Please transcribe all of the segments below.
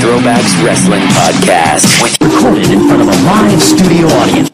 Throwbacks Wrestling Podcast. Recorded in front of a live studio audience.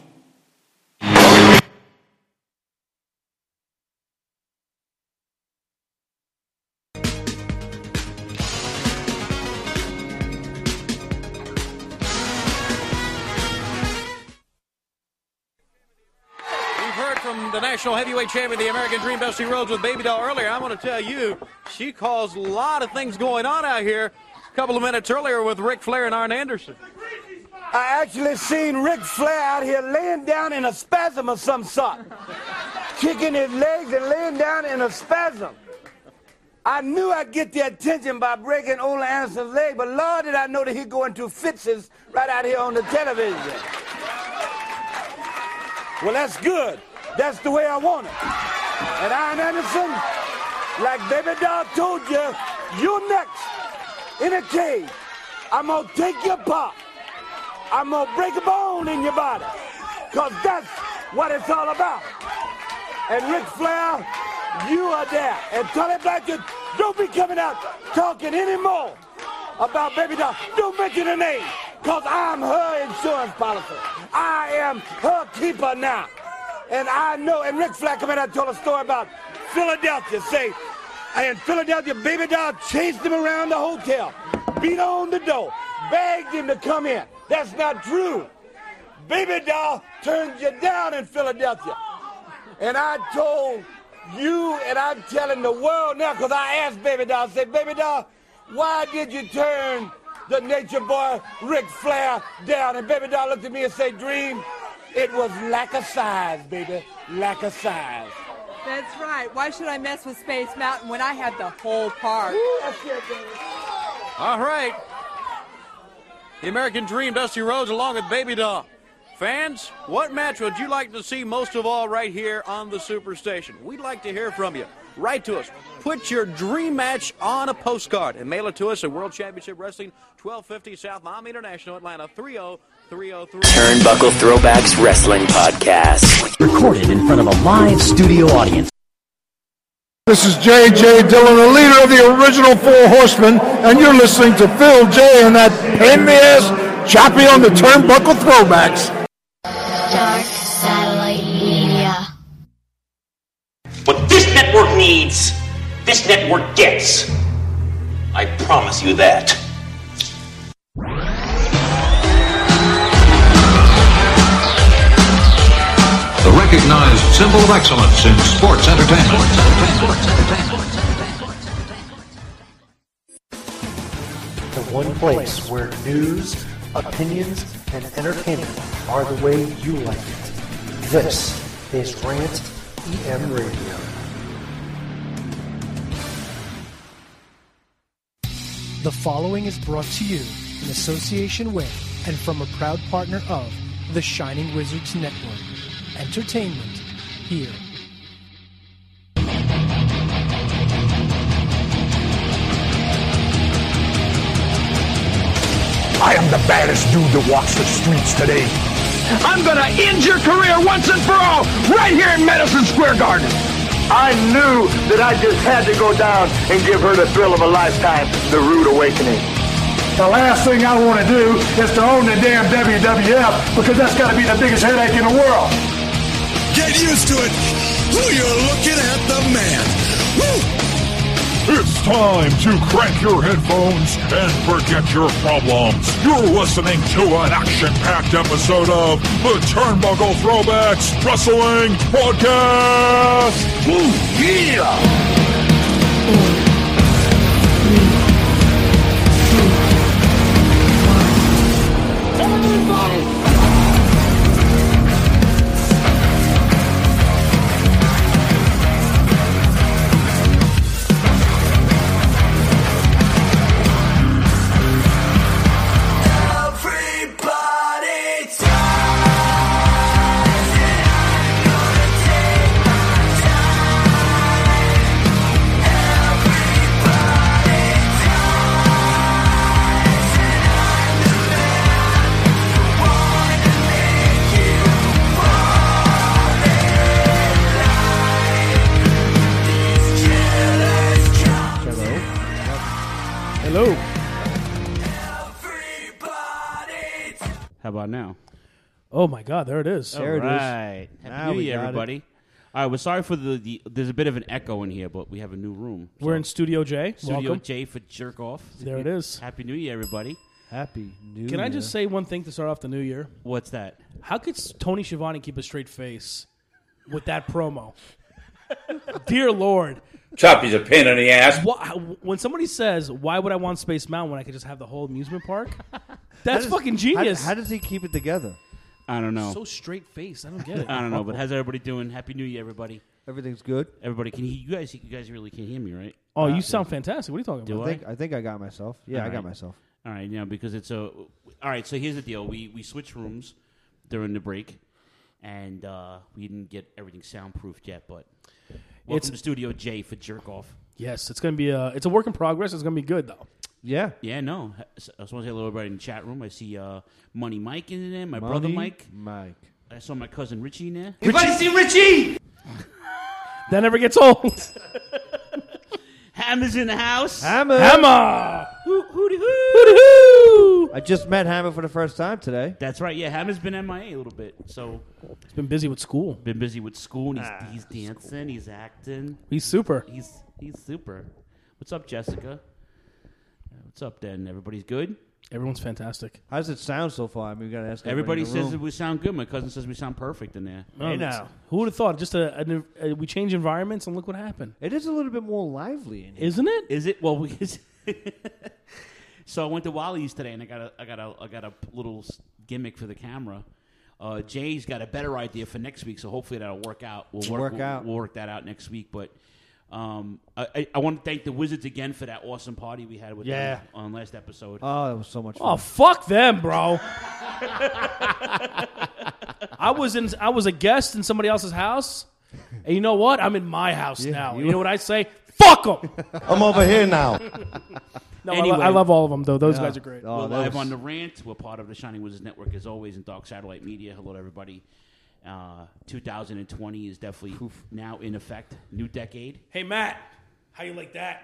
The national heavyweight champion, the American Dream, Dusty Rhodes, with Baby Doll earlier. I want to tell you, she caused a lot of things going on out here a couple of minutes earlier with Ric Flair and Arn Anderson. I actually seen Ric Flair out here laying down in a spasm of some sort. Kicking his legs and laying down in a spasm. I knew I'd get the attention by breaking Ole Anderson's leg, but Lord, did I know that he'd go into fits right out here on the television. Well, that's good. That's the way I want it. And Arn Anderson, like Baby Doll told you, you're next in a cage. I'm going to take your part. I'm going to break a bone in your body. Because that's what it's all about. And Ric Flair, you are there. And Tony Blanchard, don't be coming out talking anymore about Baby Doll. Don't mention her name. Because I'm her insurance policy. I am her keeper now. And I know, and Ric Flair come in and told a story about Philadelphia. Say, in Philadelphia, Baby Doll chased him around the hotel, beat on the door, begged him to come in. That's not true. Baby Doll turned you down in Philadelphia. And I told you, and I'm telling the world now, because I asked Baby Doll, I said, Baby Doll, why did you turn the nature boy Ric Flair down? And Baby Doll looked at me and said, Dream, it was lack of size, baby. Lack of size. That's right. Why should I mess with Space Mountain when I had the whole part? That's it, baby. All right. The American Dream, Dusty Rhodes, along with Baby Doll. Fans, what match would you like to see most of all right here on the Superstation? We'd like to hear from you. Write to us. Put your dream match on a postcard and mail it to us at World Championship Wrestling, 1250 South Miami International, Atlanta, 30303. Turnbuckle Throwbacks Wrestling Podcast. Recorded in front of a live studio audience. This is J.J. Dillon, the leader of the original Four Horsemen, and you're listening to Phil J. and that pain-in-the-ass choppy on the Turnbuckle Throwbacks. Dark Satellite Media. What this network needs, this network gets. I promise you that. The recognized symbol of excellence in sports entertainment. The one place where news, opinions, and entertainment are the way you like it. This is Rant EM Radio. The following is brought to you in association with and from a proud partner of the Shining Wizards Network. Entertainment here. I am the baddest dude that walks the streets today. I'm gonna end your career once and for all, right here in Madison Square Garden. I knew that I just had to go down and give her the thrill of a lifetime, the rude awakening. The last thing I want to do is to own the damn WWF, because that's got to be the biggest headache in the world. Get used to it. Ooh, you're looking at the man. Woo! It's time to crank your headphones and forget your problems. You're listening to an action-packed episode of the Turnbuckle Throwbacks Wrestling Podcast. Ooh, yeah! How about now? Oh, my God. There it is. All right. Happy New Year, everybody. All right, we're sorry for the there's a bit of an echo in here, but we have a new room. We're in Studio J. Studio Welcome. J for Jerk Off. There it is. Happy New Year, everybody. Happy New Year. Can I just say one thing to start off the new year? What's that? How could Tony Schiavone keep a straight face with that promo? Dear Lord. Choppy's a pain in the ass. When somebody says, why would I want Space Mountain when I could just have the whole amusement park? That's fucking genius. How does he keep it together? I don't know. So straight faced. I don't get it. I don't know, but how's everybody doing? Happy New Year, everybody. Everything's good. Everybody, you guys really can't hear me, right? Oh, you sound fantastic. What are you talking about? I think I got myself. Yeah, I got myself. All right, because it's a... All right, so here's the deal. We switched rooms during the break, and we didn't get everything soundproofed yet, but welcome to Studio J for Jerk Off. Yes, it's going to be it's a work in progress. It's going to be good, though. Yeah. Yeah, no. I just want to say hello to everybody in the chat room. I see Money Mike in there, my brother Mike. I saw my cousin Richie in there. Everybody see Richie! That never gets old. Hammer's in the house. Hammer! Hoo-hoo! I just met Hammer for the first time today. That's right. Yeah, Hammer's been MIA a little bit, so he's been busy with school. And he's dancing. He's acting. He's super. He's super. What's up, Jessica? What's up, Den? Everybody's good? Everyone's fantastic. How does it sound so far? I mean, we got to ask everybody says that we sound good. My cousin says we sound perfect in there. Hey, now. Who would have thought? Just we change environments and look what happened. It is a little bit more lively in here. Isn't it? Is it? Well, so I went to Wally's today, and I got a little gimmick for the camera. Jay's got a better idea for next week, so hopefully that'll work out. We'll work that out next week, but. I want to thank the Wizards again for that awesome party we had with them on last episode. Oh, that was so much fun. Oh, fuck them, bro. I was a guest in somebody else's house, and you know what? I'm in my house now. You know what I say? Fuck them. I'm over here now. No, anyway, I love all of them, though. Those guys are great. We're live on The Rant. We're part of the Shining Wizards Network, as always, in Dark Satellite Media. Hello to everybody. 2020 is definitely now in effect. New decade. Hey, Matt, how you like that?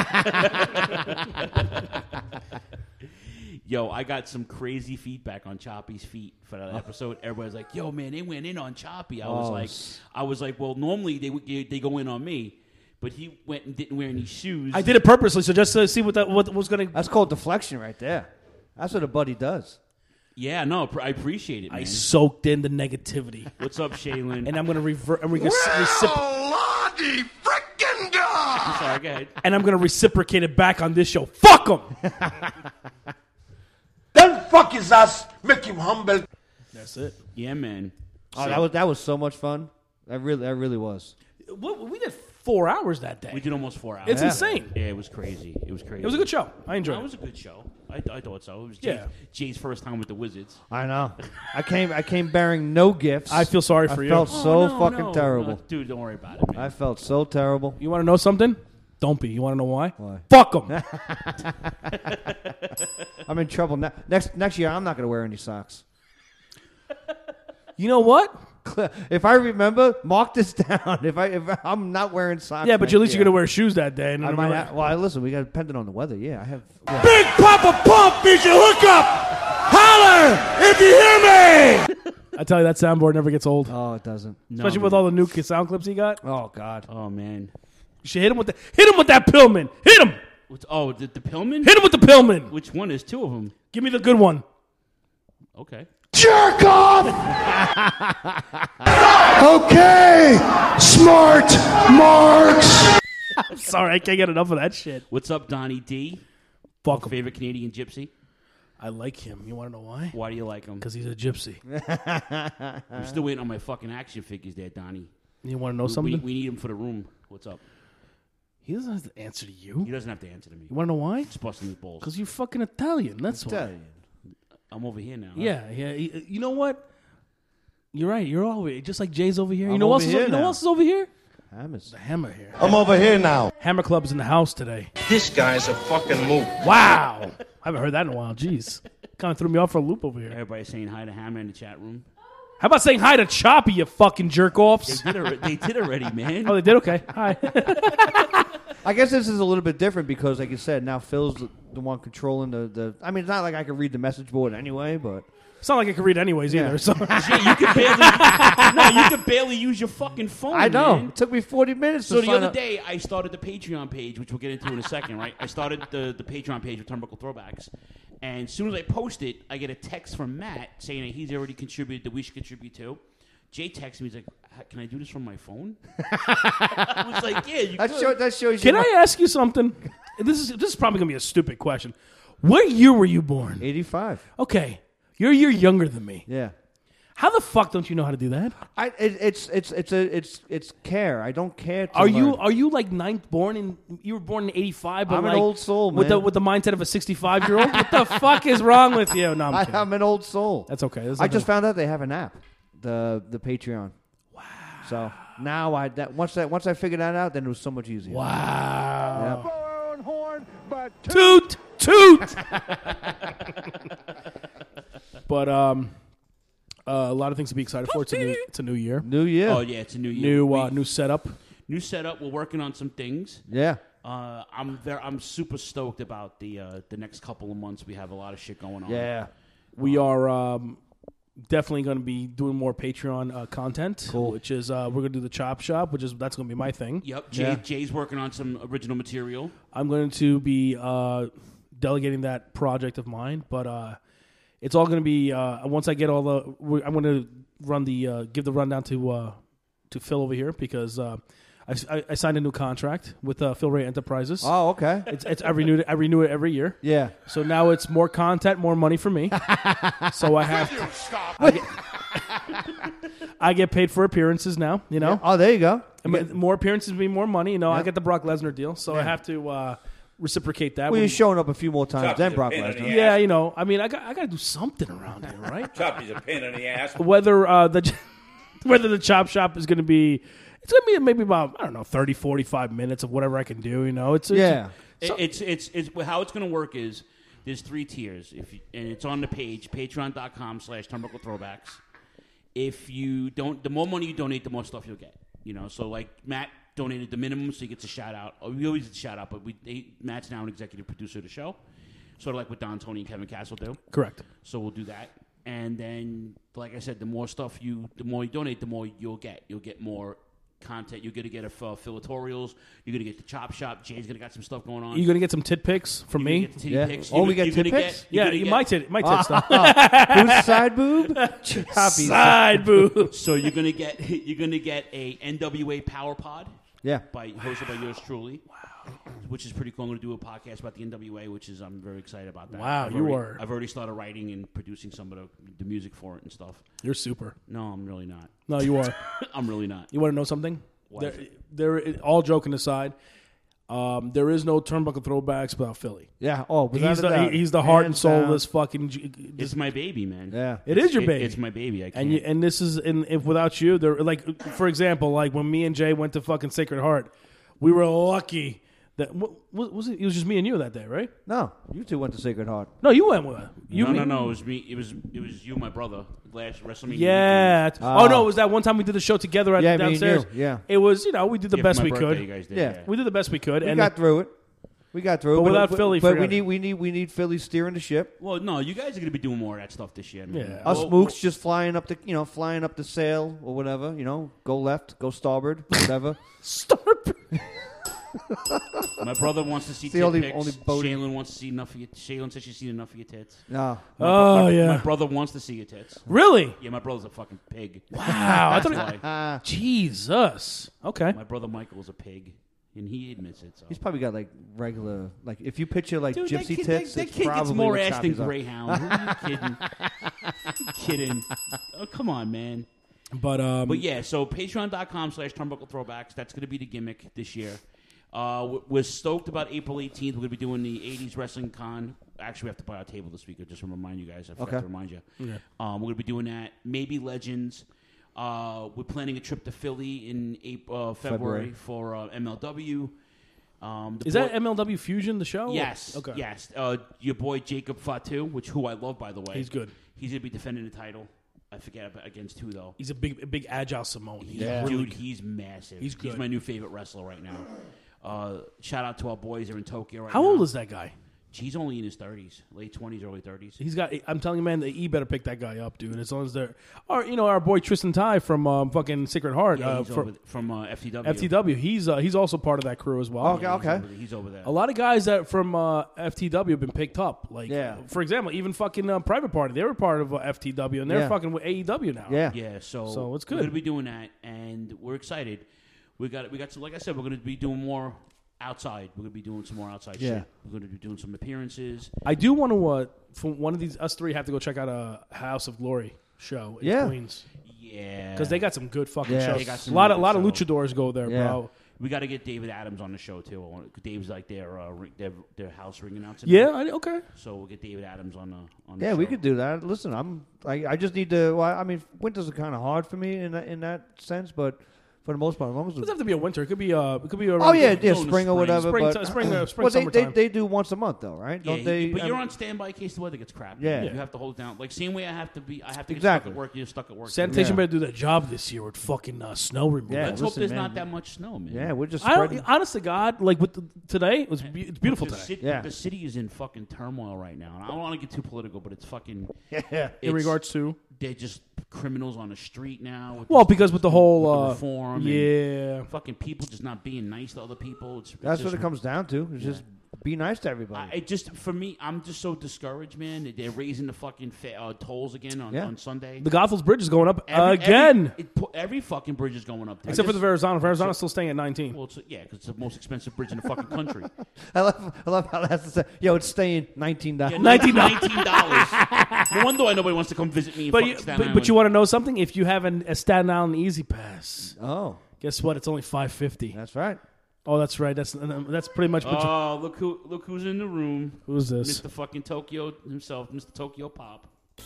Yo, I got some crazy feedback on Choppy's feet for that episode. Everybody's like, "Yo, man, they went in on Choppy." I was like, well, normally they go in on me, but he went and didn't wear any shoes. I did it purposely, so just to see what was going to. That's called deflection, right there. That's what a buddy does. Yeah, no, I appreciate it, man. I soaked in the negativity. What's up, Shaylin? And I'm going to reciprocate. Lordy frickin' God! I'm sorry, go ahead. And I'm going to reciprocate it back on this show. Fuck them! Then fuck his ass, make him humble. That's it. Yeah, man. Oh, that was so much fun. That really was. We did 4 hours that day. We did almost 4 hours. It's insane. Yeah, it was crazy. It was crazy. It was a good show. I enjoyed it. It was a good show. I thought so. It was Jay's first time with the Wizards. I know. I came bearing no gifts. I feel sorry for you. I felt so terrible. Dude, don't worry about it, man. I felt so terrible. You want to know something? Don't be. You want to know why? Fuck them. I'm in trouble. Next year, I'm not going to wear any socks. You know what? If I remember, mark this down. If I'm not wearing socks. Yeah, but at least you're gonna wear shoes that day. And listen, we got depending on the weather. Yeah, I have. Yeah. Big Papa Pump is your hookup. Holler if you hear me. I tell you, that soundboard never gets old. Oh, it doesn't. Especially with all the new sound clips he got. Oh God. Oh man. You should hit him with that Pillman. Hit him. The Pillman? Hit him with the Pillman. Which one? There's two of them. Give me the good one. Okay. Jerk off! Okay, smart marks. I'm sorry, I can't get enough of that shit. What's up, Donnie D? Fuck him. Favorite Canadian gypsy? I like him. You want to know why? Why do you like him? Because he's a gypsy. I'm still waiting on my fucking action figures there, Donnie. You want to know something? We need him for the room. What's up? He doesn't have to answer to you. He doesn't have to answer to me. You want to know why? It's busting his balls. Because you're fucking Italian. That's why. I'm over here now. Huh? Yeah. You know what? You're right. You're over here. Just like Jay's over here. I'm you know over who here now. else is over here? Hammer's. The Hammer here. I'm over here now. Hammer Club's in the house today. This guy's a fucking move. Wow. I haven't heard that in a while. Jeez. Kind of threw me off for a loop over here. Everybody saying hi to Hammer in the chat room. How about saying hi to Choppy, you fucking jerk-offs? They did already, man. Oh, they did? Okay. Hi. I guess this is a little bit different because, like you said, now Phil's the one controlling the. I mean, it's not like I can read the message board anyway, but it's not like I can read anyways either. So. Shit, you can barely use your fucking phone. I know. Man. It took me 40 minutes. So to the other sign day, I started the Patreon page, which we'll get into in a second, right? I started the Patreon page with Turnbuckle Throwbacks, and as soon as I post it, I get a text from Matt saying that he's already contributed that we should contribute to. Jay texted me. He's like, "Can I do this from my phone?" I was like, "Yeah, you could." That shows you. Can I ask you something? This is probably gonna be a stupid question. What year were you born? 85. Okay, you're a year younger than me. Yeah. How the fuck don't you know how to do that? It's care. I don't care. To Are learn. you like you were born in 85? But I'm like, an old soul, man. with the mindset of a 65-year-old. What the fuck is wrong with you? No, I'm kidding. I'm an old soul. That's okay. I just found out they have an app, the Patreon. Wow. So now once I figured that out, then it was so much easier. Wow. Yep. Toot. But a lot of things to be excited for. It's a new year. New year. Oh yeah, it's a new year. New setup. New setup. We're working on some things. Yeah. I'm super stoked about the next couple of months. We have a lot of shit going on. Yeah. We are definitely going to be doing more Patreon content. Cool. Which is we're going to do the Chop Shop, that's going to be my thing. Yep. Jay's working on some original material. I'm going to be delegating that project of mine, but it's all going to be once I get all the. I'm going to run give the rundown to Phil over here because I signed a new contract with Phil Ray Enterprises. Oh, okay. I renew it every year. Yeah. So now it's more content, more money for me. So I have. I get paid for appearances now. You know. Yeah. Oh, there you go. More appearances mean more money. You know, I get the Brock Lesnar deal, so I have to reciprocate that. Well, you're showing up a few more times than Brock Lesnar. Yeah, you know. I mean, I got to do something around here, right? Choppy's a pain in the ass. Whether the Chop Shop is going to be. It's going to be maybe about, 30, 45 minutes of whatever I can do, you know. It's how it's going to work is there's 3 tiers, and it's on the page, patreon.com/Turnbuckle Throwbacks. If you don't, the more money you donate, the more stuff you'll get, you know. So like Matt donated the minimum, so he gets a shout out. We always get a shout out, but Matt's now an executive producer of the show, sort of like what Don, Tony, and Kevin Castle do. Correct. So we'll do that. And then, like I said, the more you donate, the more you'll get. You'll get more content. You're going to get filatorials. You're going to get the Chop Shop. Jay's going to got some stuff going on. You're going to get some tit pics from me. Pics. Oh, we get tit pics? My tit stuff. Who's side boob? Choppy. Side boob. So you're going to get a NWA Power Pod. Yeah. Hosted by yours truly. Wow. Which is pretty cool. I'm going to do a podcast about the NWA, I'm very excited about that. Wow, I've already started writing and producing some of the music for it and stuff. You're super. No, I'm really not. No, you are. I'm really not. You want to know something? What? All joking aside, there is no Turnbuckle Throwbacks without Philly. Yeah. Oh, he's the heart and soul of this fucking. It's my baby, man. Yeah. It is your baby. It's my baby. I can't. And this is if without you, there for example, like when me and Jay went to fucking Sacred Heart, we were lucky. That was it? It was just me and you that day, right? No, you two went to Sacred Heart. No, you went with you. No. It was me. It was you, my brother. Last WrestleMania. Yeah. Oh no, it was that one time we did the show together at downstairs. Yeah. It was we did the best we could. You guys did, yeah, we did the best we could. We got through it. But without Philly, but we need Philly steering the ship. Well, no, you guys are going to be doing more of that stuff this year. Man. Yeah. Us mooks just flying up the sail or whatever. Go left, go starboard, whatever. Starboard. My brother wants to see tit pics. Shaylin wants to see enough of your. Shaylin says she's seen enough of your tits. No. My brother wants to see your tits. Really? Yeah, my brother's a fucking pig. Wow. I thought Jesus. Okay. My brother Michael's a pig, and he admits it. So. He's probably got regular if you picture gypsy tits. That kid gets more ass than Greyhound. Who are you kidding? Oh, come on, man. But yeah, so patreon.com/Turnbuckle Throwbacks. That's going to be the gimmick this year. We're stoked about April 18th. We're going to be doing the 80s Wrestling Con. Actually, we have to buy our table this week. I just want to remind you guys. I forgot to remind you. Okay. We're going to be doing that. Maybe Legends. We're planning a trip to Philly in February for MLW. Is that MLW Fusion, the show? Yes. Okay. Yes. Your boy Jacob Fatu, who I love, by the way. He's good. He's going to be defending the title. I forget against who though. He's a big agile Samoan. Dude, he's massive. He's good. He's my new favorite wrestler right now. Shout out to our boys that are in Tokyo right How now. old is that guy? He's only in his 30s, late 20s, early 30s. He's got. I'm telling you, man, the E better pick that guy up, dude. As long as they're, our boy Tristan Ty from fucking Sacred Heart, Yeah, he's from FTW. FTW. He's also part of that crew as well. Okay. He's over there. A lot of guys that from FTW have been picked up. Like, for example, even fucking Private Party, they were part of FTW, and they're fucking with AEW now. Yeah. So it's good. We're gonna be doing that, and we're excited. We got some. Like I said, we're gonna be doing more outside. We're gonna be doing some more outside shit. We're gonna be doing some appearances. I do want to. For one of these, us three have to go check out a House of Glory show in Queens. Yeah, because they got some good fucking shows. They got a lot of luchadors go there, bro. We got to get David Adams on the show too. Dave's like their house ring announcer. Okay. So we'll get David Adams on the Yeah, show. we could do that. Listen, I just need to. Well, I mean, winters are kind of hard for me in that sense, but. For the most part, as long as it doesn't have to be a winter. It could be around spring or whatever. Spring, well, they do once a month though, right? Yeah, Don't they? But you're on standby in case the weather gets crap. Yeah. You have to hold down. Like same way I have to get Exactly. stuck at work. You're stuck at work. Sanitation better do that job this year with fucking snow removal. Let's hope there's not that much snow, man. Yeah, we're just. Honest to God, like today, it's beautiful today. The city is in fucking turmoil right now, and I don't want to get too political, but it's fucking. In regards to, they're just criminals on the street now. Because with the whole reform. Fucking people just not being nice to other people. That's what it comes down to. It's just be nice to everybody. For me, I'm just so discouraged, man. They're raising the fucking tolls again on Sunday. The Goethals Bridge is going up again. Every fucking bridge is going up. Except for the Verrazano. Verrazano's still staying at 19. Well, because it's the most expensive bridge in the fucking country. I love how that's to say. Yo, it's staying $19. Yeah, $19. No wonder why nobody wants to come visit me. But you want to know something? If you have a Staten Island Easy Pass, guess what? It's only $5.50. That's right. Oh, that's right. That's pretty much. Oh, look who's in the room. Who's this? Mr. fucking Tokyo himself, Mr. Tokyo Pop.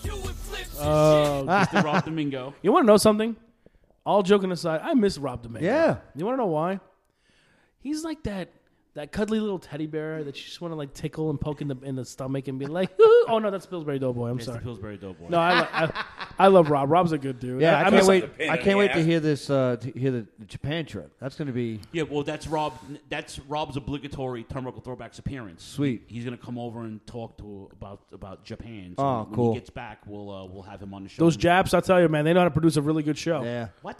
Mr. Rob Domingo. You want to know something? All joking aside, I miss Rob Domingo. Yeah. You want to know why? He's like that cuddly little teddy bear that you just want to like tickle and poke in the stomach and be like, oh no, that's Pillsbury Doughboy. I'm sorry. Pillsbury Doughboy. No, I love Rob. Rob's a good dude. Yeah, I can't wait. I can't wait to hear this. To hear the Japan trip. That's going to be. Yeah, well, that's Rob. That's Rob's obligatory Turnbuckle Throwbacks appearance. Sweet. He's going to come over and talk about Japan. So when he gets back, we'll have him on the show. Those Japs, I tell you, man, they know how to produce a really good show. Yeah. What?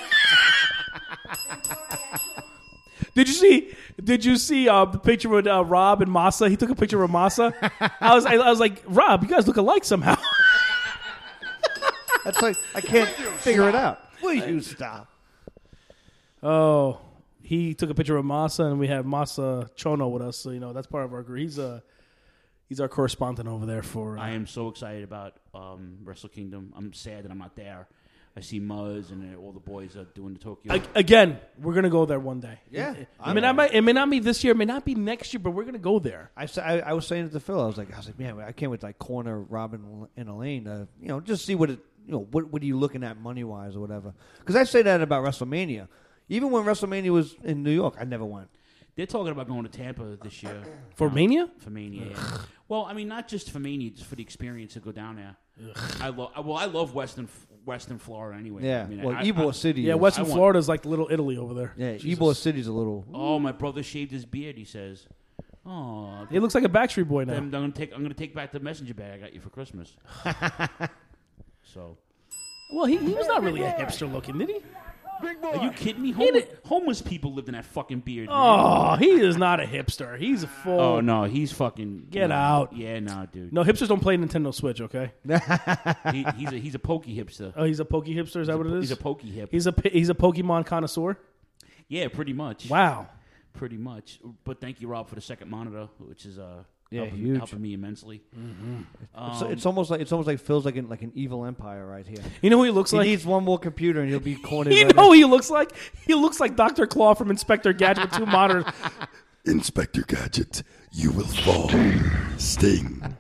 Did you see the picture with Rob and Masa? He took a picture of Masa. I was like, Rob, you guys look alike somehow. That's like I can't figure it out. Will you stop? Oh, he took a picture of Masa, and we have Masa Chono with us. So that's part of our group. He's our correspondent over there for. I am so excited about Wrestle Kingdom. I'm sad that I'm not there. I see Muzz and all the boys are doing the Tokyo. Again, we're gonna go there one day. Yeah, it may not be this year, it may not be next year, but we're gonna go there. I was saying it to Phil. I was like, man, I can't wait to corner Robin and Elaine. Just see what what are you looking at money wise or whatever. Because I say that about WrestleMania. Even when WrestleMania was in New York, I never went. They're talking about going to Tampa this year. For Mania? For Mania, yeah. Well, I mean, not just for Mania, just for the experience to go down there. I love Western Florida anyway. Yeah, I mean, Ybor City. Yeah, Western Florida's like little Italy over there. Yeah, Ybor City's a little. Oh, my brother shaved his beard. He says, "Oh, he looks like a Backstreet Boy now." I'm gonna take back the messenger bag I got you for Christmas. So, well, he was not really a hipster looking, did he? Are you kidding me? Homeless people lived in that fucking beard. Oh, man. he is not a hipster. He's a full. Oh no, he's fucking. Get out. Yeah, no, dude. No, hipsters don't play Nintendo Switch. Okay. he's a pokey hipster. Oh, he's a pokey hipster. Is that what it is? He's a pokey hip. He's a Pokemon connoisseur. Yeah, pretty much. Wow. Pretty much. But thank you, Rob, for the second monitor, which is huge. helping me immensely. Mm-hmm. It's almost like Phil's like an evil empire right here. You know who he looks like? He needs one more computer and he'll be cornered. You know who he looks like? He looks like Dr. Claw from Inspector Gadget with two monitors. Inspector Gadget, you will fall. Sting.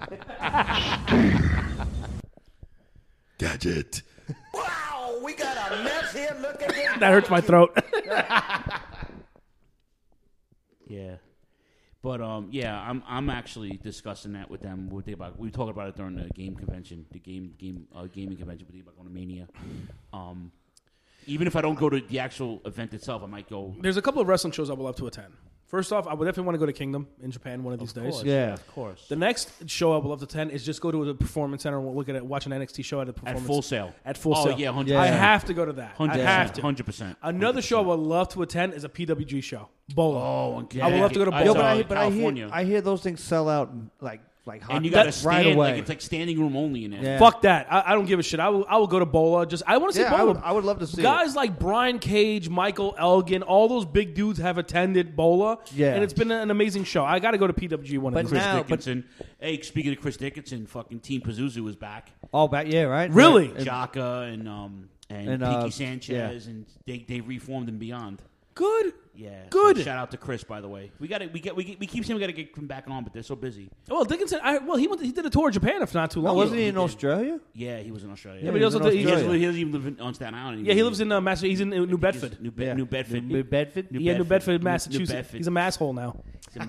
Gadget. Wow, we got a mess here. Look at this. That hurts my throat. Yeah. But yeah, I'm actually discussing that with them. We talked about it during the game convention, gaming convention. We think about going to Mania. Even if I don't go to the actual event itself, I might go. There's a couple of wrestling shows I would love to attend. First off, I would definitely want to go to Kingdom in Japan one of these days. Yeah, of course. The next show I would love to attend is just go to the Performance Center and watch an NXT show at a Performance Full Sail. At Full Sail. Oh yeah, 100%. I have to go to that. 100%. I have to. 100%. Another show I would love to attend is a PWG show. Bola. Oh, okay. I would love to go to Bola. But I hear those things sell out like hot. And you got to right stand away. like it's like standing room only in there. Yeah. Fuck that. I don't give a shit. I will go to Bola. I want to see Bola. I would love to see guys like Brian Cage, Michael Elgin, all those big dudes have attended Bola. Yeah. And it's been an amazing show. I got to go to PWG one of these Chris days. Dickinson. Hey, speaking of Chris Dickinson, fucking Team Pazuzu was back. Oh, back right? Really? Jaka and Pinky Sanchez, and they reformed and beyond. Good. Yeah. Good. So shout out to Chris, by the way. We keep saying we got to get him back on, but they're so busy. Well, Dickinson. he did a tour of Japan, if not too long. Wasn't ago. he in Australia? Yeah, he was in Australia. Yeah, but he also he doesn't even live on Staten Island anymore. Yeah, he lives in He's in New Bedford. New Bedford. New Bedford. New Bedford, Massachusetts. New Bedford. He's a masshole now.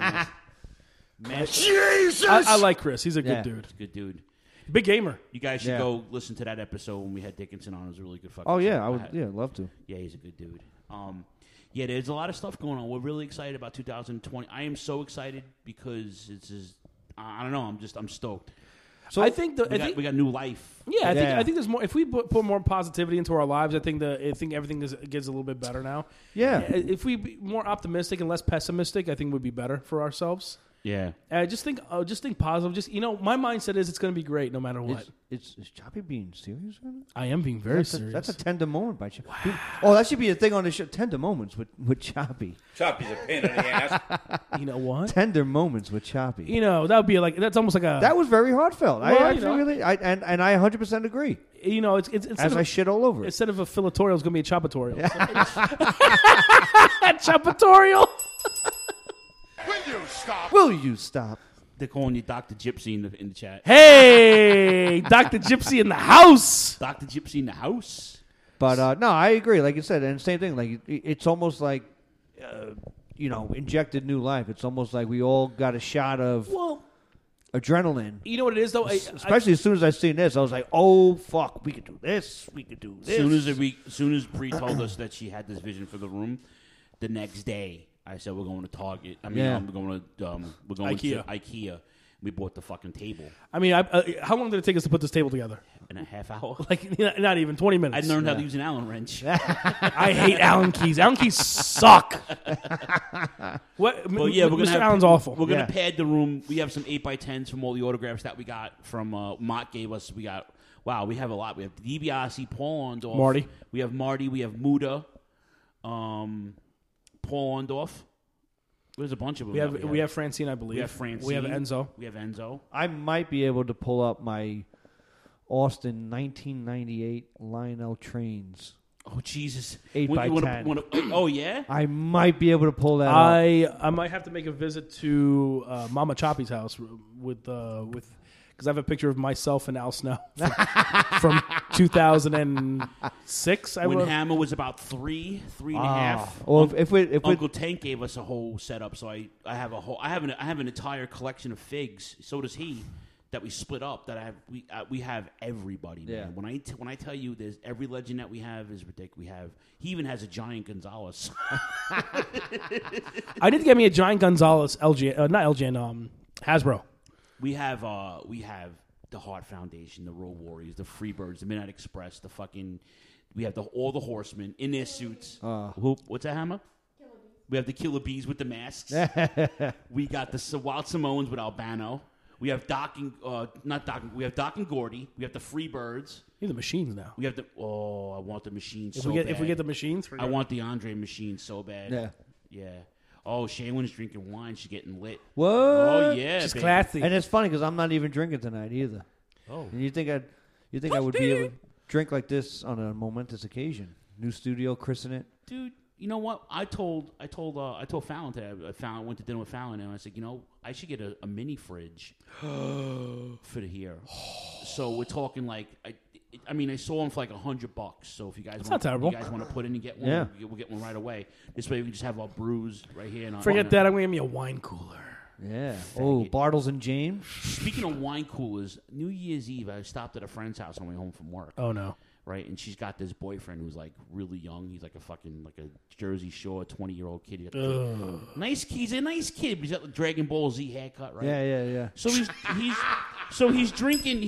Jesus! I like Chris. He's a good dude. He's a good dude. Big gamer. You guys should go listen to that episode when we had Dickinson on. It was a really good fucking Oh yeah, show. I would. Yeah, love to. Yeah, he's a good dude. Yeah, there's a lot of stuff going on. We're really excited about 2020. I am so excited because it's just, I don't know. I'm stoked. So I think we got new life. Yeah, I think there's more. If we put more positivity into our lives, I think everything gets a little bit better now. Yeah. If we be more optimistic and less pessimistic, I think would be better for ourselves. Yeah. Just think positive. Just my mindset is it's going to be great no matter what. Is Choppy being serious right now? I am being very serious. That's a tender moment by Choppy. Wow. Oh, that should be a thing on the show. Tender moments with Choppy. Choppy's a pain in the ass. You know what? Tender moments with Choppy. That would be that's almost like a. That was very heartfelt. Well, I I 100% agree. It's as I shit all over it. Instead of a filatorial, it's going to be a chopatorial. Chopatorial. Will you stop? They're calling you Dr. Gypsy in the chat. Hey, Dr. Gypsy in the house. Dr. Gypsy in the house. But no, I agree. Like you said, and same thing. Like it's almost like injected new life. It's almost like we all got a shot of adrenaline. You know what it is, though? Especially as soon as I seen this, I was like, "Oh fuck, we could do this. We could do this." As soon as Bree told us that she had this vision for the room, the next day I said we're going to Target. we're going IKEA. to IKEA. We bought the fucking table. I mean, how long did it take us to put this table together? In a half hour. Like not even 20 minutes. I learned how to use an Allen wrench. I hate Allen keys. Allen keys suck. Well, yeah, Mr. Allen's awful. We're gonna pad the room. We have some 8x10s from all the autographs that we got from Mott gave us. We have a lot. We have DiBiase, Paul Orndorff, Marty. We have Marty. We have Muda, Paul Orndorff. There's a bunch of them. We have Francine, I believe. We have Francine. We have Enzo. We have Enzo. I might be able to pull up my Austin 1998 Lionel Trains. Oh Jesus! 8x10. Oh yeah. I might be able to pull that up. I might have to make a visit to Mama Choppy's house with because I have a picture of myself and Al Snow from 2006. When Hammer was about three and a half. Well, if Uncle Tank gave us a whole setup, so I have an entire collection of figs. So does he. That we split up. That we have everybody. Man. Yeah. When I tell you, there's every legend that we have is ridiculous. He even has a giant Gonzalez. I need to get me a giant Gonzalez LG, not LGN, Hasbro. We have the Heart Foundation, the Road Warriors, the Freebirds, the Midnight Express, the fucking. We have all the Horsemen in their suits. What's that, Hammer? We have the Killer Bees with the masks. We got the Wild Samoans with Albano. We have Doc and Gordy. We have the Freebirds. You have the machines now. We have the. Oh, I want the machines if so we get, bad. If we get the machines, I want the Andre machine so bad. Yeah. Yeah. Oh, Shaywin's drinking wine. She's getting lit. What? Oh yeah, she's classy. And it's funny because I'm not even drinking tonight either. Oh. And you think I would be able to drink like this on a momentous occasion? New studio, christen it, dude. You know what? I told Fallon today. Fallon went to dinner with Fallon, and I said, I should get a mini fridge for here. So we're talking like, I saw them for like $100. So if you guys want to put in and get one, we'll get one right away. This way we can just have our brews right here. Forget that. I'm gonna give me a wine cooler. Yeah. Oh, Bartles and James. Speaking of wine coolers, New Year's Eve, I stopped at a friend's house on my way home from work. Oh, no. Right, and she's got this boyfriend who's like really young. He's like a Jersey Shore 20-year-old kid. He's a nice kid, but he's got the Dragon Ball Z haircut, right? Yeah. So he's drinking.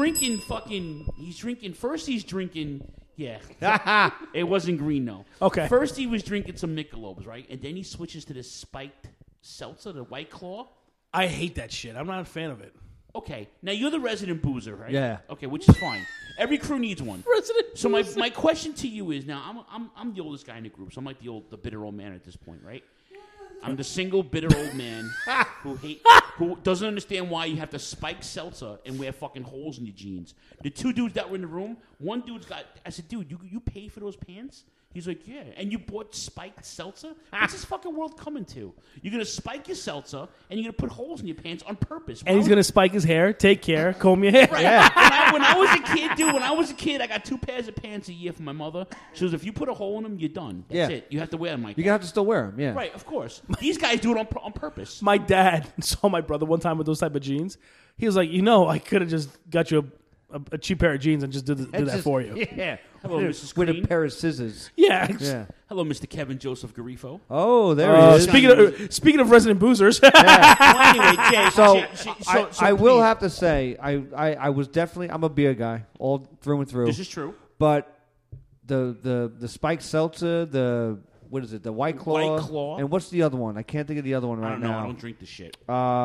Yeah, it wasn't green though. Okay. First he was drinking some Michelob's, right, and then he switches to this spiked seltzer, the White Claw. I hate that shit. I'm not a fan of it. Okay, now you're the resident boozer, right? Yeah. Okay, which is fine. Every crew needs one. Resident So boozer. my question to you is now I'm the oldest guy in the group, so I'm like the bitter old man at this point, right? I'm the single bitter old man who doesn't understand why you have to spike seltzer and wear fucking holes in your jeans. The two dudes that were in the room, one dude's got. I said, dude, you pay for those pants? He's like, yeah. And you bought spiked seltzer? What's this fucking world coming to? You're going to spike your seltzer, and you're going to put holes in your pants on purpose. And he's going to spike his hair, take care, comb your hair. Right. Yeah. When I was a kid, I got 2 pairs of pants a year from my mother. She goes, if you put a hole in them, you're done. That's it. You have to wear them like that. You're going to have to still wear them, yeah. Right, of course. These guys do it on purpose. My dad saw my brother one time with those type of jeans. He was like, I could have just got you a cheap pair of jeans and just did that for you. Yeah. Hello, Mrs. With Green. a pair of scissors. Yeah. Hello, Mr. Kevin Joseph Garifo. Oh, there he is. Speaking of resident boozers. Well, anyway, Jay, So, so I will please. have to say, I was definitely, I'm a beer guy, all through and through. This is true. But the spiked seltzer, the White Claw. White Claw. And what's the other one? I can't think of the other one right I don't know. now. I don't drink the shit.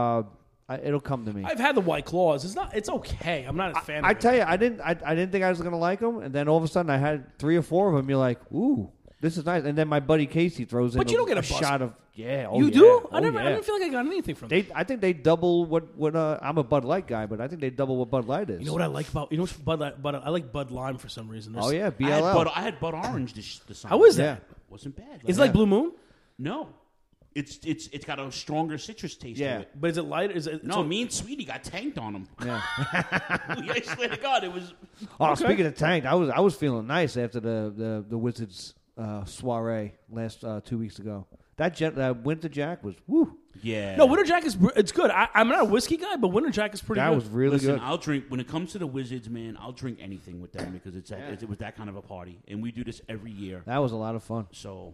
It'll come to me. I've had the White Claws. It's okay. I'm not a fan of it. I tell you, I didn't think I was going to like them, and then all of a sudden I had 3 or 4 of them. You're like, ooh, this is nice. And then my buddy Casey throws in But you don't get a shot of You do? I didn't feel like I got anything from it. I think they double what I'm a Bud Light guy, but I think they double what Bud Light is. You know what I like about Bud Light? I like Bud Lime for some reason. Oh yeah, BLL. I had Bud Orange this summer. How is that? Wasn't bad. Is it like Blue Moon? No. It's got a stronger citrus taste to it. But is it light? No, me and Sweetie got tanked on them. Yeah. I swear to God, it was. Oh, speaking of tanked, I was feeling nice after the Wizards soiree last 2 weeks ago. That Winter Jack was woo. Yeah. No, Winter Jack it's good. I'm not a whiskey guy, but Winter Jack is pretty good. That was really good. I'll drink when it comes to the Wizards, man. I'll drink anything with them because it was that kind of a party, and we do this every year. That was a lot of fun. So,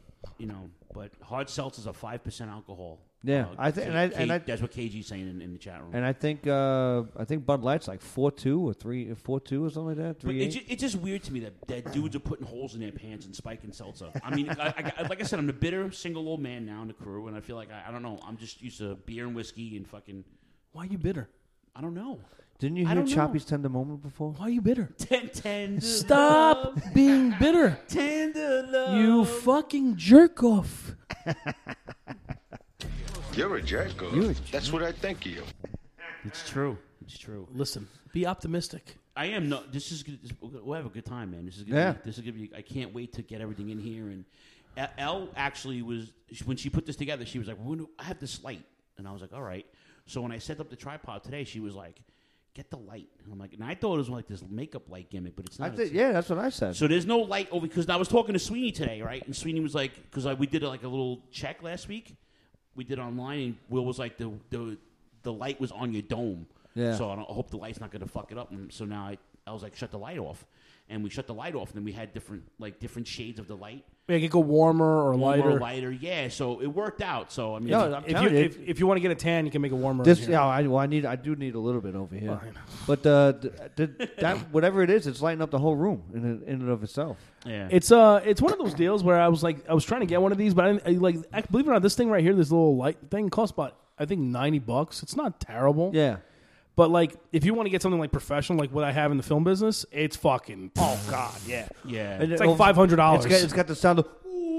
but hard seltzers are 5% alcohol. Yeah, I think, that's what KG's saying in the chat room. And I think Bud Light's like 4.2 or 3.42 or something like that. 3.8. It's just weird to me that dudes are putting holes in their pants and spiking seltzer. I mean, like I said, I'm the bitter single old man now in the crew, and I feel like I don't know. I'm just used to beer and whiskey and fucking. Why are you bitter? I don't know. Didn't you hear Choppy's Tender Moment before? Why are you bitter? Tender Stop being bitter. Tender love. You fucking jerk off. You're a jerk off. That's what I think of you. It's true. It's true. Listen, be optimistic. I am. No, this is good. We'll have a good time, man. This is good. Yeah. This is gonna be. I can't wait to get everything in here. And Elle actually was when she put this together. She was like, "I have this light," and I was like, "All right." So when I set up the tripod today, she was like, "Get the light." And I'm like, and I thought it was like this makeup light gimmick, but it's not. Yeah, that's what I said. So there's no light over because I was talking to Sweeney today, right? And Sweeney was like, because we did like a little check last week. We did online, and Will was like, the light was on your dome. Yeah. So I hope the light's not going to fuck it up. And so now I was like, shut the light off. And we shut the light off, and then we had different shades of the light. Yeah, it could go warmer or lighter. Yeah, so it worked out. So I mean, if you want to get a tan, you can make it warmer. I do need a little bit over here. But that whatever it is, it's lighting up the whole room in and of itself. Yeah, it's one of those deals where I was trying to get one of these, but believe it or not, this thing right here, this little light thing, costs about I think $90. It's not terrible. Yeah. But if you want to get something professional, like what I have in the film business, it's fucking god, yeah, yeah. It's like $500. It's got the sound of.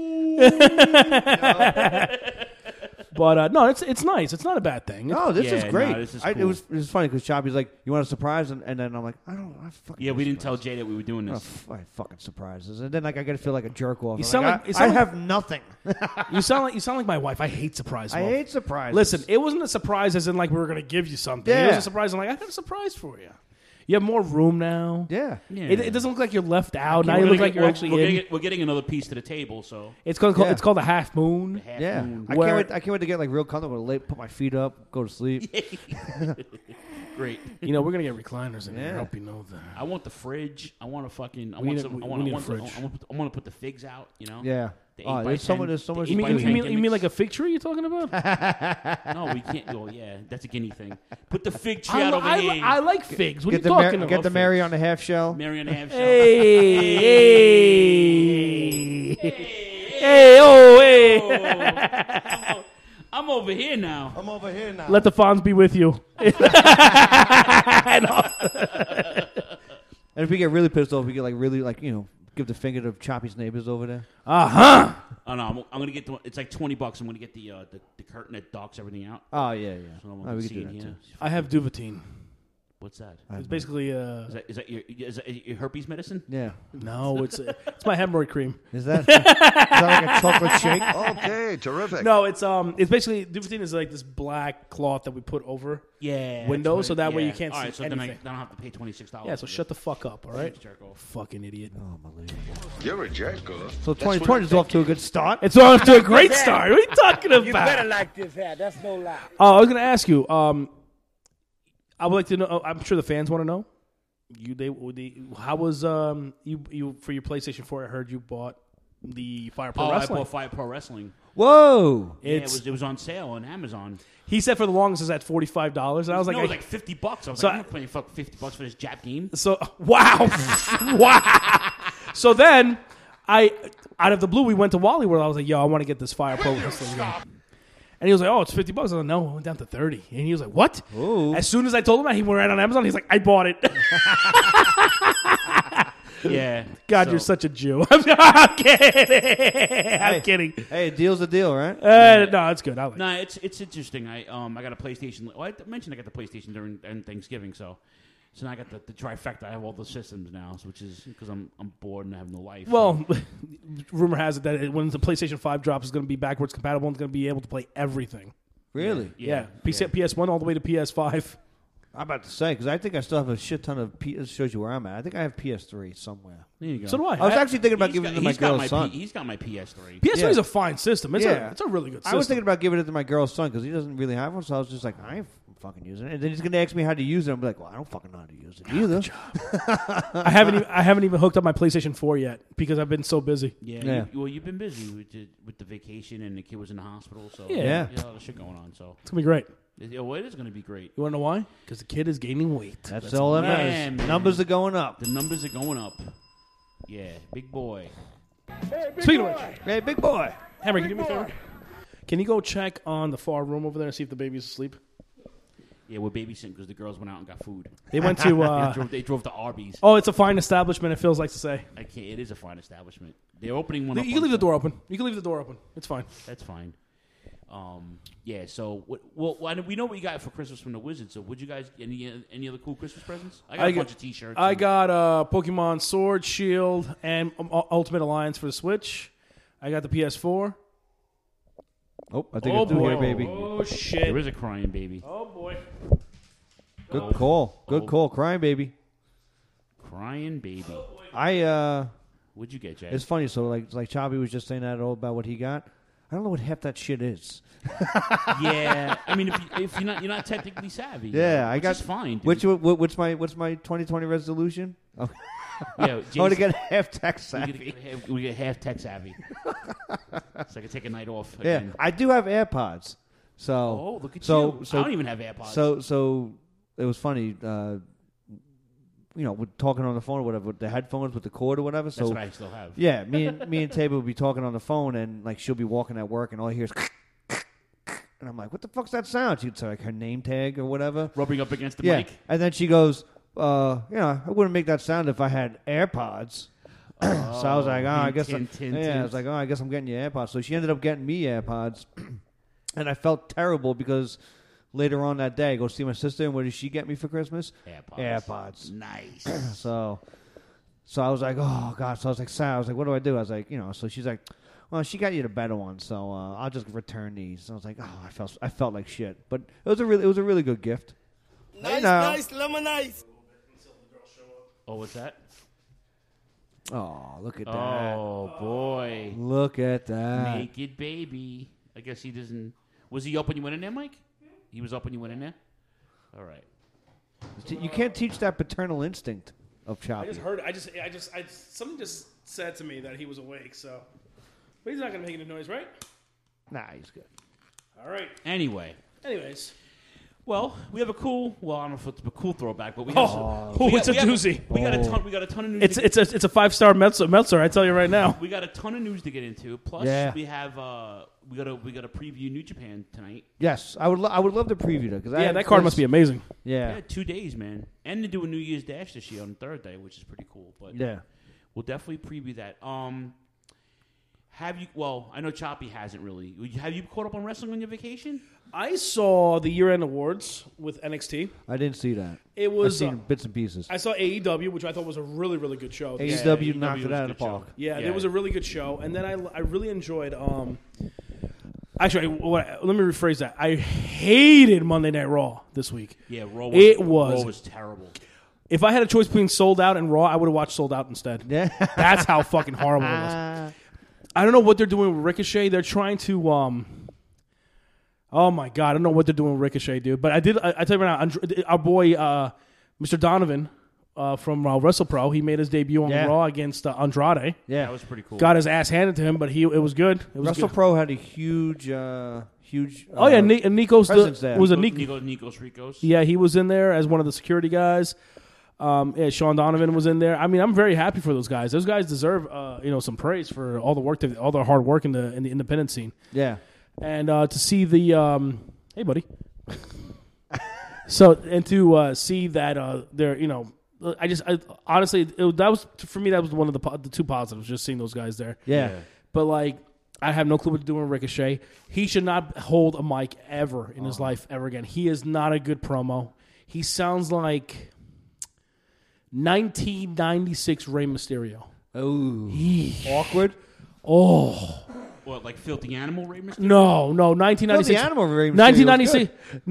But no, it's nice. It's not a bad thing. No, this is great. No, this is cool. It was funny because Choppy's like, "You want a surprise?" And then I'm like, "I fucking." Yeah, we didn't tell Jay that we were doing this. Fucking surprises, and then I got to feel like a jerk off. I have nothing. You sound like my wife. I hate surprises. I hate surprises. Listen, it wasn't a surprise as in we were going to give you something. Yeah. It was a surprise. I'm like, I got a surprise for you. You have more room now. Yeah. It doesn't look like you're left out. Now you look like you're actually in. We're getting another piece to the table, so It's called the half moon. Yeah. I can't wait to get like real comfortable. Put my feet up, go to sleep. Great. You know, we're gonna get recliners in here. I hope you know that. I want the fridge. I want to fucking. I We want need some. a- I we want need a to fridge. I want to put the figs out. You know. Yeah. The Oh, 8 by there's so 10 much- there's so the much 8 by you 10 You mean like a gimmicks. fig tree you're talking about? No, we can't. Oh, yeah, that's a guinea thing. Put the fig tree out over here. I like figs. What are Get you the talking about? Get the Mary on the half shell. Mary on the half shell. Hey, oh, hey. I'm over here now. I'm over here now. Let the Fonz be with you. And if we get really pissed off, we get like really like give the finger to Choppy's neighbors over there. Uh-huh. Oh no, I'm gonna get it's like $20. I'm gonna get the curtain that docks everything out. Oh yeah. So Oh, we can do that too. I have Duvatine. What's that? It's basically Is that your herpes medicine? Yeah. No, it's my hemorrhoid cream. Is that like a chocolate shake? Okay, terrific. No, it's basically Duvatine is like this black cloth that we put over windows so that way you can't all see right, so anything. then I don't have to pay $26. Yeah, so shut the fuck up, all right? Jerk-off. Fucking idiot. Oh my lord. You're a jerk off. So 2020 is off to a good start. It's off to a great start. What are you talking about? You better like this hat. That's no lie. I was going to ask you. I would like to know. I'm sure the fans want to know. How was you for your PlayStation 4? I heard you bought the Fire Pro Wrestling. I bought Fire Pro Wrestling. Whoa! It was on sale on Amazon. He said for the longest it's at $45, and I was like, it was like $50. I was like, I'm not paying $50 for this Jap game. So wow, wow. So then out of the blue, we went to Wally World. I was like, yo, I want to get this Fire Pro Wrestling game. And he was like, oh, it's $50. I was like, no, it went down to 30. And he was like, what? Ooh. As soon as I told him that, he went right on Amazon. He's like, I bought it. Yeah. God, you're such a Jew. I'm kidding. I'm kidding. Hey, a deal's a deal, right? No, it's good. I like it. No, it's interesting. I got a PlayStation. Well, I mentioned I got the PlayStation during Thanksgiving, so now I got the trifecta. I have all the systems now, which is because I'm bored and I have no life. Well, rumor has it that when the PlayStation 5 drops, it's going to be backwards compatible and it's going to be able to play everything. Really? Yeah. PS1 all the way to PS5. I'm about to say, because I think I still have a shit ton of this shows you where I'm at. I think I have PS3 somewhere. There you go. So do I. I was actually thinking about giving it to my girl's son. He's got my PS3. PS3 is a fine system. It's a really good system. I was thinking about giving it to my girl's son because he doesn't really have one, so I was just like, I ain't fucking using it. And then he's going to ask me how to use it. I'm like, well, I don't fucking know how to use it either. I haven't even hooked up my PlayStation 4 yet because I've been so busy. Yeah. You've been busy with the vacation and the kid was in the hospital, so Yeah. a lot of shit going on. So It's going to be great. It is going to be great. You want to know why? Because the kid is gaining weight. That's all that matters. Man. Numbers are going up. The numbers are going up. Yeah, big boy. Speaking of which, hey, big boy. Henry, can you do me a favor? Can you go check on the far room over there and see if the baby's asleep? Yeah, we're babysitting because the girls went out and got food. They went to... they drove to Arby's. Oh, it's a fine establishment, it feels like to say. I can't. It is a fine establishment. They're opening one up. You can leave the door open. You can leave the door open. It's fine. That's fine. Yeah, so we know what you got for Christmas from the Wizards. So, would you guys any other cool Christmas presents? I got a bunch of T-shirts. I got Pokemon Sword, Shield, and Ultimate Alliance for the Switch. I got the PS4. Oh, I think it's here, baby. Oh shit! There is a crying baby. Oh boy! Good call. Good call. Crying baby. Crying baby. What'd you get, Jay? It's funny. So like Choppy was just saying that all about what he got. I don't know what half that shit is. Yeah, I mean, if you're not technically savvy, yeah, I got fine. Dude. What's my 2020 resolution? Oh. Yeah, I want to get half tech savvy. We get half tech savvy, so I can take a night off. Yeah, Again. I do have AirPods. So look at you! I don't even have AirPods. So it was funny. We're talking on the phone or whatever with the headphones with the cord or whatever. So that's what I still have. Yeah, me and Tabor would be talking on the phone and like she'll be walking at work and all I hear is and I'm like, what the fuck's that sound? She'd say like her name tag or whatever, rubbing up against the mic. And then she goes, I wouldn't make that sound if I had AirPods. So I was like, I guess I guess I'm getting you AirPods. So she ended up getting me AirPods, and I felt terrible because later on that day, I go see my sister, and what did she get me for Christmas? AirPods. Nice. So I was like, oh god. So I was like, sad. I was like, what do I do? I was like, so she's like, well, she got you the better one, so I'll just return these. And I was like, oh, I felt like shit, but it was a really good gift. Nice, lemon ice. Oh, what's that? Oh, look at that. Oh, boy. Look at that. Naked baby. I guess he doesn't... Was he up when you went in there, Mike? He was up when you went in there? All right. You can't teach that paternal instinct of Choppy. I just heard. Something just said to me that he was awake. So, but he's not going to make any noise, right? Nah, he's good. All right. Anyways. Well, we have a cool. Well, I don't know if it's a cool throwback, but we have. It's a doozy. We got a ton. We got a ton of news. It's a 5-star Meltzer. I tell you right now. We got a ton of news to get into. Plus, we have we got to preview New Japan tonight. Yes, I would love to preview that because that card must be amazing. Yeah, 2 days, man, and to do a New Year's Dash this year on Thursday, which is pretty cool. But we'll definitely preview that. Have you? Well, I know Choppy hasn't really. Have you caught up on wrestling on your vacation? I saw the year-end awards with NXT. I didn't see that. It was I've seen bits and pieces. I saw AEW, which I thought was a really, really good show. AEW knocked it out of the park. Yeah, it was a really good show, and then I really enjoyed. Actually, let me rephrase that. I hated Monday Night Raw this week. Yeah, Raw was terrible. If I had a choice between Sold Out and Raw, I would have watched Sold Out instead. Yeah, that's how fucking horrible it was. I don't know what they're doing with Ricochet. They're trying to. Oh my god, I don't know what they're doing with Ricochet, dude. But I tell you right now, our boy Mr. Donovan from WrestlePro, he made his debut on Raw against Andrade. Yeah, that was pretty cool. Got his ass handed to him, but it was good. WrestlePro had a huge. Nikos was a Nikos Ricos. Yeah, he was in there as one of the security guys. Sean Donovan was in there. I mean, I'm very happy for those guys. Those guys deserve some praise for all the work, all their hard work in the independent scene. Yeah. And to see the hey buddy, to see that they're honestly that was for me, that was one of the two positives, just seeing those guys there. Yeah. But like, I have no clue what to do with Ricochet. He should not hold a mic ever in his life ever again. He is not a good promo. He sounds like 1996 Rey Mysterio. Oh, awkward. Oh. What, like Filthy Animal Rey Mysterio? No, 1996. Filthy Animal Rey Mysterio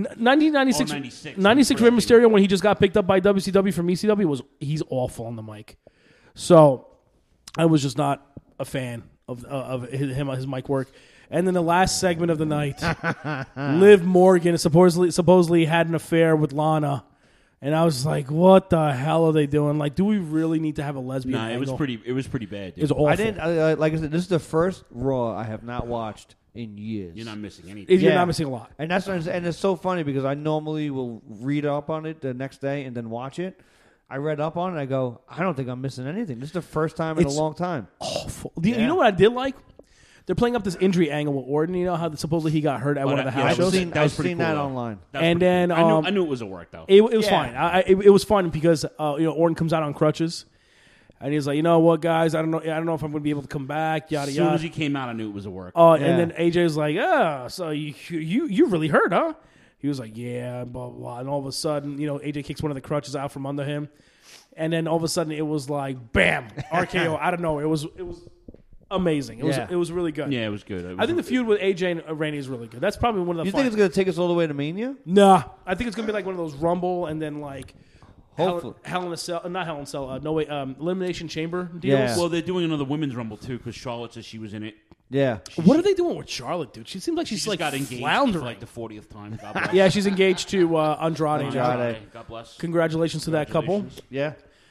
1996 Rey Mysterio, when he just got picked up by WCW from ECW, he's awful on the mic. So I was just not a fan of his mic work. And then the last segment of the night, Liv Morgan supposedly had an affair with Lana. And I was like, "What the hell are they doing? Like, do we really need to have a lesbian?" Nah, angle? it was pretty bad. Dude. It was awful. I didn't. Like I said, this is the first Raw I have not watched in years. You're not missing anything. You're not missing a lot. And and it's so funny because I normally will read up on it the next day and then watch it. I read up on it. I go, I don't think I'm missing anything. This is the first time in a long time. Awful. You know what I did like? They're playing up this injury angle with Orton. You know how supposledly he got hurt at one of the house shows? I've seen that online. And then I knew it was a work, though. It was fine. It was fun because Orton comes out on crutches. And he's like, you know what, guys? I don't know if I'm going to be able to come back. Yada yada. As soon as he came out, I knew it was a work. And then AJ's like, so you really hurt, huh? He was like, yeah, blah blah blah. And all of a sudden, AJ kicks one of the crutches out from under him, and then all of a sudden it was like, bam, RKO out of nowhere. It was amazing. It was really good. Yeah, it was good. I think the feud with AJ and Randy is really good. That's probably one of the. You think it's going to take us all the way to Mania? Nah, I think it's going to be like one of those Rumble and then like. Hopefully. Hell in a Cell, not Hell in a Cell. Elimination Chamber deals. Yeah. Well, they're doing another women's Rumble too because Charlotte says she was in it. Yeah. What are they doing with Charlotte, dude? She seems like she's like got engaged floundering. for like the 40th time. God bless. Yeah, she's engaged to Andrade. God bless. Congratulations to that couple. Yeah.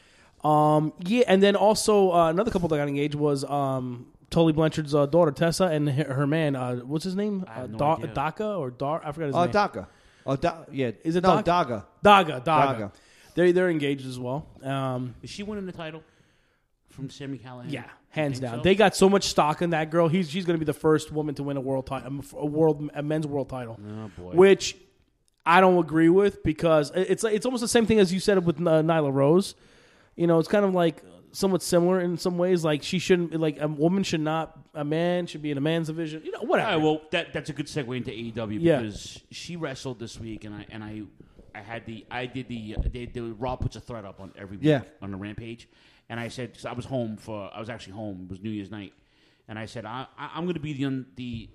And then also another couple that got engaged was Tully Blanchard's daughter Tessa and her man. What's his name? Daka or Dar? I forgot his name. Daka. Yeah. Is it Daga? Daga. They're engaged as well. Is she winning the title from Sami Callihan? Yeah, hands down. So? They got so much stock in that girl. She's going to be the first woman to win a men's world title. Oh boy. Which I don't agree with because it's almost the same thing as you said with Nyla Rose. It's kind of like somewhat similar in some ways. Like she shouldn't, like a woman should not, a man should be in a man's division. Whatever. All right, well, that's a good segue into AEW because she wrestled this week, and the Raw puts a thread up on every week on the Rampage, and I said, cause I was actually home. It was New Year's night, and I said I'm going to be the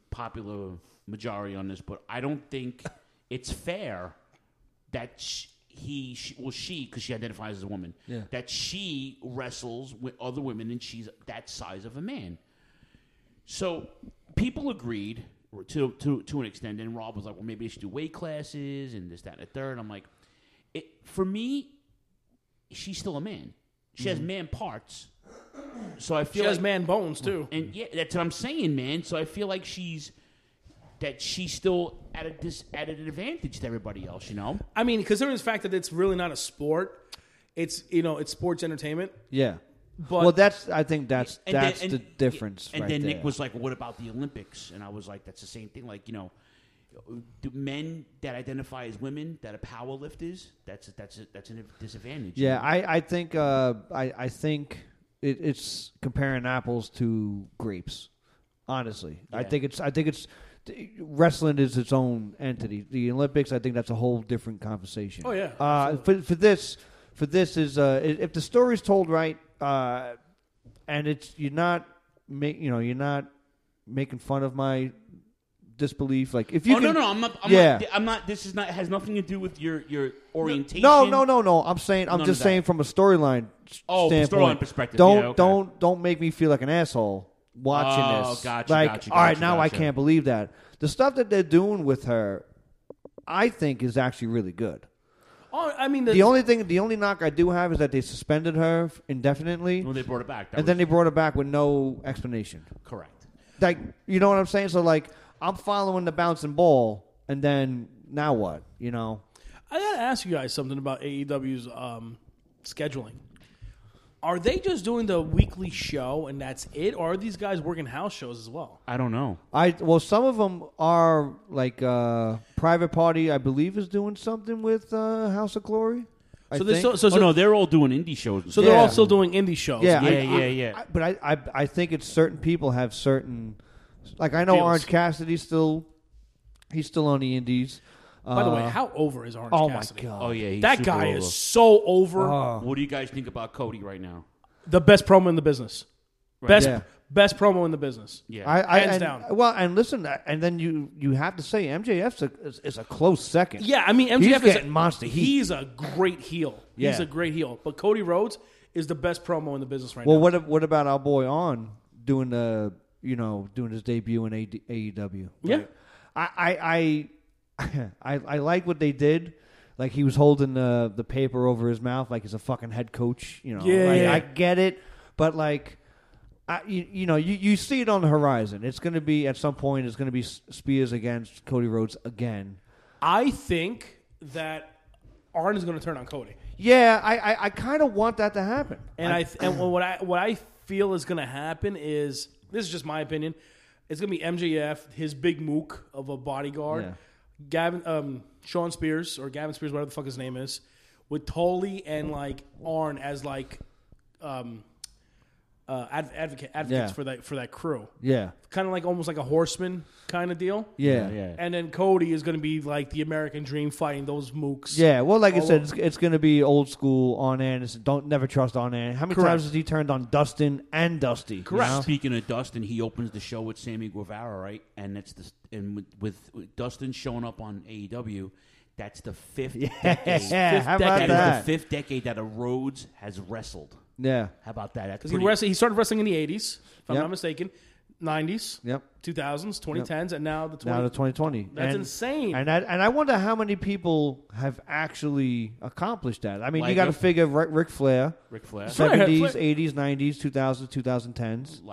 unpopular majority on this, but I don't think it's fair that because she identifies as a woman, that she wrestles with other women and she's that size of a man. So people agreed to an extent, and Rob was like, well, maybe they should do weight classes and this, that, and the third. I'm like, for me, she's still a man. She has man parts. So I feel she has man bones too. And yeah, that's what I'm saying, man. So I feel like she's still at an advantage to everybody else, you know? I mean, considering the fact that it's really not a sport, it's sports entertainment. Yeah. But I think that's the difference. And right then there. Nick was like, well, what about the Olympics? And I was like, that's the same thing. Like, do men that identify as women that are power lifters, that's a disadvantage. Yeah, I think I think it's comparing apples to grapes. Honestly, Yeah. I think it's wrestling is its own entity. The Olympics, I think that's a whole different conversation. Oh yeah. For this is if the story's told right, and you're not making fun of my disbelief. Like if you no, I'm not. This is not has nothing to do with your orientation. No. I'm just saying from a storyline standpoint. Storyline perspective. Don't make me feel like an asshole watching this. Gotcha. All right, now I can't believe that the stuff that they're doing with her, I think, is actually really good. Oh, I mean, the only knock I do have is that they suspended her indefinitely. Well, they brought it back, then they brought it back with no explanation. Correct. Like, you know what I'm saying? So, like, I'm following the bouncing ball, and then now what? You know? I gotta ask you guys something about AEW's scheduling. Are they just doing the weekly show and that's it, or are these guys working house shows as well? I don't know. Some of them are like Private Party. I believe is doing something with House of Glory. No, they're all doing indie shows. So they're all still doing indie shows. Yeah. But I think it's certain people have certain. Like I know Deals. Orange Cassidy's he's still on the indies. By the way, how over is Orange Cassidy? My God. Oh yeah, he's that super guy over. is so over. What do you guys think about Cody right now? The best promo in the business. Right. Best promo in the business. Yeah, hands down. Well, and listen, and then you have to say MJF is a close second. Yeah, I mean MJF he's is getting monster heat. He's a great heel. Yeah. He's a great heel. But Cody Rhodes is the best promo in the business right well, now. what about our boy On doing his debut in AEW? Yeah, right? I like what they did. Like he was holding the paper over his mouth like he's a fucking head coach. I get it, but like, you see it on the horizon. It's going to be at some point. It's going to be Spears against Cody Rhodes again. I think that Arn is going to turn on Cody. Yeah, I kind of want that to happen. And what I feel is going to happen is, this is just my opinion, it's going to be MJF, his big mook of a bodyguard. Yeah. Sean Spears or Gavin Spears, whatever the fuck his name is, with Tully and like Arn as like advocates for that crew. Yeah, kind of like almost like a horseman kind of deal. Yeah. And then Cody is going to be like the American Dream fighting those mooks. Yeah, well, like I said, it's going to be old school on Anderson. Don't never trust on Anderson. How many times has he turned on Dustin and Dusty? Correct. You know? Speaking of Dustin, he opens the show with Sammy Guevara, right? And it's with Dustin showing up on AEW. That's the fifth decade. How about that? Is the fifth decade that a Rhodes has wrestled. Yeah. How about that? Because he started wrestling in the 80s, if I'm not mistaken. 90s, yep, 2000s, 2010s, and now the 2020. That's insane. And I wonder how many people have actually accomplished that. I mean, you got to figure Ric Flair, 70s, 80s, 90s, 2000s, 2010s.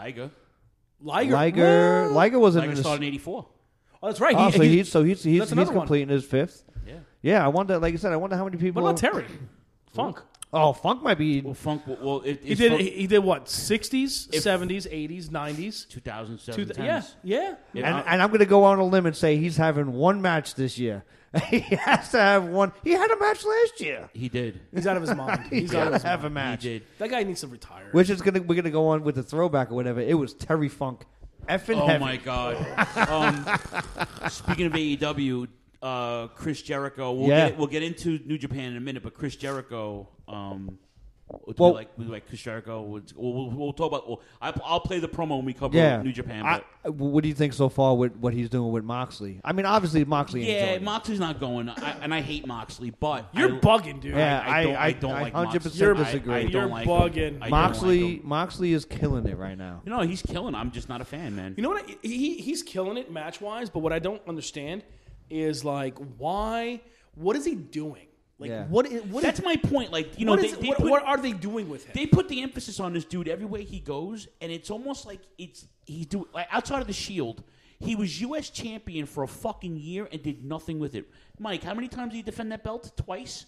Liger wasn't in started in '84. Oh, that's right. He's completing his fifth. Yeah. I wonder. Like I said, I wonder how many people. What about Terry Funk? Oh, Funk might be. Well, Funk. Well, he did what? 60s, 70s, 80s, 90s, 2000s, 2010s. Yeah. And I'm going to go on a limb and say he's having one match this year. He has to have one. He had a match last year. He did. He's out of his mind. He's got to have a match. He did. That guy needs to retire. We're gonna go on with the throwback or whatever. It was Terry Funk. Effing heavy. My God. Speaking of AEW, Chris Jericho. We'll get into New Japan in a minute, but Chris Jericho Well, like Chris Jericho. We'll talk about. Well, I'll play the promo when we cover New Japan. But what do you think so far with what he's doing with Moxley? I mean, obviously Moxley. Yeah, Moxley's not going, and I hate Moxley, but you're bugging, dude. Yeah, I don't like 100% disagree. You're bugging. Moxley is killing it right now. You know, he's killing. I'm just not a fan, man. You know what? He's killing it match wise, but what I don't understand is like why. What is he doing? Like what? That's my point. Like you know, what are they doing with him? They put the emphasis on this dude everywhere he goes, and it's almost like he's doing like outside of the Shield. He was U.S. champion for a fucking year and did nothing with it. Mike, how many times did he defend that belt? Twice.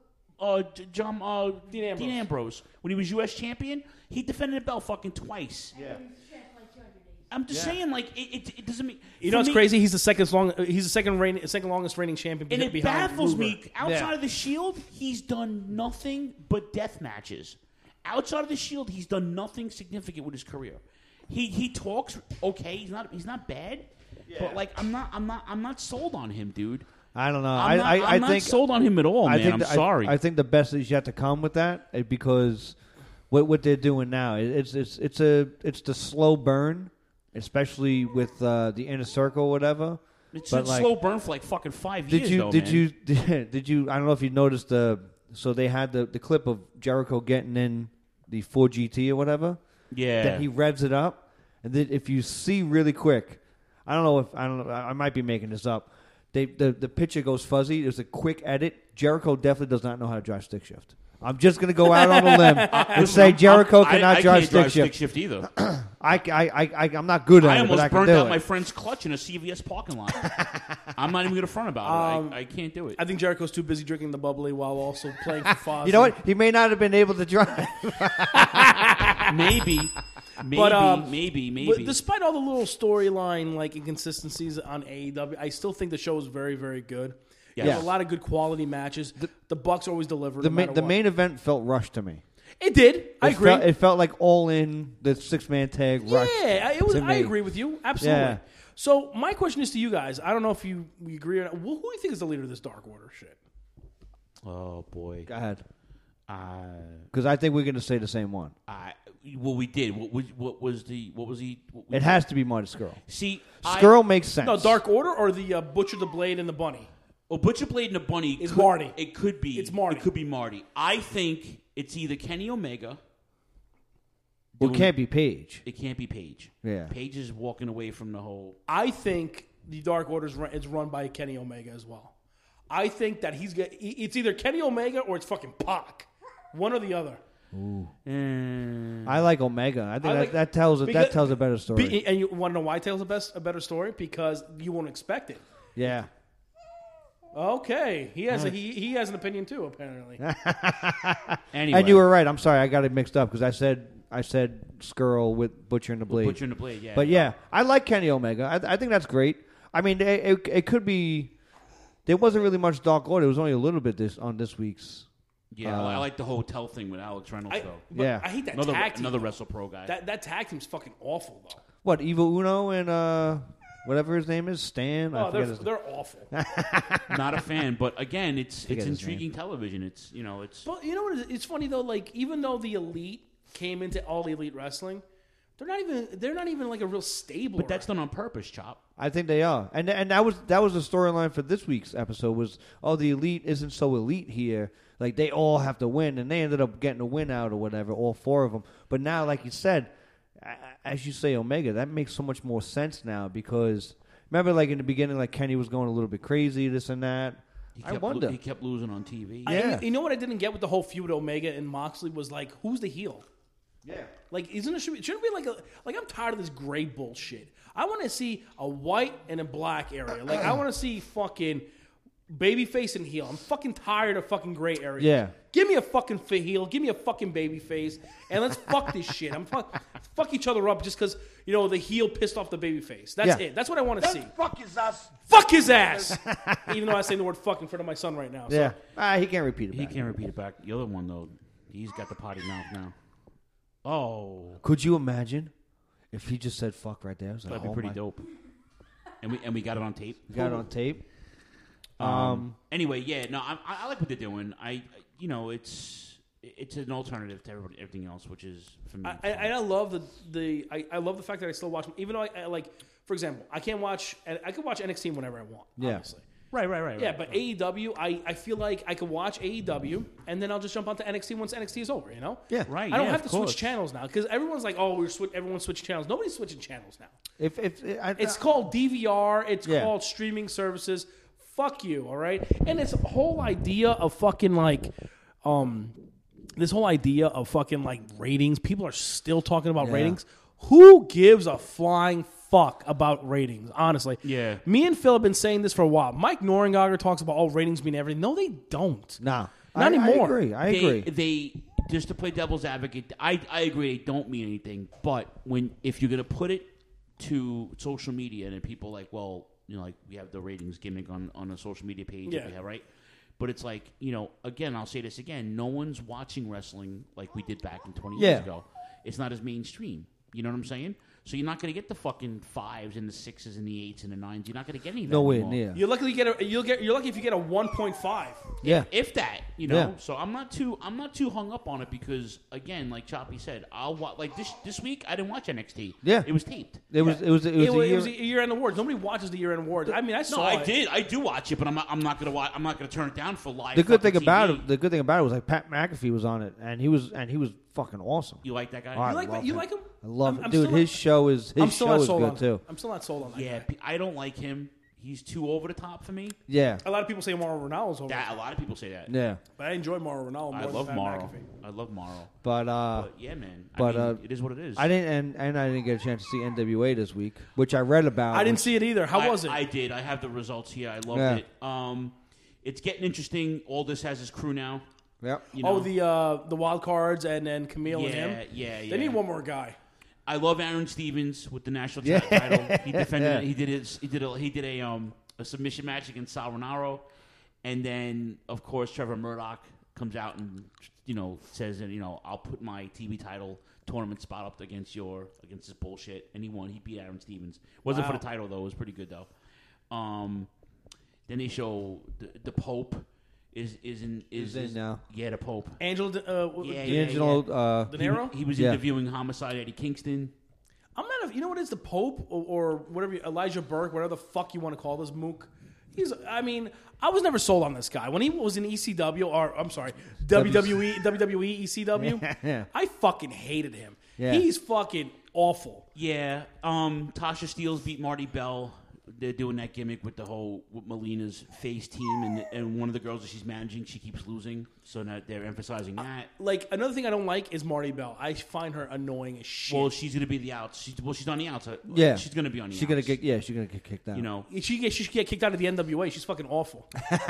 Dean Ambrose. When he was U.S. champion, he defended the belt fucking twice. Yeah. I'm just saying, like it doesn't mean. You know what's crazy? He's the second longest reigning champion. And it baffles me. Outside of the Shield, he's done nothing but death matches. Outside of the Shield, he's done nothing significant with his career. He talks okay. He's not bad, but like I'm not sold on him, dude. I don't know. I'm not sold on him at all, man. I'm sorry. I think the best is yet to come with that because what they're doing now it's the slow burn. Especially with the Inner Circle or whatever. It's a slow burn for like fucking 5 years, Did you, I don't know if you noticed so they had the clip of Jericho getting in the 4GT or whatever. Yeah. Then he revs it up. And then if you see really quick, I might be making this up. The picture goes fuzzy. There's a quick edit. Jericho definitely does not know how to drive stick shift. I'm just going to go out on a limb and say Jericho cannot drive stick shift. I can't drive stick shift either. I'm not good at it, but I can do it. I almost burnt out my friend's clutch in a CVS parking lot. I'm not even going to front about it. I can't do it. I think Jericho's too busy drinking the bubbly while also playing for Fozzy. You know what? He may not have been able to drive. Maybe. But despite all the little storyline like inconsistencies on AEW, I still think the show is very, very good. Yes. There's a lot of good quality matches. The Bucks always deliver. The main event felt rushed to me. It did. I agree. It felt like all in the 6-man tag rush. Yeah, I agree with you. Absolutely. Yeah. So my question is to you guys. I don't know if we agree or not. Who do you think is the leader of this Dark Order shit? Oh boy. Go ahead. Because I think we're going to say the same one. Well, we did. What was he? It has to be Marty Scurll. See, Scurll makes sense. No, Dark Order or the Butcher, the Blade, and the Bunny. Well, Butcher, Blade, and the Bunny is Marty. It could be. It's Marty. It could be Marty. I think it's either Kenny Omega. Well, it can't be Paige. It can't be Paige. Yeah. Paige is walking away from the whole. I think the Dark Order is run by Kenny Omega as well. I think that it's either Kenny Omega or it's fucking Pac. One or the other. Ooh. I like Omega. I think that tells a better story. And you want to know why it tells a better story? Because you won't expect it. Yeah. Okay. He has an opinion too, apparently. Anyway. And you were right. I'm sorry. I got it mixed up because I said Scurll with Butcher and the Blade. Butcher and the Blade, yeah. But yeah, I like Kenny Omega. I think that's great. I mean, it could be. There wasn't really much Dark Order. It was only a little bit on this week's. Yeah, I like the hotel thing with Alex Reynolds, though. Yeah. I hate that tag team. Another WrestlePro guy. That tag team's fucking awful, though. What, Evil Uno and whatever his name is, Stan? Oh, they're awful. Not a fan, but again, it's intriguing television. It's. But you know what? It's funny though. Like even though the Elite came into All Elite Wrestling, they're not even like a real stable. But that's done on purpose, Chop. I think they are, and that was the storyline for this week's episode was the Elite isn't so elite here. Like they all have to win, and they ended up getting a win out or whatever, all four of them. But now, like you said, as you say, Omega, that makes so much more sense now because remember, like in the beginning, like Kenny was going a little bit crazy, this and that. I wonder. He kept losing on TV. Yeah. You know what I didn't get with the whole feud Omega and Moxley was like, who's the heel? Yeah. Like, shouldn't it be like I'm tired of this gray bullshit. I want to see a white and a black area. Like, I want to see fucking babyface and heel. I'm fucking tired of fucking gray areas. Yeah. Give me a fucking heel. Give me a fucking babyface. And let's fuck this shit. Fuck each other up just because, the heel pissed off the babyface. That's it. That's what I want to see. Fuck his ass. Fuck his ass. Even though I say the word fuck in front of my son right now. So. Yeah. He can't repeat it back. He can't repeat it back. The other one, though, he's got the potty mouth now. Oh. Could you imagine if he just said fuck right there? That'd be pretty dope. And we got it on tape. We got it on tape. Anyway, yeah, no, I like what they're doing. it's an alternative to everything else, which is for me. I love I love the fact that I still watch them, even though I like, for example, I can watch NXT whenever I want. Obviously. Right. Yeah, but AEW, I feel like I could watch AEW and then I'll just jump onto NXT once NXT is over. You know? Yeah, right. I don't have to switch channels now because everyone's like, oh, everyone's switching channels. Nobody's switching channels now. It's called DVR. It's called streaming services. Fuck you, all right? And this whole idea of fucking like, ratings. People are still talking about ratings. Who gives a flying fuck about ratings? Honestly, yeah. Me and Phil have been saying this for a while. Mike Norengager talks about ratings mean everything. No, they don't. No, not anymore. I agree. They just to play devil's advocate. I agree. They don't mean anything. But if you're gonna put it to social media and then people like, well, you know, like we have the ratings gimmick on a social media page that we have, right? But it's like, you know, again, I'll say this again. No one's watching wrestling like we did back in 20 years ago. It's not as mainstream. You know what I'm saying? So you're not going to get the fucking 5s and the 6s and the 8s and the 9s. You're not going to get any of that Nowhere anymore. near. You're lucky if you get a 1.5. Yeah, if that, you know. So I'm not too hung up on it because again, like Choppy said, I'll watch like this week. I didn't watch NXT. Yeah, it was taped. It was a year-end awards. Nobody watches the year-end awards. I mean, I saw. I did. I do watch it, but I'm not going to watch. I'm not going to turn it down for live. The good thing TV. about it was like Pat McAfee was on it, and he was fucking awesome. You like that guy? You like him? I love him, dude. His show is good too. I'm still not sold on that. Yeah, I don't like him. He's too over the top for me. Yeah, a lot of people say Mauro Ranallo's over. A lot of people say that. Yeah, but I enjoy Mauro Ranallo more. I love than Mauro. McAfee. I love Mauro. But yeah, man. But I mean, it is what it is. I didn't, and I didn't get a chance to see NWA this week, which I read about. I didn't see it either. How was it? I did. I have the results here. I loved it. It's getting interesting. Aldis has his crew now. Yep. You know? The wild cards and then Camille and him. Yeah. They need one more guy. I love Aaron Stevens with the national title. He defended. He did a submission match against Sal Rinauro, and then of course Trevor Murdoch comes out and says that I'll put my TV title tournament spot up against this bullshit, and he won. He beat Aaron Stevens. Wasn't for the title though. It was pretty good though. Then they show the Pope. Is in now. Yeah, the Pope. Angelo D'Angelo De Niro? He was interviewing Homicide Eddie Kingston. I'm not you know what is the Pope or whatever, Elijah Burke, whatever the fuck you want to call this mook. I was never sold on this guy. When he was in ECW, or I'm sorry, WWE ECW, I fucking hated him. Yeah. He's fucking awful. Yeah. Tasha Steelz beat Marty Bell. They're doing that gimmick with with Melina's face team, and one of the girls that she's managing, she keeps losing. So now they're emphasizing that. Like, another thing I don't like is Marty Bell. I find her annoying as shit. Well, she's going to be the outs. She's on the outside. Yeah, she's going to be on the outs. She's going to get kicked out. You know, she should get kicked out of the NWA. She's fucking awful.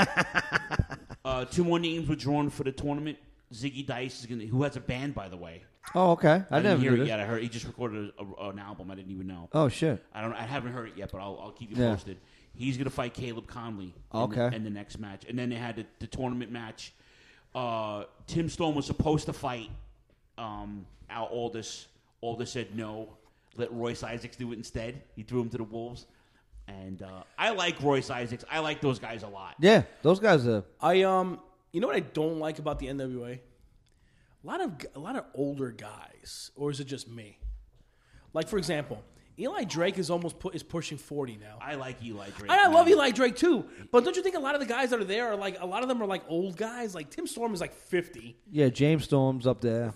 2 more names were drawn for the tournament. Ziggy Dice who has a band, by the way. Oh, okay. I didn't never hear it yet. I heard he just recorded an album. I didn't even know. Oh shit! I haven't heard it yet, but I'll keep you posted. He's gonna fight Caleb Conley. In the next match, and then they had the tournament match. Tim Storm was supposed to fight Al Aldis. Aldis said no. Let Royce Isaacs do it instead. He threw him to the wolves. And I like Royce Isaacs. I like those guys a lot. Yeah, those guys are. You know what I don't like about the NWA? A lot of older guys, or is it just me? Like, for example, Eli Drake is pushing 40 now. I like Eli Drake. I love Eli Drake too, but don't you think a lot of the guys that are there are like, a lot of them are like old guys? Like Tim Storm is like 50. Yeah, James Storm's up there.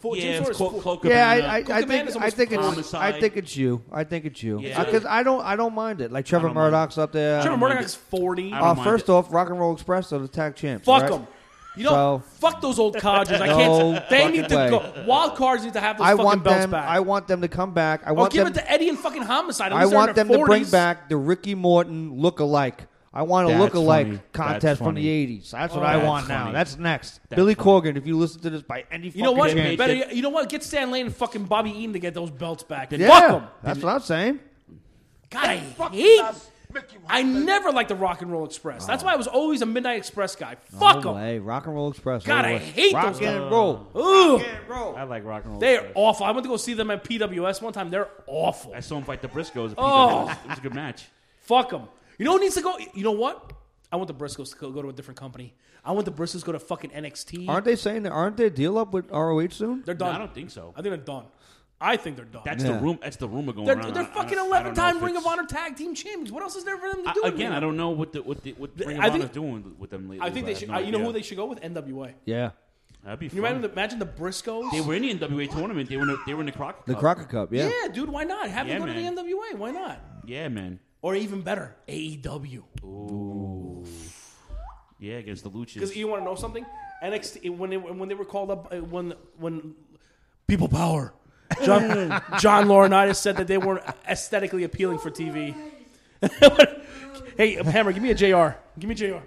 I think it's you. Because I don't mind it. Like Trevor Murdoch's up there. Trevor Murdoch's 40. First off, Rock and Roll Express are the tag champs. Fuck them. Fuck those old codgers. I can't. They need to go. Wild cards need to have those fucking belts back. I want them to come back. Give it to Eddie and fucking Homicide. I want them to bring back the Ricky Morton look-alike. I want a look-alike contest from the 80s. That's what I want now. That's next. Billy Corgan, if you listen to this by any fucking chance. You know what? Get Stan Lane and fucking Bobby Eaton to get those belts back. Yeah, fuck them. That's what I'm saying. God, I never liked the Rock and Roll Express. That's why I was always a Midnight Express guy. Fuck them. Hey, Rock and Roll Express. God, I hate Rock those guys. and Roll. Ugh. Rock and Roll. I like Rock and Roll. They're awful. I went to go see them at PWS one time. They're awful. I saw them fight the Briscoes. It was a good match. Fuck them. You know who needs to go? You know what? I want the Briscoes to go to a different company. I want the Briscoes to go to fucking NXT. Aren't they a deal up with ROH soon? They're done. I don't think so. I think they're done. I think they're done. That's the rumor going around. They're fucking 11-time Ring of Honor tag team champions. What else is there for them to do? Again, I don't know what Ring of Honor is doing with them lately. I think they should. You know who they should go with? NWA. Yeah. That'd be fun. You imagine the Briscoes? They were in the NWA tournament. They were in the Crockett Cup. The Crockett Cup, yeah. Yeah, dude, why not? Have them go to the NWA. Why not? Yeah, man. Or even better, AEW. Ooh. Yeah, against the Luchas. Because you want to know something? NXT, when they were called up, when People Power, John Laurinaitis said that they weren't aesthetically appealing for TV. Hey, Hammer, give me a JR. Give me a JR.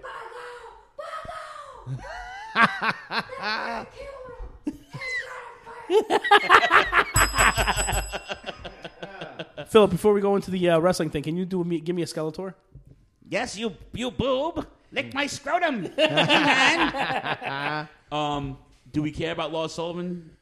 Philip, before we go into the wrestling thing, can you give me a Skeletor? Yes, you boob. Lick my scrotum. Man. Do we care about Lars Sullivan?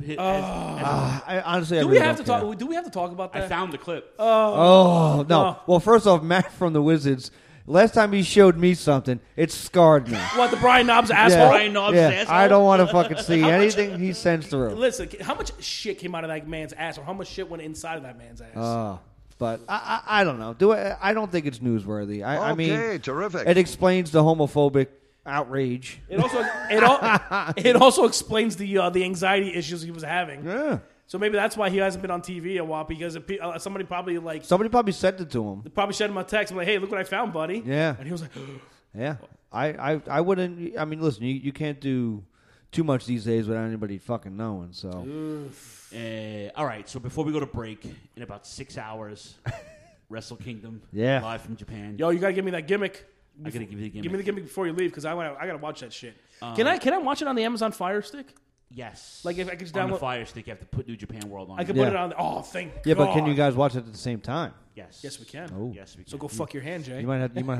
I honestly, do we have to talk? Do we have to talk about that? I found the clip. Oh no! Well, first off, Matt from the Wizards. Last time he showed me something, it scarred me. What, the Brian Knobs asshole? Brian Knobs asshole? I don't want to fucking see anything he sends through. Listen, how much shit came out of that man's ass, or how much shit went inside of that man's ass? But I don't know. I don't think it's newsworthy. I mean, terrific. It explains the homophobic outrage. It also explains the anxiety issues he was having. Yeah. So maybe that's why he hasn't been on TV a while, because somebody probably sent it to him. They probably sent him a text like, "Hey, look what I found, buddy." Yeah. And he was like, "Yeah, I wouldn't. I mean, listen, you can't do too much these days without anybody fucking knowing." So, all right. So before we go to break, in about 6 hours, Wrestle Kingdom, live from Japan. Yo, you gotta give me that gimmick. I gotta give you the gimmick. Give me the gimmick before you leave, because I gotta watch that shit. Can I watch it on the Amazon Fire Stick? Yes. Like if I could just on download the Fire Stick, you have to put New Japan World on. I can put it on. Oh, thank God. Yeah, but can you guys watch it at the same time? Yes. Yes, we can. Oh. Yes, we can. So go fuck your hand, Jay. You might have to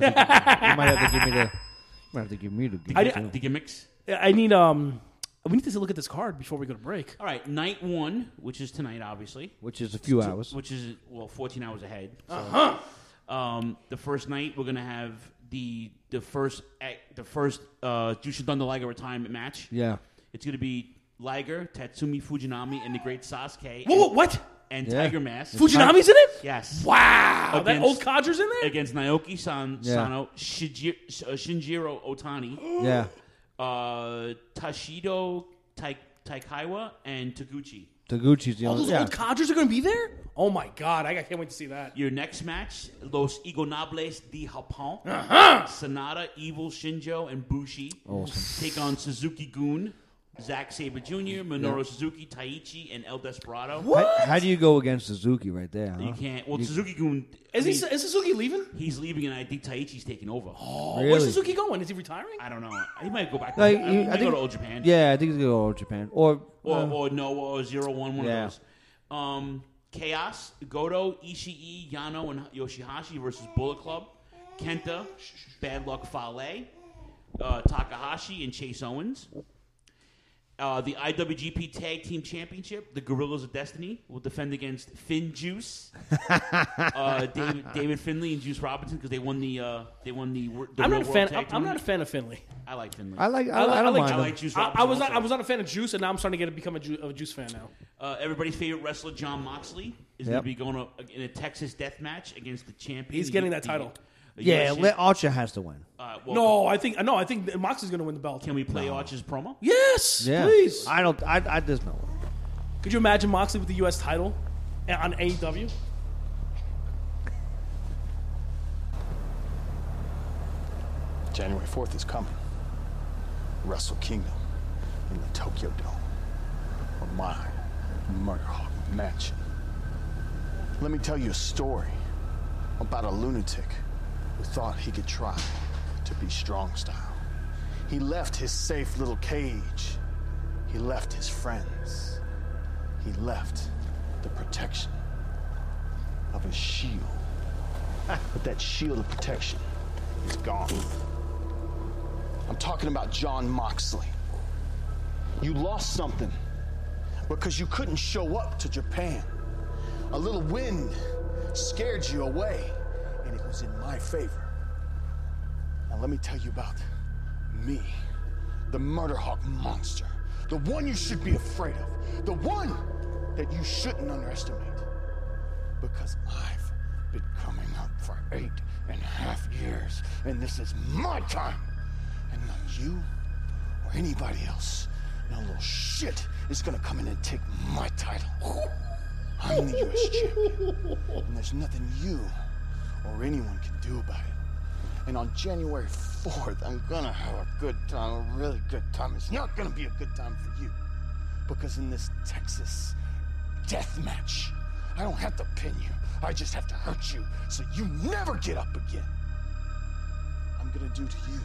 give me the gimmicks. I need we need to look at this card before we go to break. All right, night one, which is tonight, obviously. Which is a few hours. Which is 14 hours ahead. So, the first night we're gonna have the first Jushin Thunder Liger retirement match. Yeah. It's gonna be Liger, Tatsumi Fujinami, and the Great Sasuke. What? And Tiger Mask. Fujinami's in it? Yes. Wow. That old codger's in there? Against Naoki Sano, Shinjiro Otani. Yeah. Tashido Taikaiwa, and Taguchi. Taguchi's the All only. those old codgers are going to be there? Oh, my God. I can't wait to see that. Your next match, Los Ingobernables de Japón. Sonata, Evil, Shinjo, and Bushi. Awesome. Take on Suzuki-gun, Zack Sabre Jr., Minoru Suzuki, Taichi, and El Desperado. How do you go against Suzuki right there? Huh? You can't. Well, Suzuki-gun... Is Suzuki leaving? He's leaving, and I think Taichi's taking over. Oh, really? Where's Suzuki going? Is he retiring? I don't know. He might go back. Like, He might go to Old Japan. Yeah, I think he's going to go to Old Japan. Or Noah, or 0-1, one of those. Chaos, Goto, Ishii, Yano, and Yoshihashi versus Bullet Club. Kenta, Bad Luck Fale, Takahashi, and Chase Owens. The IWGP Tag Team Championship, the Gorillas of Destiny, will defend against Finn Juice, David Finlay, and Juice Robinson, because they won the I'm Real not a World fan. Tag I'm not a Tournament. fan of Finlay. I like Finlay. I don't mind him. like Juice Robinson. I was not a fan of Juice, and now I'm starting to become a Juice fan now. Everybody's favorite wrestler, Jon Moxley, is going to be going in a Texas death match against the champion. He's getting that title. Archer has to win. I think Moxley's going to win the belt. Can we play Archer's promo? Yes, Yeah. please. I there's no way. Could you imagine Moxley with the U.S. title on AEW? January 4th is coming. Wrestle Kingdom in the Tokyo Dome, or my Murder Hawk Mansion. Let me tell you a story about a lunatic who thought he could try to be strong style. He left his safe little cage. He left his friends. He left the protection of his shield. But that shield of protection is gone. I'm talking about Jon Moxley. You lost something because you couldn't show up to Japan. A little wind scared you away, and it was in my favor. Now let me tell you about Me, the Murder Hawk monster. The one you should be afraid of. The one that you shouldn't underestimate. Because I've been coming up for 8.5 years, and this is my time. And not you or anybody else. No little shit is gonna come in and take my title. I'm the U.S. champion, and there's nothing you or anyone can do about it. And on January 4th, I'm gonna have a good time, a really good time. It's not gonna be a good time for you. Because in this Texas death match, I don't have to pin you. I just have to hurt you so you never get up again. I'm gonna do to you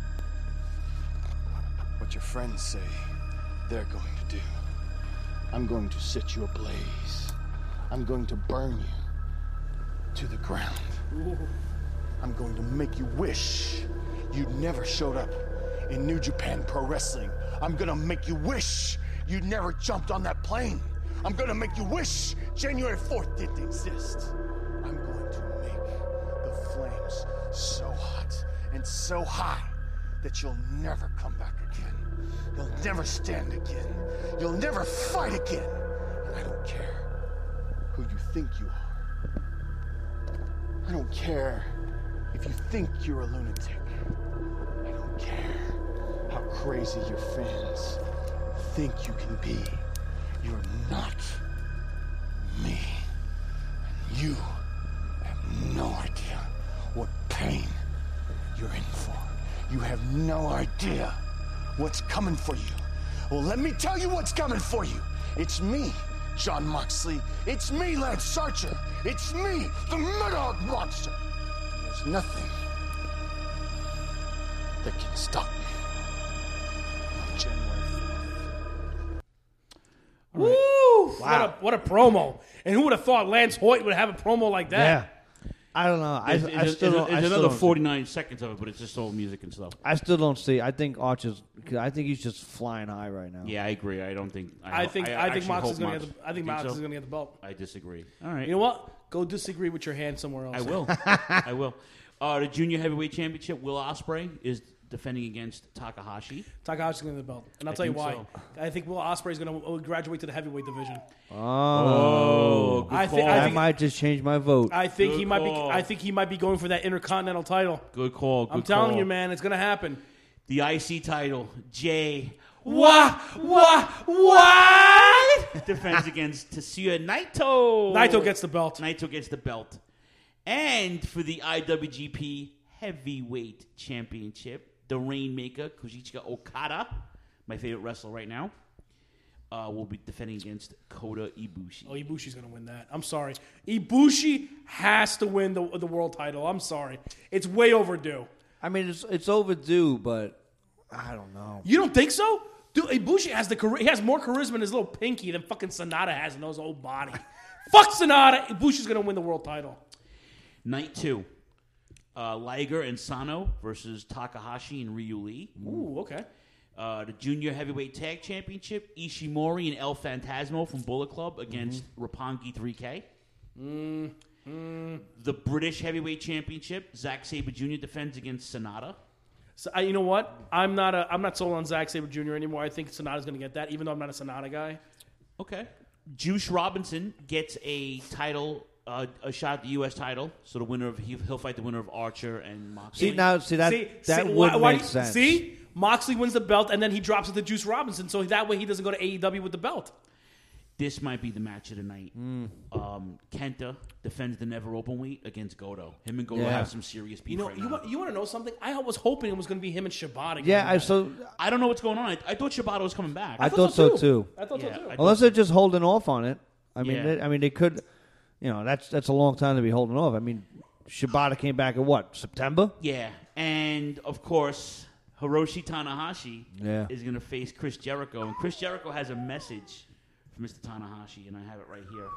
what your friends say they're going to do. I'm going to set you ablaze. I'm going to burn you to the ground. I'm going to make you wish you'd never showed up in New Japan Pro Wrestling. I'm going to make you wish you'd never jumped on that plane. I'm going to make you wish January 4th didn't exist. I'm going to make the flames so hot and so high that you'll never come back again. You'll never stand again. You'll never fight again. And I don't care who you think you are. I don't care if you think you're a lunatic. I don't care how crazy your fans think you can be. You're not me. And you have no idea what pain you're in for. You have no idea what's coming for you. Well, let me tell you what's coming for you. It's me, Jon Moxley. It's me, Lance Archer. It's me, the Murder Hawk monster. And there's nothing that can stop me. On January 4th. Woo! Wow. What a promo. And who would have thought Lance Hoyt would have a promo like that? Yeah. I don't know. I still don't. There's another 49 seconds of it, but it's just all music and stuff. I still don't see. I think Archer's. I think he's just flying high right now. Yeah, I agree. I don't think. I think Mox is going to get the. I think Mox is going to get the belt. I disagree. All right. You know what? Go disagree with your hand somewhere else. I will. I will. The Junior Heavyweight Championship. Will Ospreay is defending against Takahashi. Takahashi's going to get the belt, and I'll tell you why. So. I think Will Ospreay is going to graduate to the heavyweight division. Oh, I think might just change my vote. I think he might be. I think he might be going for that Intercontinental title. Good call. I'm telling you, man, it's going to happen. The IC title, Jay. What? Defends against Tetsuya Naito. Naito gets the belt. And for the IWGP Heavyweight Championship, the Rainmaker, Kazuchika Okada, my favorite wrestler right now, will be defending against Kota Ibushi. Oh, Ibushi's going to win that. I'm sorry. Ibushi has to win the world title. I'm sorry. It's way overdue. I mean, it's overdue, but I don't know. You don't think so? Dude, Ibushi has he has more charisma in his little pinky than fucking Sonata has in his whole body. Fuck Sonata. Ibushi's going to win the world title. Night 2. Liger and Sano versus Takahashi and Ryu Lee. Ooh, okay. The Junior Heavyweight Tag Championship, Ishimori and El Phantasmo from Bullet Club against Roppongi 3K. The British Heavyweight Championship, Zack Sabre Jr. defends against Sonata. So, you know what? I'm not sold on Zack Sabre Jr. anymore. I think Sonata's going to get that, even though I'm not a Sonata guy. Okay. Juice Robinson gets a title, a shot at the U.S. title. So the winner of he'll fight the winner of Archer and Moxley. That would make sense. See, Moxley wins the belt, and then he drops it to Juice Robinson, so that way he doesn't go to AEW with the belt. This might be the match of the night. Kenta defends the never openweight against Goto. Him and Goto have some serious beef right now. You want to know something? I was hoping it was going to be him and Shibata. Yeah, I don't know what's going on. I thought Shibata was coming back. I thought so too. I thought so too. Unless they're just holding off on it. I mean, they could. You know, that's a long time to be holding off. I mean, Shibata came back in what, September? Yeah, and of course Hiroshi Tanahashi is going to face Chris Jericho, and Chris Jericho has a message for Mr. Tanahashi, and I have it right here.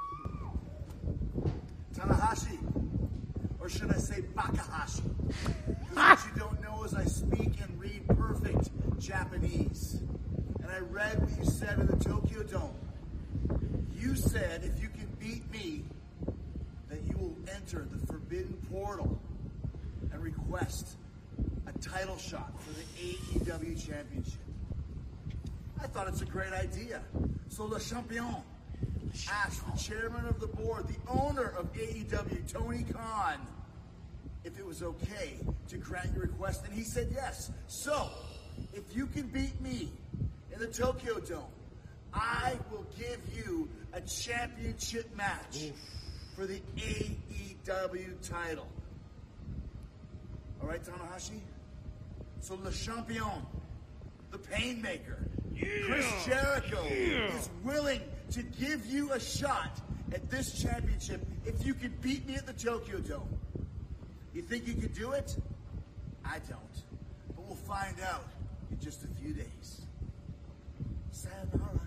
Tanahashi, or should I say Bakahashi? What you don't know is I speak and read perfect Japanese. And I read what you said in the Tokyo Dome. You said if you can beat me, that you will enter the forbidden portal and request a title shot for the AEW Championship. I thought it's a great idea. So Le Champion asked the chairman of the board, the owner of AEW, Tony Khan, if it was okay to grant your request, and he said yes. So, if you can beat me in the Tokyo Dome, I will give you a championship match for the AEW title. All right, Tanahashi? So Le Champion, the Painmaker, Chris Jericho is willing to give you a shot at this championship if you can beat me at the Tokyo Dome. You think you could do it? I don't. But we'll find out in just a few days. Sayonara.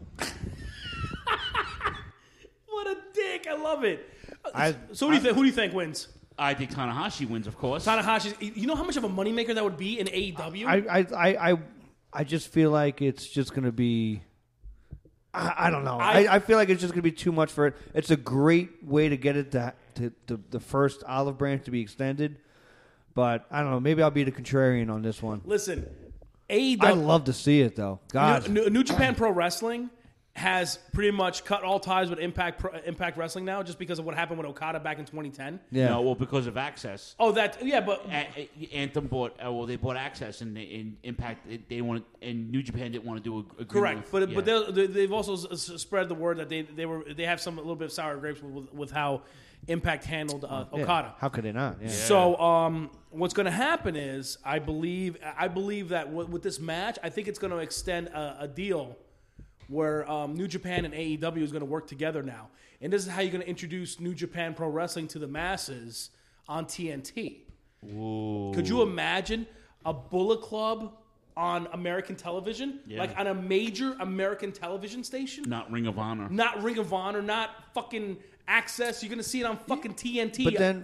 What a dick! I love it. So who do you think wins? I think Tanahashi wins, of course. Tanahashi. You know how much of a moneymaker that would be in AEW? I just feel like it's just going to be. I don't know. I feel like it's just going to be too much for it. It's a great way to get it to the first olive branch to be extended, but I don't know. Maybe I'll be the contrarian on this one. Listen, AEW. I'd love to see it though. God, New Japan Pro Wrestling has pretty much cut all ties with Impact Wrestling now, just because of what happened with Okada back in 2010. Yeah. No, well, because of Access. Oh, but Anthem bought. They bought Access, and Impact. They wanted, and New Japan didn't want to do a correct. But they've also spread the word that they have a little bit of sour grapes with how Impact handled Okada. Yeah. How could they not? Yeah. So what's going to happen is I believe that with this match, I think it's going to extend a deal where New Japan and AEW is going to work together now. And this is how you're going to introduce New Japan Pro Wrestling to the masses on TNT. Ooh. Could you imagine a Bullet Club on American television? Yeah. Like on a major American television station? Not Ring of Honor. Not Ring of Honor, not fucking Access. You're going to see it on fucking TNT.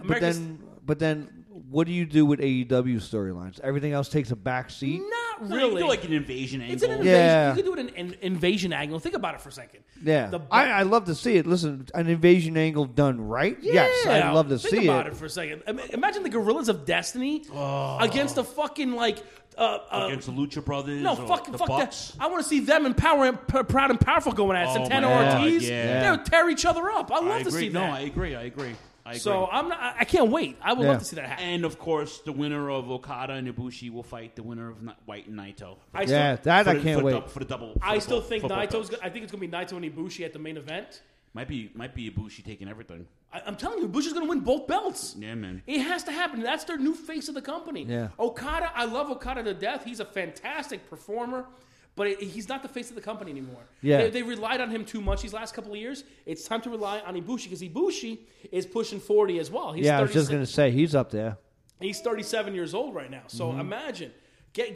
But then, what do you do with AEW storylines? Everything else takes a back seat? Not No, really. you do like an invasion angle. It's an invasion. Yeah. You can do an invasion angle. Think about it for a second. Yeah. I love to see it. Listen, an invasion angle done right? Yes, I'd love to see it. Think about it for a second. Imagine the Gorillas of Destiny against the fucking against the Lucha Brothers. No, or fuck the that. Bucks. I want to see them in Proud and Powerful going at it. Santana Ortiz. Yeah. They would tear each other up. I love to see that. No, I agree. So I can't wait. I would love to see that happen. And of course, the winner of Okada and Ibushi will fight the winner of White and Naito. I can't wait For the double. I still think Naito's. I think it's going to be Naito and Ibushi at the main event. Might be Ibushi taking everything. I'm telling you, Ibushi's going to win both belts. Yeah, man. It has to happen. That's their new face of the company. Yeah. Okada, I love Okada to death. He's a fantastic performer, but he's not the face of the company anymore. Yeah. They relied on him too much these last couple of years. It's time to rely on Ibushi because Ibushi is pushing 40 as well. He's I was just going to say, he's up there. He's 37 years old right now. So imagine. Get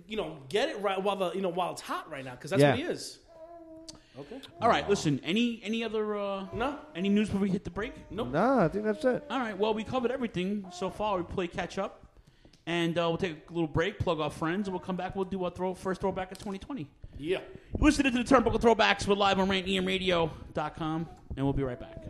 it right while it's hot right now because that's what he is. Okay. All right. Listen. Any other no? Any news before we hit the break? Nope. No, I think that's it. All right. Well, we covered everything so far. We play catch up, and we'll take a little break, plug our friends, and we'll come back. We'll do our first throwback of 2020. Yeah. Listening to the Turnbuckle Throwbacks. We're live on rantemradio.com, and we'll be right back.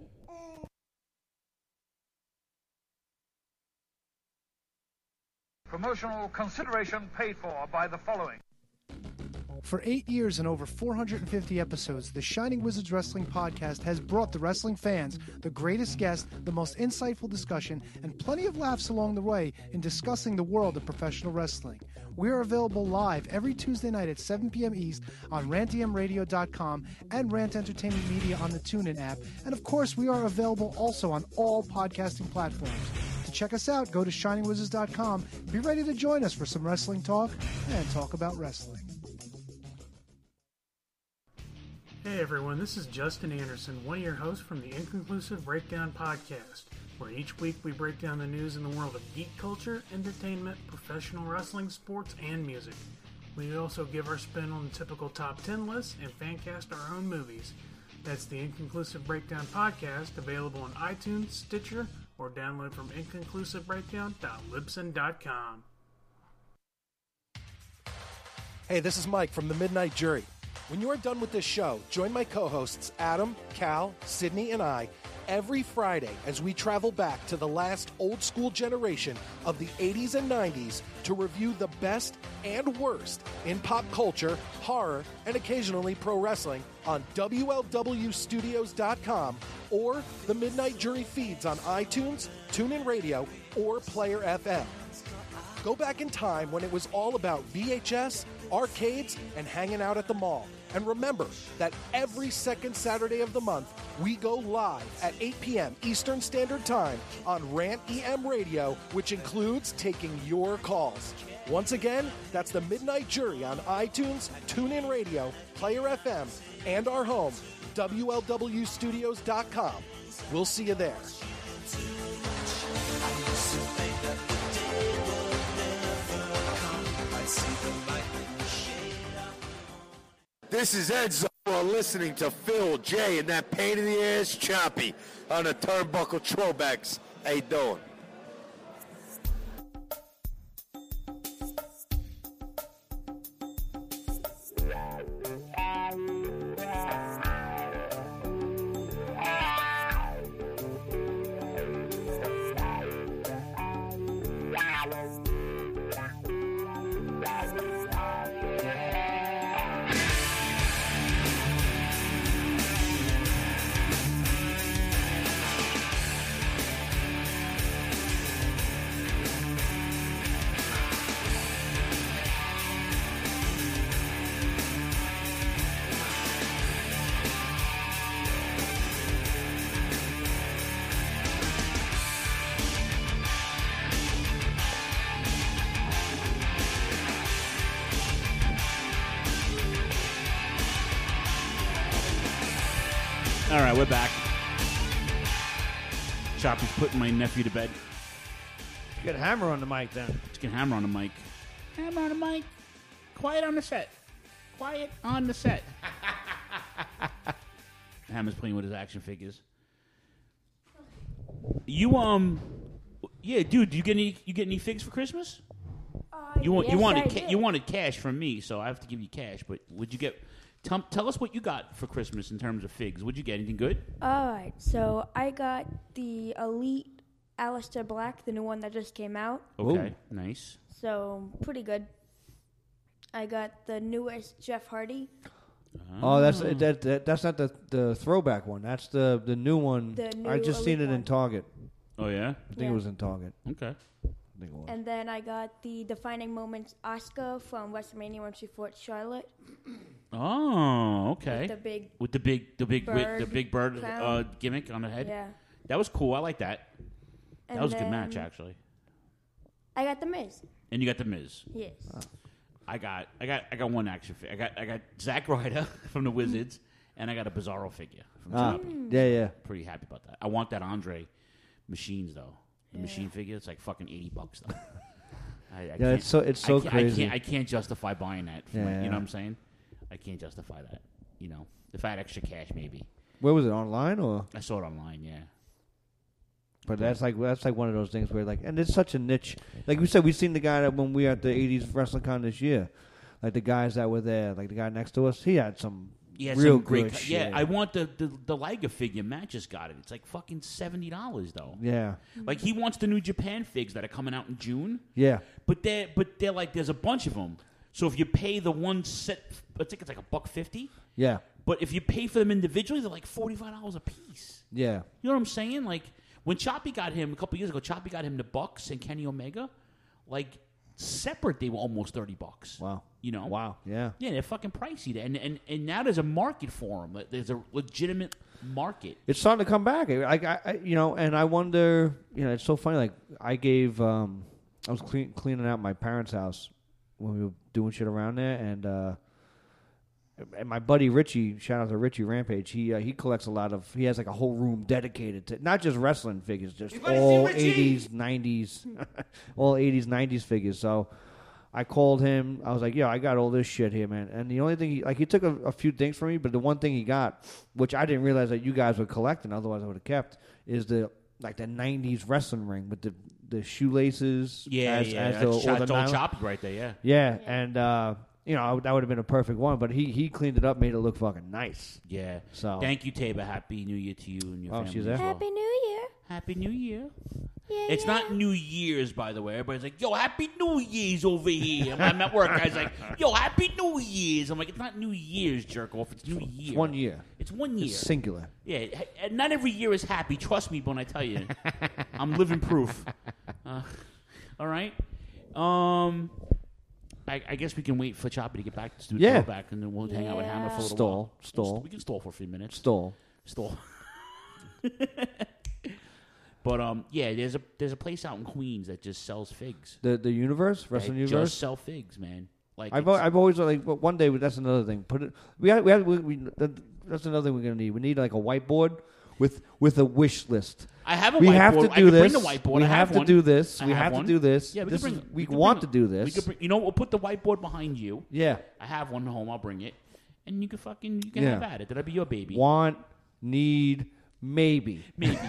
Promotional consideration paid for by the following. For 8 years and over 450 episodes, the Shining Wizards Wrestling Podcast has brought the wrestling fans the greatest guests, the most insightful discussion, and plenty of laughs along the way in discussing the world of professional wrestling. We are available live every Tuesday night at 7 p.m. East on rantmradio.com and Rant Entertainment Media on the TuneIn app. And of course, we are available also on all podcasting platforms. To check us out, go to shiningwizards.com. Be ready to join us for some wrestling talk and talk about wrestling. Hey everyone, this is Justin Anderson, one of your hosts from the Inconclusive Breakdown Podcast, where each week we break down the news in the world of geek culture, entertainment, professional wrestling, sports, and music. We also give our spin on the typical top 10 lists and fancast our own movies. That's the Inconclusive Breakdown Podcast, available on iTunes, Stitcher, or download from inconclusivebreakdown.libsyn.com. Hey, this is Mike from The Midnight Jury. When you're done with this show, join my co-hosts Adam, Cal, Sydney, and I every Friday as we travel back to the last old school generation of the 80s and 90s to review the best and worst in pop culture, horror, and occasionally pro wrestling on WLWstudios.com or the Midnight Jury feeds on iTunes, TuneIn Radio, or Player FM. Go back in time when it was all about VHS, arcades, and hanging out at the mall. And remember that every second Saturday of the month, we go live at 8 p.m. Eastern Standard Time on Rant EM Radio, which includes taking your calls. Once again, that's the Midnight Jury on iTunes, TuneIn Radio, Player FM, and our home, WLWstudios.com. We'll see you there. This is Ed Zara listening to Phil J and that pain in the ass Choppy on the Turnbuckle Throwbacks. How you doing? All right, we're back. Choppy's putting my nephew to bed. Get a hammer on the mic then. Let's get hammer on the mic. Hammer on the mic. Quiet on the set. Quiet on the set. Hammer's playing with his action figures. You yeah, dude. You get any figs for Christmas? You wanted cash from me, so I have to give you cash. But would you get? Tell us what you got for Christmas in terms of figs. Would you get anything good? Alright, so I got the Elite Aleister Black, the new one that just came out. Okay, nice. So, pretty good. I got the newest Jeff Hardy. Oh, that's not the throwback one. That's the new one. The new I just seen it in Target. Oh, yeah? I think it was in Target. Okay. I think it was. And then I got the Defining Moments Asuka from WrestleMania when she fought Charlotte. Oh, okay. With the big bird crown. Gimmick on the head. Yeah. That was cool. I like that. And that was a good then match, actually. I got the Miz. And you got the Miz. Yes. Oh. I got one action figure. I got Zack Ryder from the Wizards, and I got a Bizarro figure from Choppy. Yeah. Pretty happy about that. I want that Andre Machines though. The machine figure, it's like fucking $80 though. It's so crazy. I can't justify buying that. You know what I'm saying? I can't justify that. You know, if I had extra cash, maybe. Where was it, online or? I saw it online, yeah. But that's like one of those things where and it's such a niche. Like we said, we seen the guy that when we were at the '80s Wrestling Con this year, like the guys that were there, like the guy next to us, he had some real great shit. Yeah, I want the Liger figure. Matt just got it. It's like fucking $70 though. Yeah. Like he wants the New Japan figs that are coming out in June. Yeah. But they're like there's a bunch of them. So if you pay the one set, I think it's like $150. Yeah. But if you pay for them individually, they're like $45 a piece. Yeah. You know what I'm saying? Like when Choppy got him a couple years ago, Choppy got him the Bucks and Kenny Omega. Like separate, they were almost $30. Wow. You know? Wow. Yeah. Yeah, they're fucking pricey. And now there's a market for them. There's a legitimate market. It's starting to come back. I and I wonder. It's so funny. Like I gave, I was cleaning out my parents' house when we were doing shit around there, and my buddy Richie, shout out to Richie Rampage, he collects a lot of, he has like a whole room dedicated to not just wrestling figures, just all 80s, 90s, all 80s, 90s figures. So I called him, I was like, I got all this shit here, man. And the only thing, he took a few things from me, but the one thing he got, which I didn't realize that you guys were collecting, otherwise I would have kept, is the 90s wrestling ring with the shoelaces. Yeah, as that's the old Choppy right there, yeah. Yeah, and that would have been a perfect one. But he cleaned it up, made it look fucking nice. Yeah. So thank you, Taba. Happy New Year to you and your family. She's there. as well. Happy New Year. Happy New Year. Yeah, It's not New Year's, by the way. Everybody's like, yo, Happy New Year's over here. I'm at work. Guys like, yo, Happy New Year's. I'm like, it's not New Year's, jerk off. It's New Year. It's 1 year. It's 1 year. It's singular. Yeah, and not every year is happy. Trust me when I tell you. I'm living proof. All right. I guess we can wait for Choppy to get back to do the throwback, and then we'll hang out with Hammer for a little while. Stall. We can stall for a few minutes. Stall. But there's a place out in Queens that just sells figs. The Universe, Wrestling Universe. Just sell figs, man. Like I've always like one day. That's another thing. Put it. That's another thing we're gonna need. We need like a whiteboard with a wish list. I have a we whiteboard. have to do I can this. bring the whiteboard. We I have to one. do this. I We have have one. to do this. Yeah, we want to do this. We'll put the whiteboard behind you. Yeah. I have one at home. I'll bring it, and you can have at it. That'll be your baby. Want, need, maybe.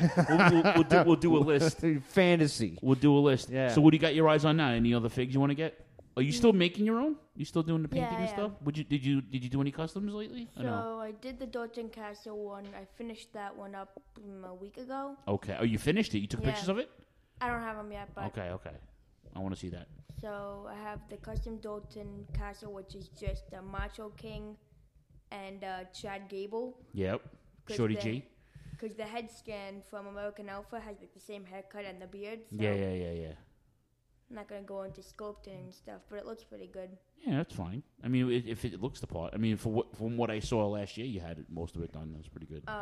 We'll do a list. Fantasy. We'll do a list. Yeah. So what do you got your eyes on now? Any other figs you want to get? Are you still making your own? You still doing the painting and stuff? Did you do any customs lately? So I did the Dalton Castle one. I finished that one up a week ago. Okay. Oh, you finished it? You took pictures of it? I don't have them yet, but Okay. I want to see that. So I have the custom Dalton Castle, which is just Macho King and Chad Gable. Yep. Shorty G. Because the head scan from American Alpha has like the same haircut and the beard. So Yeah. I'm not going to go into sculpting and stuff, but it looks pretty good. Yeah, that's fine. I mean, if it looks the part. I mean, from what I saw last year, you had most of it done. That was pretty good.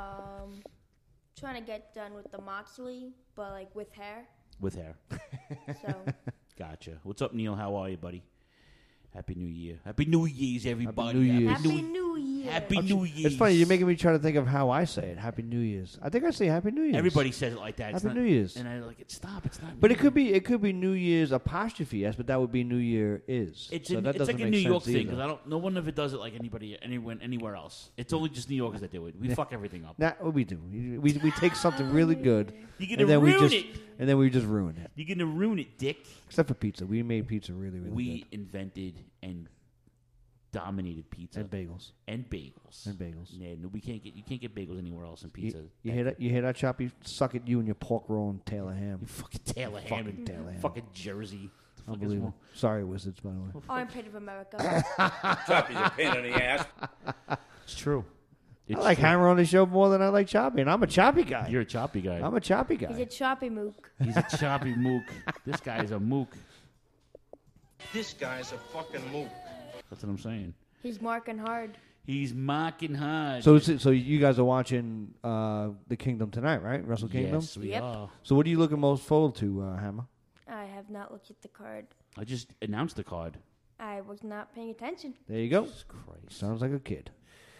Trying to get done with the Moxley, but like with hair. With hair. So. Gotcha. What's up, Neil? How are you, buddy? Happy New Year. Happy New Year's, everybody. Happy New Year. Happy New Year's. It's funny. You're making me try to think of how I say it. Happy New Year's. I think I say Happy New Year's. Everybody says it like that. Happy New Year's. And I like it. Stop. It's not. But it could be New Year's apostrophe s, but that would be New Year is. It's so like a New York thing because no one of it does it like anywhere else. It's only just New Yorkers that do it. We fuck everything up. Nah, we do. We take something really good. You're gonna ruin it. And then we just ruin it. You're gonna ruin it, Dick. Except for pizza, we made pizza really good. We invented and dominated pizza and bagels. Yeah, no, you can't get bagels anywhere else in pizza. You hear that, Choppy? Suck it, you and your pork roll and Taylor ham. You fucking Taylor ham. Fucking Jersey. Unbelievable. Sorry, Wizards, by the way. Armpit of America. Choppy's a pain in the ass. It's true. I like Hammer on the show more than I like Choppy, and I'm a Choppy guy. You're a Choppy guy. I'm a Choppy guy. He's a choppy mook. He's a choppy mook. This guy's a mook. This guy's a fucking mook. That's what I'm saying. He's marking hard. He's marking hard. So you guys are watching the Kingdom tonight, right? Wrestle Kingdom? Yes, we are. So what are you looking most forward to, Hammer? I have not looked at the card. I just announced the card. I was not paying attention. There you go. Jesus Christ. Sounds like a kid.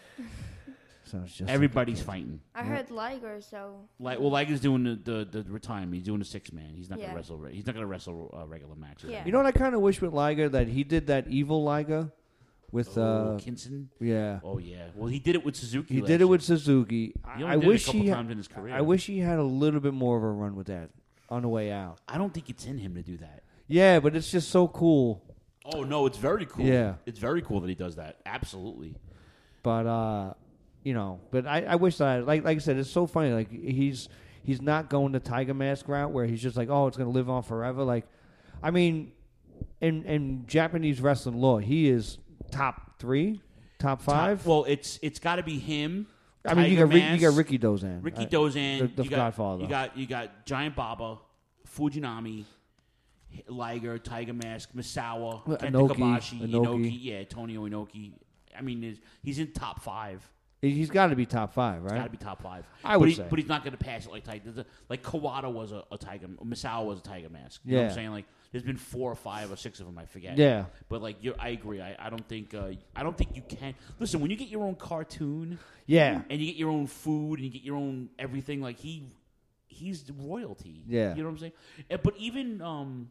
Sounds just Everybody's fighting. I heard Liger, so. Liger's doing the retirement. He's doing the 6-man. He's not gonna wrestle. He's not gonna wrestle regular matches. Yeah. You know what I kind of wish with Liger that he did that evil Liger with Kinson. Yeah. Oh yeah. Well, he did it with Suzuki. He did it with Suzuki. He only I did wish it a couple times in his career. I wish he had a little bit more of a run with that on the way out. I don't think it's in him to do that. Yeah, but it's just so cool. Oh no, it's very cool. Yeah, it's very cool that he does that. Absolutely. But but I wish that like I said, it's so funny. Like he's not going the Tiger Mask route where he's just like, oh, it's going to live on forever. Like, I mean, in Japanese wrestling law, he is top 3, top 5. Well, it's got to be him. I mean, you got Ricky Dozan. Ricky Dozan, the Godfather. You got Giant Baba, Fujinami, Liger, Tiger Mask, Misawa, Kenta Kobashi, yeah, Tonio Inoki. I mean, he's in top 5. He's got to be top 5, right? He's got to be top 5. I would say, but he's not going to pass it like Tiger. Like Kawada was a Tiger, Misawa was a Tiger Mask. You know what I'm saying? Like, there's been 4 or 5 or 6 of them. I forget. Yeah. But like, I agree. I don't think you can. Listen, when you get your own cartoon, yeah, and you get your own food and you get your own everything, like he's royalty. Yeah. You know what I'm saying? But even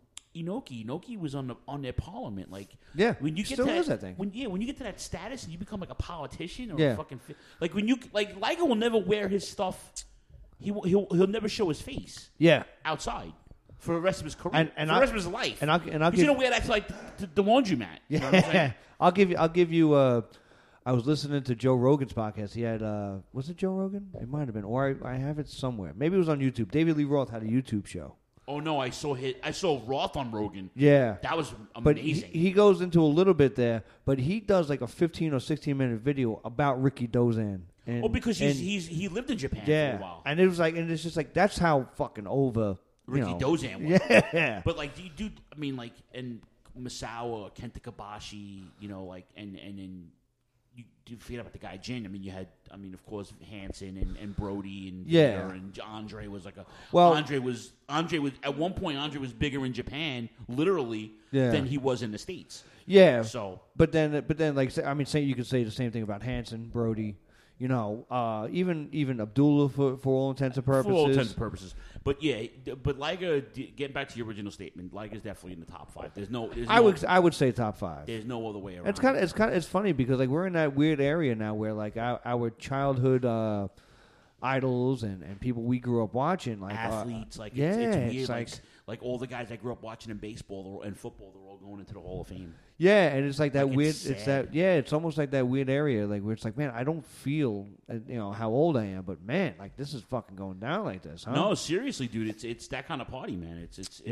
Inoki was on their Parliament. Like, yeah, when you get still to is that thing. When you get to that status and you become like a politician or Yeah. a fucking like when you like Liger will never wear his stuff. He'll never show his face. Yeah. Outside. for the rest of his career, and for the rest of his life. And I'll but give you know, we had that's like the laundromat. You know what I'm saying? I'll give you. I was listening to Joe Rogan's podcast. He had was it Joe Rogan? It might have been, or I have it somewhere. Maybe it was on YouTube. David Lee Roth had a YouTube show. Oh no, I saw Roth on Rogan. Yeah, that was amazing. But he goes into a little bit there, but he does like a 15 or 16-minute video about Ricky Dozan. And, because he lived in Japan for a while. And it was like, and it's just like that's how fucking over Ricky Dozan was. Yeah, but like, do I mean like, and Misawa, Kenta Kobashi, you know, like, and then you forget about the guy Jin. I mean, you had, of course, Hansen and Brody and Bear and Andre was like Andre was at one point Andre was bigger in Japan, literally, than he was in the States. Yeah. So, but then like you could say the same thing about Hansen, Brody. You know, even Abdullah for all intents and purposes. For all intents and purposes. But yeah, but Liger, getting back to your original statement, Liger's definitely in the top 5. I would say top 5. There's no other way around. It's funny because like we're in that weird area now where like our childhood idols and people we grew up watching, like athletes, like it's weird. Like all the guys I grew up watching in baseball and football, they're all going into the Hall of Fame. Yeah, and it's like that weird. Sad. It's almost like that weird area, like where it's like, man, I don't feel, how old I am, but man, like this is fucking going down like this, huh? No, seriously, dude, it's that kind of party, man.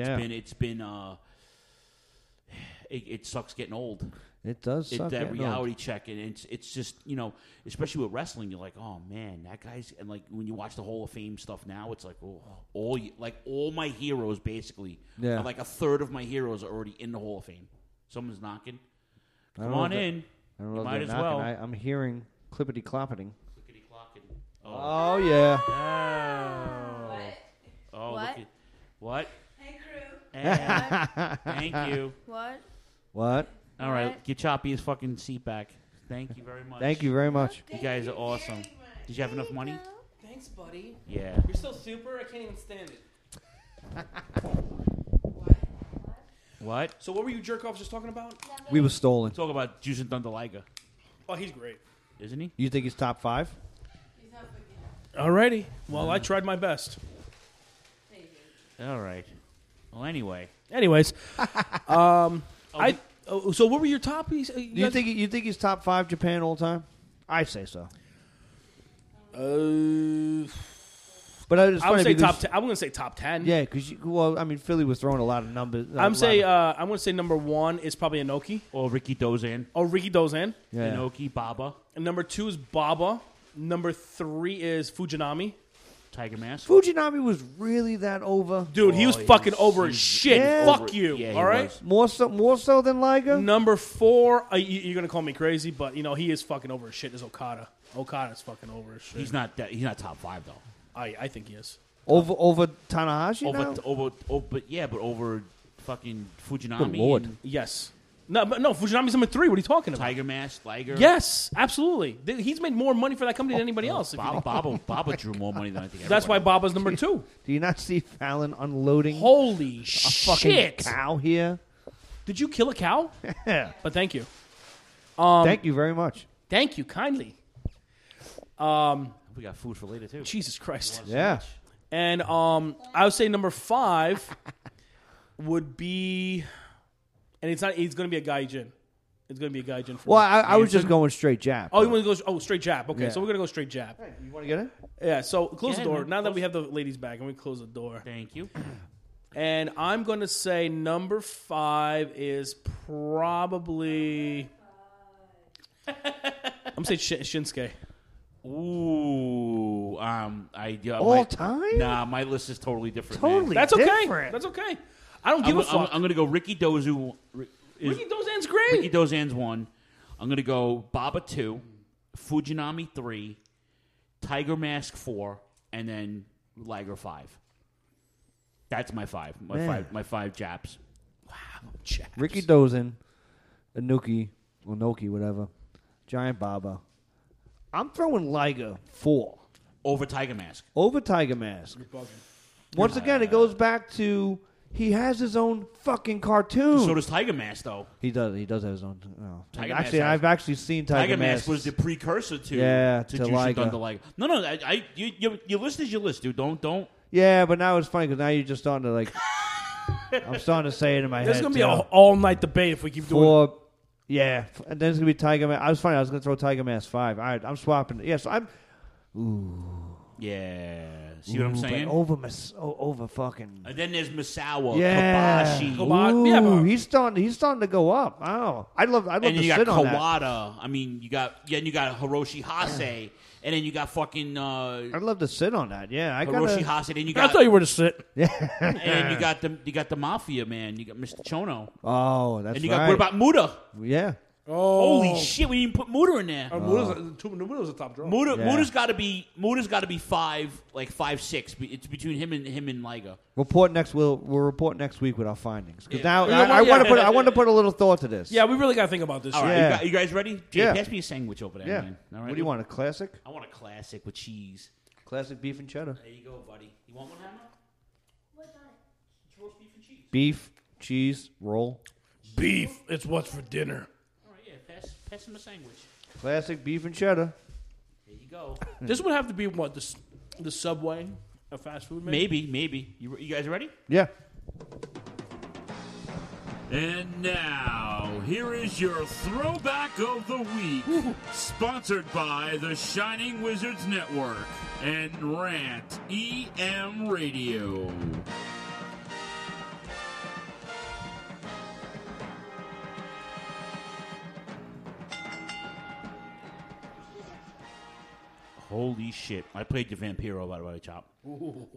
It sucks getting old. It does suck. That reality check, and it's just, especially with wrestling, you're like, oh man, that guy's, and like when you watch the Hall of Fame stuff now, it's like, all my heroes basically, like a third of my heroes are already in the Hall of Fame. Someone's knocking. Come on in. I don't know might as knocking. well. I'm hearing clippity-cloppeting. Clippity-clocking. Oh yeah. Oh. What? What? Hey, crew. Hey. Thank you. What? All right, get Choppy his fucking seat back. Thank you very much. Thank you very much. You guys are awesome. Did you have enough money? Thanks, buddy. Yeah. You're so super, I can't even stand it. What? So what were you jerk offs just talking about? We were stolen. Talk about Jushin Thunder Liger. Oh, he's great. Isn't he? You think he's top 5? Alrighty. Well, I tried my best. All right. Well, anyway. Anyways, so what were your top? You think he's top 5 Japan all time? I say so. But it's I would funny say top 10. I'm going to say top 10. Yeah, because Philly was throwing a lot of numbers. I'm going to say number 1 is probably Inoki or Ricky Dozan. Yeah. Inoki, Baba. And number 2 is Baba. Number 3 is Fujinami. Tiger Mask. Fujinami was really that over, dude. He was fucking over as shit. Yeah. Fuck you. Yeah, all right. Was. More so than Liger. Number 4, you're gonna call me crazy, but he is fucking over as shit. Is Okada. Okada's fucking over as shit. He's not top 5 though. I think he is. Over Tanahashi now? Over fucking Fujinami. Good Lord. Yes. No, Fujinami's number 3. What are you talking about? Tiger Mask, Liger. Yes, absolutely. He's made more money for that company than anybody else. Baba drew more money than I think. That's why Baba's number 2. Do you not see Fallon unloading? Holy a shit! Fucking cow here. Did you kill a cow? Yeah. But thank you. Thank you very much. Thank you kindly. We got food for later too. Jesus Christ. Yeah. And I would say number 5 would be, and it's going to be a Gaijin. It's going to be a Gaijin. Well, I was just going straight jab. Oh, you want to go straight jab? Okay, Yeah. so we're going to go straight jab. Hey, you want to get it? Yeah. So close Yeah, the door. man, Now that we have the ladies back, I'm going to close the door. Thank you. And I'm going to say number 5 is probably. I'm going to say Shinsuke. Ooh, All time? Nah, my list is totally different. Totally. Man. That's okay. Different. That's okay. I don't give a fuck. I'm going to go Ricky Dozu. Ricky Dozan's great. Ricky Dozan's 1. I'm going to go Baba 2, Fujinami 3, Tiger Mask 4, and then Liger 5. That's my 5. My 5 Japs. Wow, Japs. Ricky Dozan, Inoki, whatever. Giant Baba. I'm throwing Liger 4. Over Tiger Mask. Once again, it goes back to he has his own fucking cartoon. So does Tiger Mask, though. He does have his own. Oh. I've actually seen Tiger Mask was the precursor to Jushin Liger. Thunder Liger. No, your list is your list, dude. Don't. Yeah, but now it's funny because now you're just starting to like. I'm starting to say it in my head. There's going to be an all-night debate if we keep doing it. Yeah, and then it's going to be Tiger Mask. I was going to throw Tiger Mask 5. All right, I'm swapping. Yeah, so I'm... Ooh. Yeah. See what I'm saying? Over fucking... And then there's Misawa, Yeah. Kobashi. Ooh, he's starting to go up. Oh, I'd love and to you sit got on that. Kawada. I mean, you got Hiroshi Hase, and then you got fucking I'd love to sit on that. Yeah, Hiroshi Hase. Then you got I thought you were to sit. Yeah. And then you got the Mafia, man. You got Mr. Chono. Oh, that's and you right. got what about Muda? Yeah. Oh. Holy shit! We didn't put Muda in there. Muda's a top draw. Muda's got to be 5, like 5'6". It's between him and Liga. We'll report next week with our findings. Because Yeah. now I want to put a little thought to this. Yeah, we really got to think about this. All shit. right, Yeah. you guys ready? Jay, Yeah. pass me a sandwich over there, Yeah. man. All right. What do you want? A classic? I want a classic with cheese. Classic beef and cheddar. There you go, buddy. You want one, Hammer? It's roast beef and cheese. Beef, cheese, roll. Beef. It's what's for dinner. All right, yeah. Pass him a sandwich. Classic beef and cheddar. There you go. This would have to be what the Subway of fast food. Maybe. You guys ready? Yeah. And now, here is your Throwback of the Week, sponsored by the Shining Wizards Network and Rant EM Radio. Holy shit. I played the Vampiro, by the way, Chop. Ooh.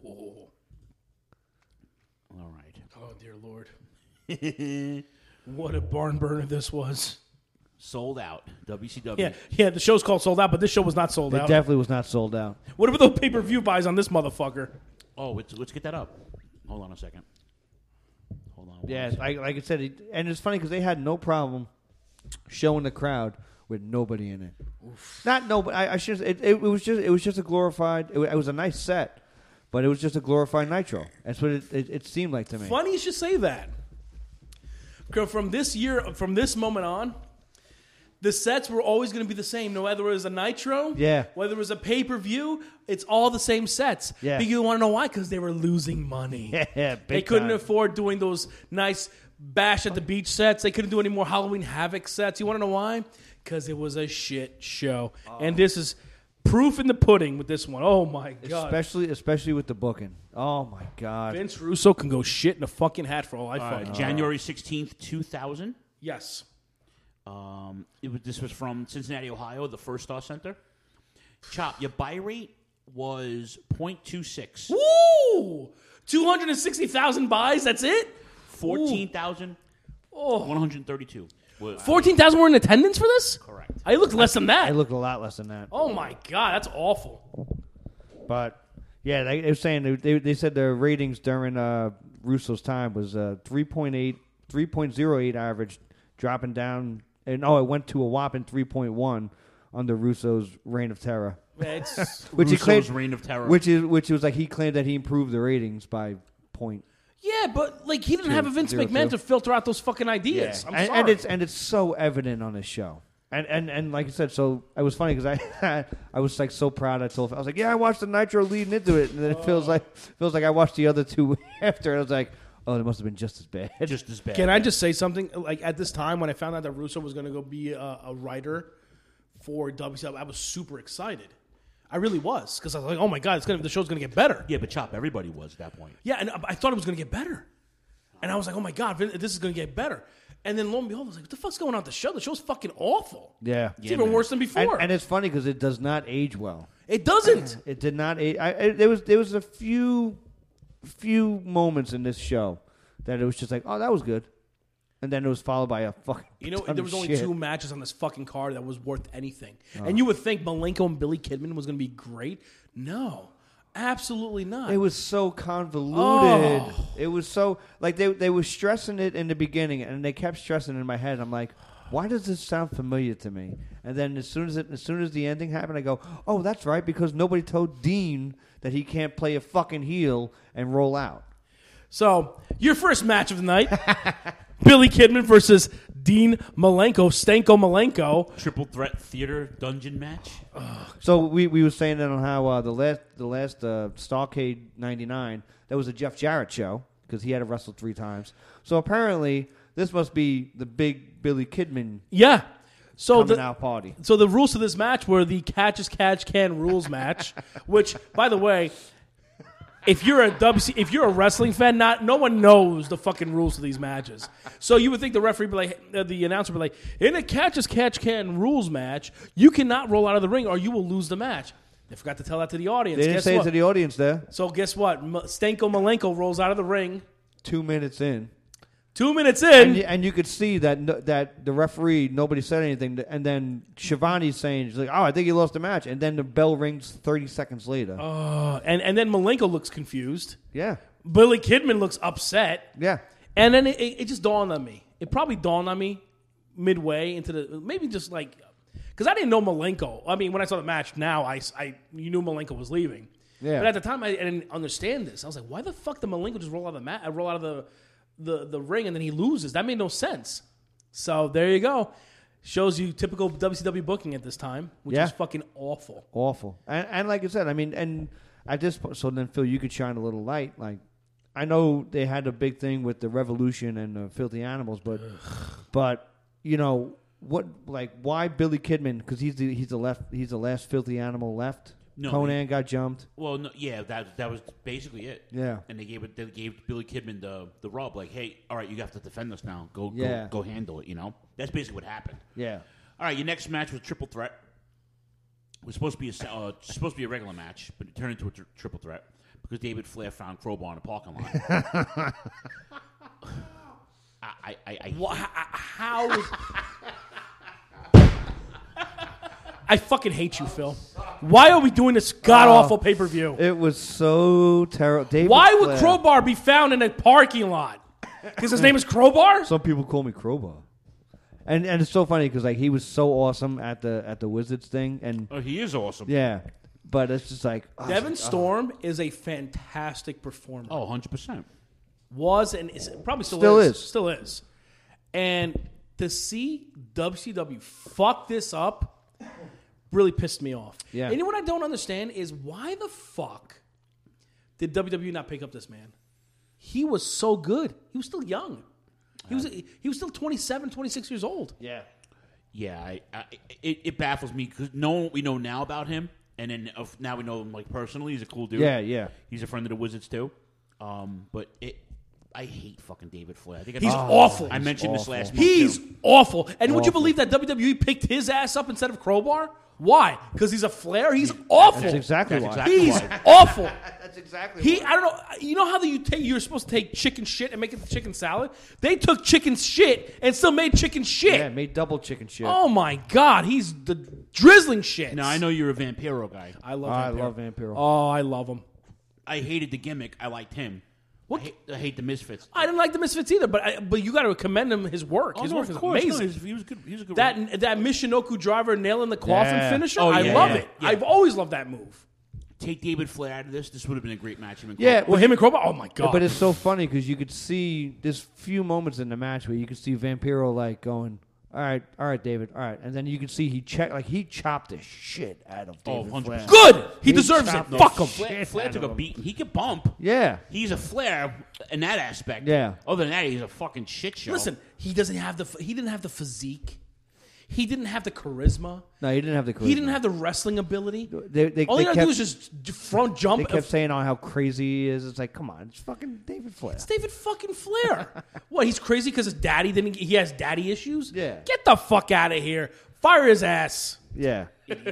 All right. Oh, dear Lord. What a barn burner this was. Sold out. WCW. Yeah, the show's called Sold Out, but this show was not sold It out. definitely was not sold out. What about those pay-per-view buys on this motherfucker? Oh, let's get that up. Hold on a second. Hold on. Yeah, like I said, and it's funny because they had no problem showing the crowd with nobody in it. Oof. Not nobody. I should. It was just a glorified. It was a nice set, but it was just a glorified Nitro. That's what it seemed like to me. Funny you should say that. From this moment on, the sets were always going to be the same. No whether it was a Nitro, whether it was a pay-per-view, it's all the same sets. Yeah. But you want to know why? Because they were losing money. Yeah, they couldn't afford doing those nice Bash at the Beach sets. They couldn't do any more Halloween Havoc sets. You want to know why? Because it was a shit show. And this is proof in the pudding with this one. Oh, my God. Especially with the booking. Oh, my God. Vince Russo can go shit in a fucking hat for all I fucking know. January 16th, 2000. Yes. This was from Cincinnati, Ohio, the First Star Center. Chop, your buy rate was 0.26. Woo! 260,000 buys, that's it? 14,132. 14,000 were in attendance for this? Correct. I looked less than that. I looked a lot less than that. Oh, my God, that's awful. But, yeah, they were saying, they said their ratings during Russo's time was 3.08 average, dropping down. And it went to a whopping 3.1 under Russo's reign of terror. It's Russo's reign of terror. Which was like he claimed that he improved the ratings by point. Yeah, but like he didn't have a Vince McMahon to filter out those fucking ideas. Yeah. I'm sorry. And it's so evident on his show. And like I said, so it was funny because I was like so proud. I was like, yeah, I watched the Nitro leading into it, and then it feels like I watched the other two after. And I was like, oh, it must have been just as bad. Just as bad. Can I just say something? Like at this time when I found out that Russo was going to go be a writer for WCW, I was super excited. I really was because I was like, oh my God, the show's going to get better. Yeah, but Chop, everybody was at that point. Yeah, and I thought it was going to get better. And I was like, oh my God, this is going to get better. And then lo and behold, I was like, what the fuck's going on with the show? The show's fucking awful. Yeah. It's even worse than before. And it's funny because it does not age well. It doesn't. It did not age. There was a few moments in this show that it was just like, oh, that was good. And then it was followed by a fucking there was only 2 matches on this fucking card that was worth anything. And you would think Malenko and Billy Kidman was going to be great. No. Absolutely not. It was so convoluted. Oh. It was so like they were stressing it in the beginning, and they kept stressing it in my head. I'm like, why does this sound familiar to me? And then as soon as the ending happened, I go, oh, that's right, because nobody told Dean that he can't play a fucking heel and roll out. So your first match of the night, Billy Kidman versus Dean Malenko, Stanko Malenko. Triple threat theater dungeon match. So we were saying that on how the last Starrcade '99, that was a Jeff Jarrett show because he had to wrestle 3 times. So apparently, this must be the big Billy Kidman. Yeah. So coming out party. So the rules to this match were the catch as catch can rules match, which, by the way, if you're a wrestling fan, no one knows the fucking rules to these matches. So you would think the referee, the announcer, would be like, in a catch as catch can rules match, you cannot roll out of the ring or you will lose the match. They forgot to tell that to the audience. They didn't say it to the audience there. So guess what? Stenko Malenko rolls out of the ring. 2 minutes in. 2 minutes in, and you could see that the referee, nobody said anything, and then Shivani's saying, she's like, "Oh, I think he lost the match," and then the bell rings 30 seconds later. And then Malenko looks confused. Yeah, Billy Kidman looks upset. Yeah, and then it just dawned on me. It probably dawned on me midway into maybe just like because I didn't know Malenko. I mean, when I saw the match, now you knew Malenko was leaving. Yeah, but at the time I didn't understand this. I was like, why the fuck did Malenko just roll out of the ring and then he loses? That made no sense. So there you go. Shows you typical WCW booking at this time, which is fucking awful. Awful. And like I said, I mean, and at this point, so then Phil, you could shine a little light. Like, I know they had a big thing with the Revolution and the Filthy Animals, but you know what? Like, why Billy Kidman? Because he's the last Filthy Animal left. No, Conan got jumped. Well, no, yeah, that was basically it. Yeah, and they gave Billy Kidman the rub, like, hey, all right, you have to defend us now. Go handle it. You know, that's basically what happened. Yeah. All right, your next match was Triple Threat. It was supposed to be a regular match, but it turned into a triple threat because David Flair found Crowbar in a parking lot. How? I fucking hate you, Phil. Why are we doing this god-awful pay-per-view? It was so terrible. Why would Crowbar be found in a parking lot? Because his name is Crowbar? Some people call me Crowbar. And it's so funny because like he was so awesome at the Wizards thing. And he is awesome. Yeah. But it's just like... Devin Storm is a fantastic performer. Oh, 100%. Was and is, probably still is. Still is. And to see WCW fuck this up really pissed me off. Yeah. And you know what I don't understand is why the fuck did WWE not pick up this man? He was so good. He was still young. He was still 27, 26 years old. Yeah. Yeah, it baffles me because knowing what we know now about him, and then now we know him like personally. He's a cool dude. Yeah. He's a friend of the Wizards too. But I hate fucking David Flair. I think he's awful. I mentioned this last month. He's awful. And would you believe that WWE picked his ass up instead of Crowbar? Why? Because he's a Flair? He's awful. That's exactly why. He's awful. That's exactly why. I don't know. You know how you're supposed to take chicken shit and make it the chicken salad? They took chicken shit and still made chicken shit. Yeah, made double chicken shit. Oh, my God. He's the drizzling shit. Now, I know you're a Vampiro guy. I love Vampiro. Oh, I love him. I hated the gimmick. I liked him. I hate the Misfits. I didn't like the Misfits either, but you got to commend him his work. His work is amazing. No, he was good. He was a good. That Michinoku driver nailing the coffin finisher. Oh, I yeah, love yeah. it. I've always loved that move. Take David Flair out of this. This would have been a great match. Him and Yeah, well, him and Crowbar. Oh my God! But it's so funny because you could see there's few moments in the match where you could see Vampiro like going, all right, David, all right, and then you can see he chopped the shit out of David Flair. Good. He deserves it. Fuck him. Flair took a beat. He could bump. Yeah, he's a Flair in that aspect. Yeah. Other than that, he's a fucking shit show. Listen, he didn't have the physique. He didn't have the charisma. No, he didn't have the charisma. He didn't have the wrestling ability. They All he had to do was just front jump. They kept saying how crazy he is. It's like, come on, it's fucking David Flair. It's David fucking Flair. What? He's crazy because his daddy didn't. He has daddy issues. Yeah. Get the fuck out of here. Fire his ass. Yeah.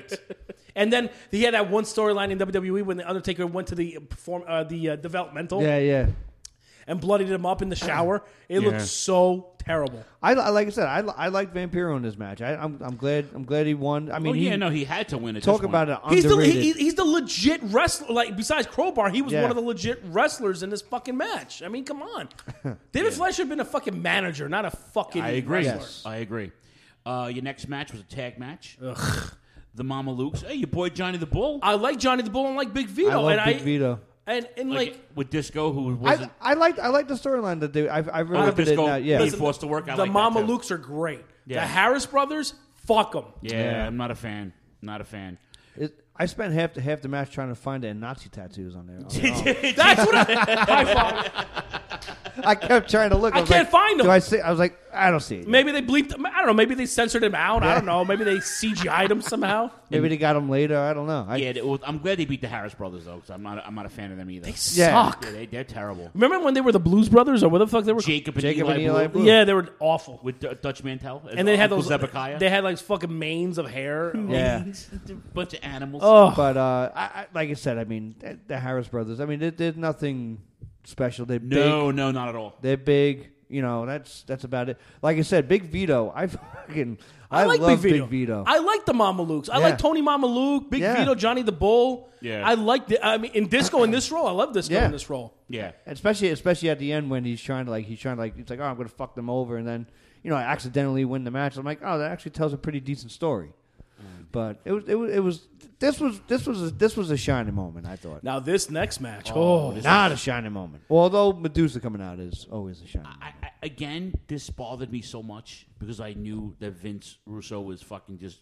And then he had that one storyline in WWE when the Undertaker went to the developmental. Yeah. And bloodied him up in the shower. It looked so terrible. I like I said, I like Vampiro in this match. I'm glad he won. I mean, he had to win. At talk this about it. He's the legit wrestler. Like besides Crowbar, he was one of the legit wrestlers in this fucking match. I mean, come on. David Flair should have been a fucking manager, not a fucking agree. wrestler. Yes. I agree. Your next match was a tag match. The Mama Lukes. Hey, your boy Johnny the Bull. I like Johnny the Bull and like Big Vito. I love Big Vito. And like with Disco, who wasn't. I like the storyline that they. I remember Disco it now. Yeah, being forced to work. The Mama Lukes are great. Yeah. The Harris brothers, fuck them. Yeah, I'm not a fan. Not a fan. I spent half the match trying to find the Nazi tattoos on there. That's what high five. I kept trying to look. I can't find him. Do I see? I was like, I don't see it. Maybe they bleeped him. I don't know. Maybe they censored him out. I don't know. Maybe they CGI'd him somehow. Maybe they got him later. I don't know. I'm glad they beat the Harris brothers though, because I'm not a fan of them either. They suck. Yeah, they're terrible. Remember when they were the Blues Brothers, or what the fuck they were? Jacob and Eli Blue. Yeah, they were awful. With Dutch Mantel, and they had Uncle those. Zebekiah. They had like fucking manes of hair. Yeah, bunch of animals. Oh, but I, like I said, I mean, the Harris brothers. I mean, there's nothing special. They're big. No, not at all. They're big. You know, that's about it. Like I said, Big Vito. I like love Big Vito. Big Vito. I like the Mama Lukes. I Yeah. like Tony Mama Luke, Big Vito, Johnny the Bull. Yeah. I like. I mean, in Disco in this role, I love Disco in this role. Yeah, especially at the end when he's trying to he's like, oh, I'm going to fuck them over, and then I accidentally win the match. I'm like, oh, that actually tells a pretty decent story. But this was a shining moment, I thought. Now this next match, not a shining moment. Although Medusa coming out is always a shining moment. Again, this bothered me so much because I knew that Vince Russo was fucking just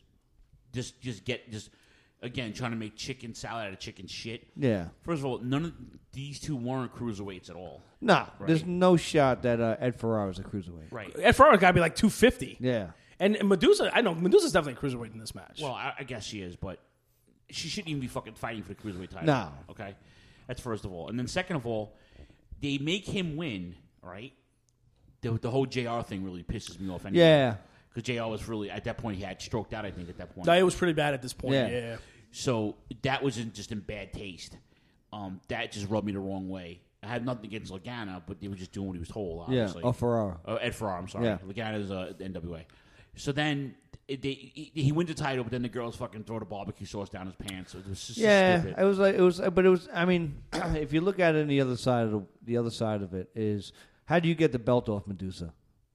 again trying to make chicken salad out of chicken shit. Yeah. First of all, none of these two weren't cruiserweights at all. No, Right. there's no shot that Ed Ferrara's a cruiserweight. Right. Ed Ferrara's got to be like 250. Yeah. And Medusa, I know Medusa's definitely a cruiserweight in this match. Well, I guess she is, but she shouldn't even be fucking fighting for the cruiserweight title. No. Okay? That's first of all. And then second of all, they make him win, right? The whole JR thing really pisses me off anyway. Yeah. Because JR was really, at that point, he had stroked out, I think, at that point. No, it was pretty bad at this point. Yeah. So that was just in bad taste. That just rubbed me the wrong way. I had nothing against Lagana, but they were just doing what he was told, obviously. Yeah, Ferrara. Ed Ferrara, I'm sorry. Yeah. Lagana's NWA. So then he wins the title, but then the girls fucking throw the barbecue sauce down his pants. So it was just stupid. it was. I mean, if you look at it, on the other side of it is, how do you get the belt off Medusa?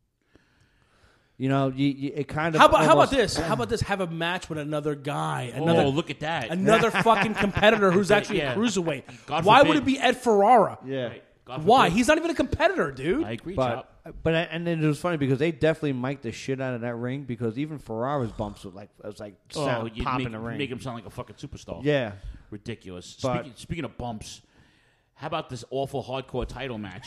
You know, it kind of. How about this? How about this? Have a match with another guy. Look at that! Another fucking competitor who's actually a cruiserweight. God Why forbid. would it be Ed Ferrara? Yeah. Right. Why? He's not even a competitor, dude. I agree, But and then it was funny because they definitely mic'd the shit out of that ring because even Ferrara's bumps were sound you pop make, in the ring. make him sound like a fucking superstar. Yeah. Ridiculous. But- Speaking of bumps, how about this awful hardcore title match?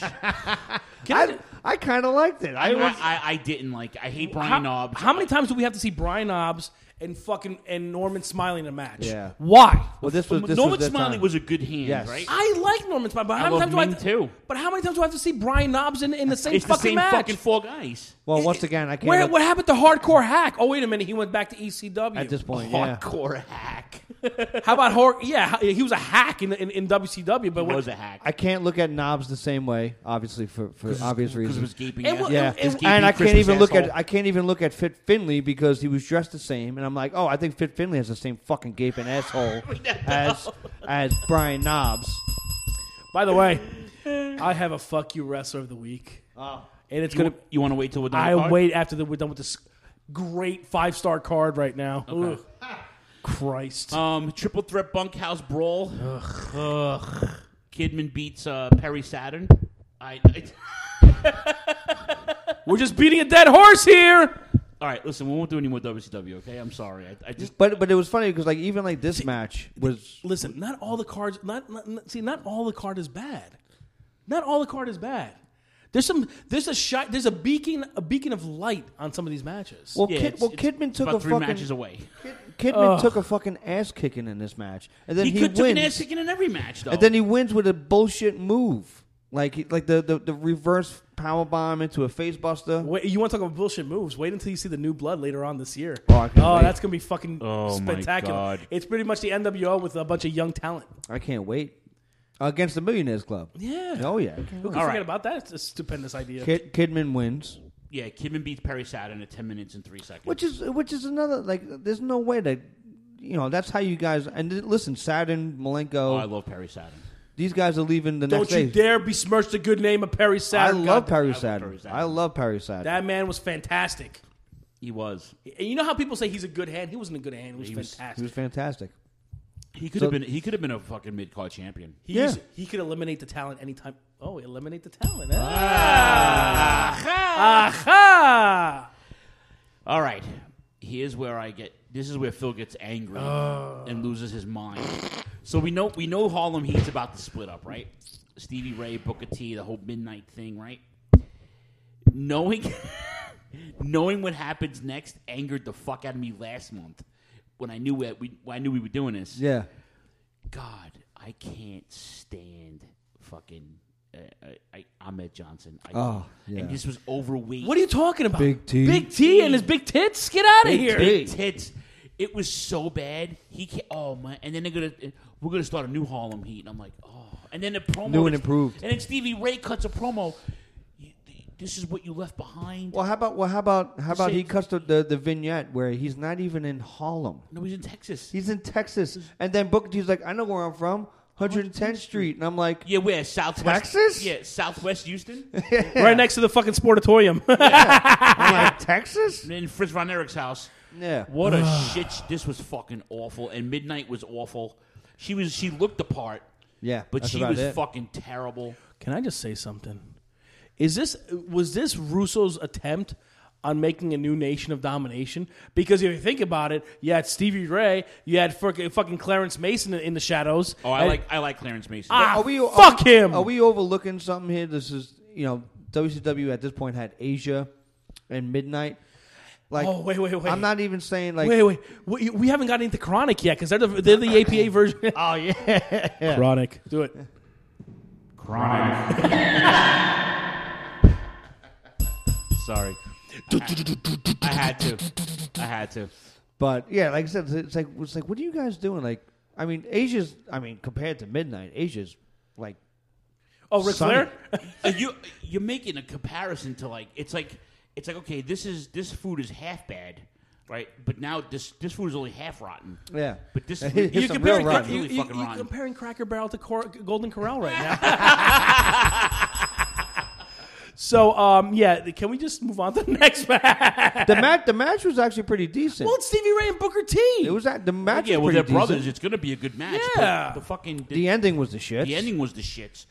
I kind of liked it. I didn't like. I hate Brian Knobbs. How many times do we have to see Brian Knobbs and Norman Smiley in a match? Yeah. Why? Well, this was Norman the Smiley time. was a good hand, Yes. right? I like Norman Smiley, but how many love times do I Ming have too. But how many times do I have to see Brian Knobbs in the same It's the fucking same match? fucking four guys. Well, once again, I can't. What happened to Hardcore Hack? Oh, wait a minute. He went back to ECW. At this point, yeah. Hardcore hack. How about Yeah, he was a hack in WCW, but He was a hack. I can't look at Knobs the same way, obviously for obvious reasons. Because of his gaping And ass. what- Yeah, and and I can't even look asshole. at Fit Finley because he was dressed the same, and I'm like, oh, I think Fit Finley has the same fucking gaping asshole as Brian Knobs. By the way, I have a fuck you wrestler of the week. Oh. And it's You gonna. want- you wanna wait till we're done with the I card? wait after we're done with this great 5-star card right now. Okay. Ugh. Christ. Triple threat bunkhouse brawl. Ugh. Kidman beats Perry Saturn. We're just beating a dead horse here. All right, listen, we won't do any more WCW, okay? I'm sorry. I just But it was funny because even this match was. Listen, not all the cards. Not all the card is bad. Not all the card is bad. There's a beacon of light on some of these matches. Well, Kidman took about a 3 fucking matches away. Kidman took a fucking ass kicking in this match, and then He he could took an wins. ass kicking in every match, though. And then he wins with a bullshit move, like the reverse power bomb into a face buster. Wait, you want to talk about bullshit moves? Wait until you see the New Blood later on this year. Oh, I can't wait. That's gonna be fucking Oh, my spectacular. God. It's pretty much the NWO with a bunch of young talent. I can't wait. Against the Millionaires Club. Yeah. Oh yeah. Who can forget about that? It's a stupendous idea. Kidman wins. Yeah, Kidman beats Perry Saturn at 10 minutes and 3 seconds. Which is another there's no way that that's how you guys listen, Saturn, Malenko. Oh, I love Perry Saturn. These guys are leaving the Don't next you day. dare besmirch the good name of Perry I Saturn. love God- Perry Saturn. I love Perry Saturn. That man was fantastic. He was. And you know how people say he's a good hand? He wasn't a good hand. He was fantastic. He was fantastic. He could have been a fucking mid-card champion. He could eliminate the talent anytime. Oh, eliminate the talent. Aha! All right. Here's where this is where Phil gets angry and loses his mind. So we know Harlem Heat's about to split up, right? Stevie Ray, Booker T, the whole midnight thing, right? Knowing what happens next angered the fuck out of me last month when I knew we were doing this. Yeah. God, I can't stand fucking Ahmed Johnson. And this was overweight. What are you talking about? Big T. Big T and his big tits? Get out of here. Big tits. It was so bad. He can't, oh man! And then we're gonna start a new Harlem Heat, and I'm like, oh. And then the promo, New and improved. And then Stevie Ray cuts a promo. This is what you left behind. Well, how about he cuts the vignette where he's not even in Harlem? No, he's in Texas. He's in Texas, and then Booker T's like, I know where I'm from, 110th Street, and I'm like, yeah, where Southwest Texas? Yeah, Southwest Houston, right next to the fucking sportatorium. I'm like, Texas? And in Fritz Von Erich's house. Yeah. What a shit! This was fucking awful, and Midnight was awful. She looked the part. Yeah, but that's she about was it. fucking terrible. Can I just say something? Was this Russo's attempt on making a new Nation of Domination? Because if you think about it, you had Stevie Ray, you had fucking Clarence Mason in the shadows. Oh, I like Clarence Mason. Fuck him. Are we overlooking something here? This is, WCW at this point had Asia and Midnight. Like, oh, wait. I'm not even saying like. Wait. We haven't gotten into Chronic yet because they're the APA version. Oh yeah. Chronic, do it. Chronic. Sorry. I had to. But yeah, like I said, it's like what are you guys doing? Like, I mean, compared to Midnight, Asia's like. Oh, Ric Flair? You're making a comparison to it's like okay, this food is half bad, right? But now this food is only half rotten. Yeah, but this you're comparing really fucking rotten. You're comparing Cracker Barrel to Golden Corral right now. So, can we just move on to the next match? The match was actually pretty decent. Well, it's Stevie Ray and Booker T. It was the match. Yeah, was well, they're pretty brothers. decent. It's going to be a good match. Yeah. But the ending was the shits. The ending was the shits.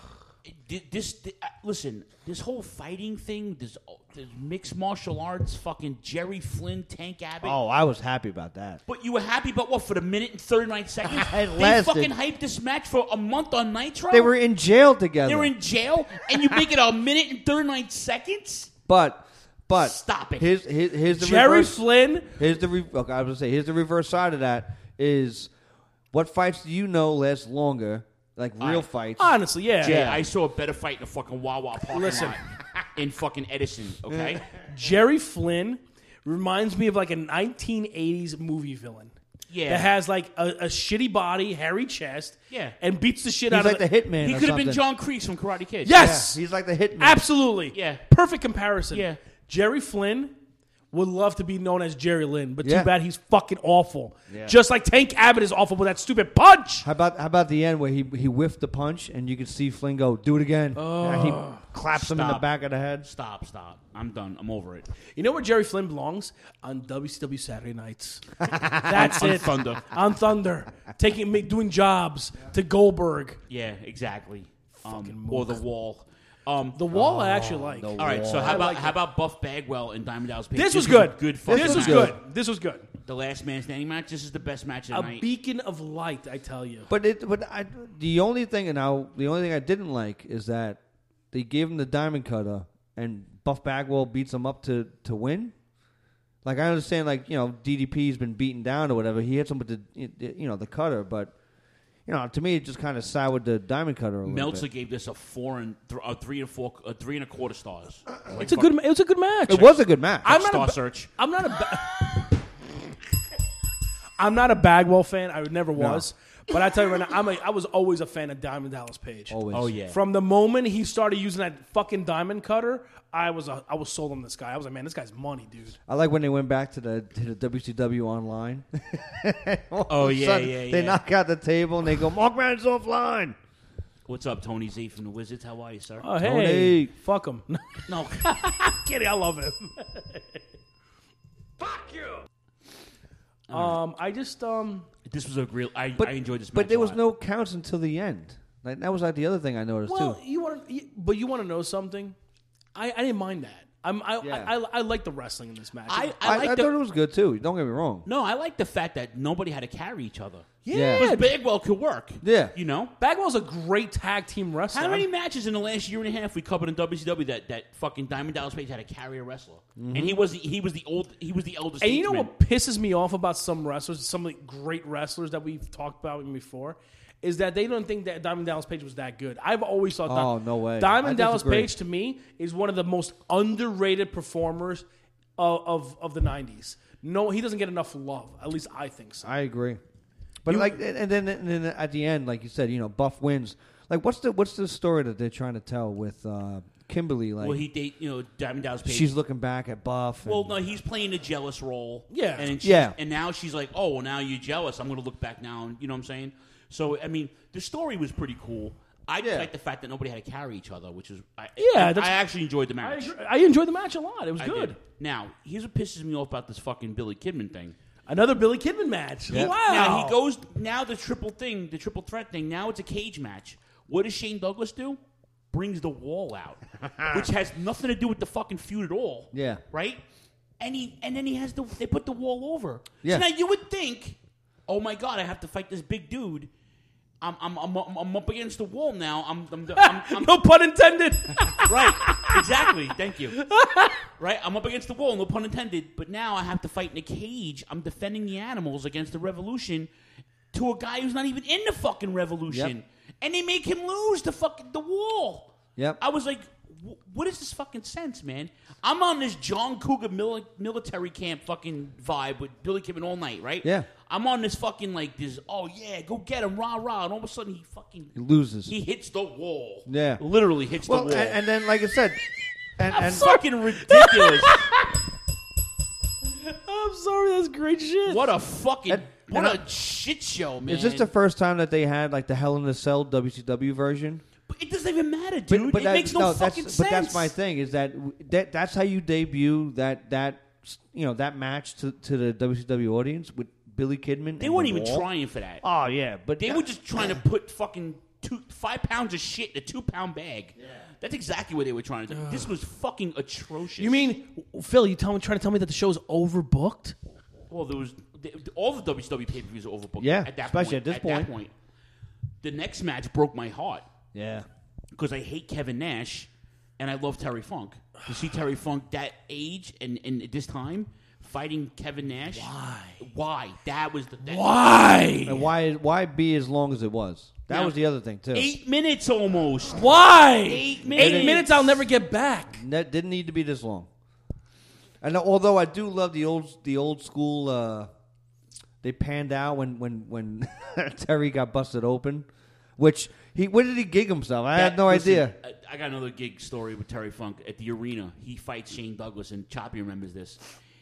Listen, this whole fighting thing, this mixed martial arts, fucking Jerry Flynn, Tank Abbott. Oh, I was happy about that. But you were happy about what, for the minute and 39 seconds? They fucking hyped this match for a month on Nitro? They were in jail together. They were in jail, and you make it a minute and 39 seconds? But stop it. Here's the Jerry reverse. Flynn. Here's the I was gonna say here's the reverse side of that is what fights do you know last longer? Like real fights. Honestly, yeah. Jay, I saw a better fight in a fucking Wawa parking Listen. lot in fucking Edison, okay? Jerry Flynn reminds me of like a 1980s movie villain. Yeah. That has like a shitty body, hairy chest, Yeah. and beats the shit He's out like of the Hitman. He or could have been something. John Kreese from Karate Kid. Yes! Yeah, he's like the Hitman. Absolutely. Yeah. Perfect comparison. Yeah. Jerry Flynn would love to be known as Jerry Lynn, but Yeah. too bad he's fucking awful. Yeah. Just like Tank Abbott is awful with that stupid punch. How about the end where he whiffed the punch and you could see Flynn go, do it again. And he claps him in the Stop. back of the head. Stop. I'm done. I'm over it. You know where Jerry Flynn belongs? On WCW Saturday nights. That's On it. Thunder. On Thunder. Doing jobs to Goldberg. Yeah, exactly. Fucking Or mook. The Wall. The Wall I actually like. All right, so how about Buff Bagwell and Diamond Dallas Page? This was good. Good fucking This was match. good. This was good. The last man standing match. This is the best match of A the night. beacon of light, I tell you. The only thing I didn't like is that they gave him the diamond cutter and Buff Bagwell beats him up to win. Like, I understand, like, DDP's been beaten down or whatever. He hits him with the cutter, but to me it just kind of soured the diamond cutter a little Meltzer bit. gave this a 3 1/4 stars. It was a good match. It was a good match. Search. I'm not a Bagwell fan. I never was. But I tell you right now, I was always a fan of Diamond Dallas Page. Always. Oh yeah. From the moment he started using that fucking diamond cutter, I was sold on this guy. I was like, man, this guy's money, dude. I like when they went back to the WCW online. All of a yeah, sudden, yeah, They yeah. knock out the table and they go, Mark Man's offline. What's up, Tony Z from the Wizards? How are you, sir? Oh, hey. Tony. Fuck him. No. Kidding, I love him. Fuck you! I just This was a real. I enjoyed this match. But there a was lot. no counts until the end. Like, that was like the other thing I noticed well, too. you want to know something? I didn't mind that. I like the wrestling in this match. I thought it was good too. Don't get me wrong. No, I like the fact that nobody had to carry each other. Yeah. Because Bagwell could work. Yeah. You know? Bagwell's a great tag team wrestler. How many matches in the last year and a half we covered in WCW that fucking Diamond Dallas Page had to carry a wrestler? Mm-hmm. And he was the eldest. And you know statesman. what pisses me off about some wrestlers, some of the great wrestlers that we've talked about before, is that they don't think that Diamond Dallas Page was that good. I've always thought no way. Diamond I Dallas disagree. Page, to me, is one of the most underrated performers of the 90s. No, he doesn't get enough love. At least I think so. I agree. But and then at the end, like you said, Buff wins. Like, what's the story that they're trying to tell with Kimberly? Like, Well, Diamond Dallas Page. she's looking back at Buff. Well, no, he's playing a jealous role. Yeah. And now she's like, oh, well, now you're jealous. I'm going to look back now. And, you know what I'm saying? So, I mean, the story was pretty cool. I just like the fact that nobody had to carry each other, which is... I actually enjoyed the match. I enjoyed the match a lot. It was good. Did. Now, here's what pisses me off about this fucking Billy Kidman thing. Another Billy Kidman match. Yeah. Wow. Now, he goes... Now, the triple threat thing, now it's a cage match. What does Shane Douglas do? Brings the wall out, which has nothing to do with the fucking feud at all. Yeah. Right? And then they put the wall over. Yeah. So now you would think, oh my God, I have to fight this big dude. I'm up against the wall now. I'm no pun intended. Right. Exactly. Thank you. Right. I'm up against the wall. No pun intended. But now I have to fight in a cage. I'm defending the animals against the Revolution to a guy who's not even in the fucking Revolution, Yep. and they make him lose the wall. Yep. I was like, what is this fucking sense, man? I'm on this John Cougar military camp fucking vibe with Billy Kidman all night, right? Yeah. I'm on this fucking oh yeah, go get him, rah rah, and all of a sudden he loses. He hits the wall. Yeah. Literally hits the wall. And then, like I said, and fucking ridiculous. I'm sorry, that's great shit. What a fucking shit show, man. Is this the first time that they had like the Hell in a Cell WCW version? But it doesn't even matter, dude. But it makes no fucking sense. But that's my thing. Is that's how you debut that match to the WCW audience with Billy Kidman? They weren't even trying for that. Oh yeah, but they were just trying to put fucking 5 pounds of shit in a 2-pound bag. Yeah. That's exactly what they were trying to do. This was fucking atrocious. You mean, Phil? Trying to tell me that the show's overbooked? Well, there was all the WCW pay-per-views are overbooked. Yeah, at that especially point, at this that point. The next match broke my heart. Yeah, because I hate Kevin Nash and I love Terry Funk. To see Terry Funk that age and at this time fighting Kevin Nash. Why? That was the thing. Why? And why be as long as it was? That was the other thing too. 8 minutes almost. Why? 8 minutes. 8 minutes I'll never get back. That didn't need to be this long. And although I do love the old school, they panned out when Terry got busted open, which where did he gig himself? I had no idea. I got another gig story with Terry Funk at the arena. He fights Shane Douglas, and Choppy remembers this.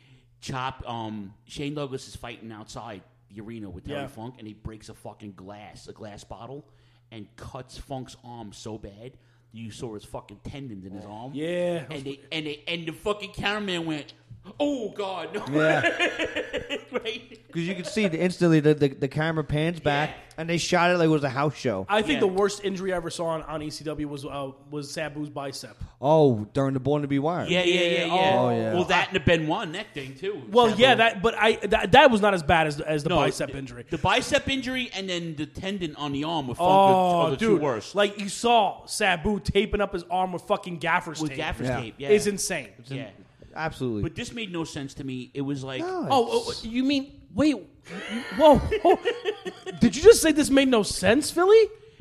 Shane Douglas is fighting outside the arena with Terry Funk, and he breaks a glass bottle, and cuts Funk's arm so bad you saw his fucking tendons in his arm. Yeah, and the fucking cameraman went, "Oh God, no!" Yeah, right? Because you could see instantly the camera pans back, and they shot it like it was a house show. I think the worst injury I ever saw on ECW was Sabu's bicep. Oh, during the Born to Be Wired. Yeah. Oh, yeah. Well, that and the Benoit neck thing too. Well, Sabu. that was not as bad as the bicep injury. The bicep injury and then the tendon on the arm with Funk are the dude, two worst. Like you saw Sabu taping up his arm with fucking gaffer's tape. Gaffer's tape, yeah. It's insane. Yeah. Absolutely. But this made no sense to me. It was like... you mean... Wait. Whoa. Did you just say this made no sense, Philly?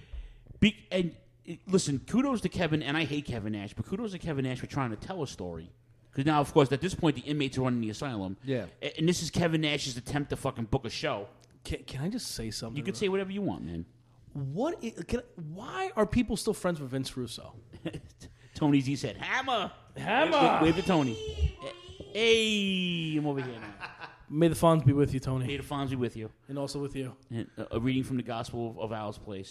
Listen, kudos to Kevin, and I hate Kevin Nash, but kudos to Kevin Nash for trying to tell a story. Because now, of course, at this point, the inmates are running the asylum. Yeah. And this is Kevin Nash's attempt to fucking book a show. Can I just say something? You can say whatever you want, man. Why are people still friends with Vince Russo? Tony Z said, Hammer! Wave to Tony. Hey, I'm over here now. May the Fonz be with you, Tony. May the Fonz be with you. And also with you. And a reading from the Gospel of Al's Place.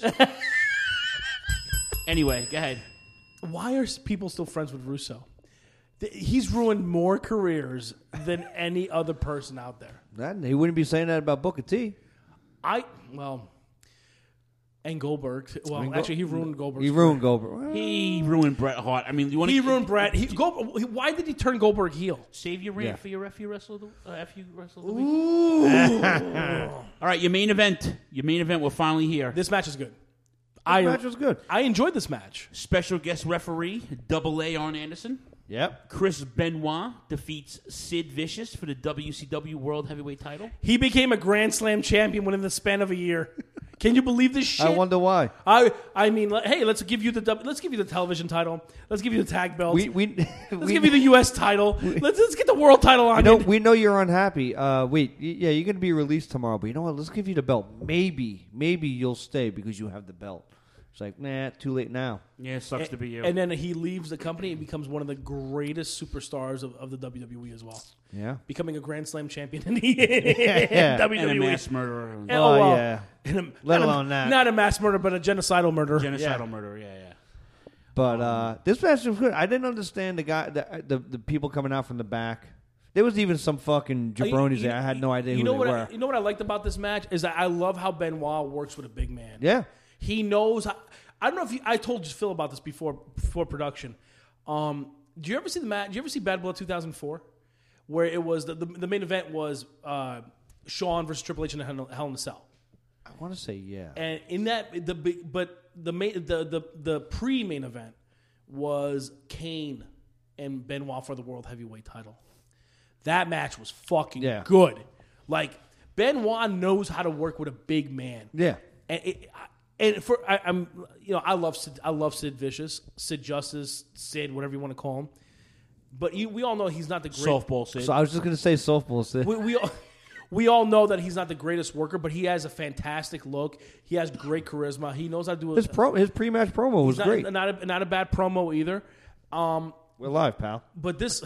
Anyway, go ahead. Why are people still friends with Russo? He's ruined more careers than any other person out there. He wouldn't be saying that about Booker T. And Goldberg. Well, actually, he ruined Goldberg. He ruined Goldberg. He ruined Bret Hart. I mean, you want He ruined Bret. Why did he turn Goldberg heel? Save your rant for your FU wrestle of the week. Ooh. All right, your main event. Your main event. We're finally here. This match is good. This match was good. I enjoyed this match. Special guest referee, Double A Arn Anderson. Yep. Chris Benoit defeats Sid Vicious for the WCW World Heavyweight title. He became a Grand Slam champion within the span of a year. Can you believe this shit? I wonder why. I mean, hey, let's give you the television title. Let's give you the tag belt. Let's give you the U.S. title. Let's get the world title on. We know you're unhappy. You're going to be released tomorrow, but you know what? Let's give you the belt. Maybe you'll stay because you have the belt. It's like, nah, too late now. Yeah, it sucks to be you. And then he leaves the company and becomes one of the greatest superstars of the WWE as well. Yeah. Becoming a Grand Slam champion in WWE. And a mass murderer. Yeah. Let alone that. Not a mass murderer, but a genocidal murderer. Genocidal murderer, yeah. But this match was good. I didn't understand the people coming out from the back. There was even some fucking jabronis there. I had no idea who they were. You know what I liked about this match is that I love how Benoit works with a big man. Yeah. He knows. I don't know if I told Phil about this before production. Do you ever see the match? Did you ever see Bad Blood 2004, where it was the main event was Shawn versus Triple H in Hell in a Cell? I want to say yeah. And in that the pre-main event was Kane and Benoit for the World Heavyweight title. That match was fucking good. Like Benoit knows how to work with a big man. Yeah. I love Sid Vicious, Sid Justice, Sid, whatever you want to call him. But we all know he's not the great softball Sid. So I was just going to say softball Sid. We all know that he's not the greatest worker, but he has a fantastic look. He has great charisma. He knows how to do his pre-match promo was great. Not a bad promo either. We're live, pal. But this,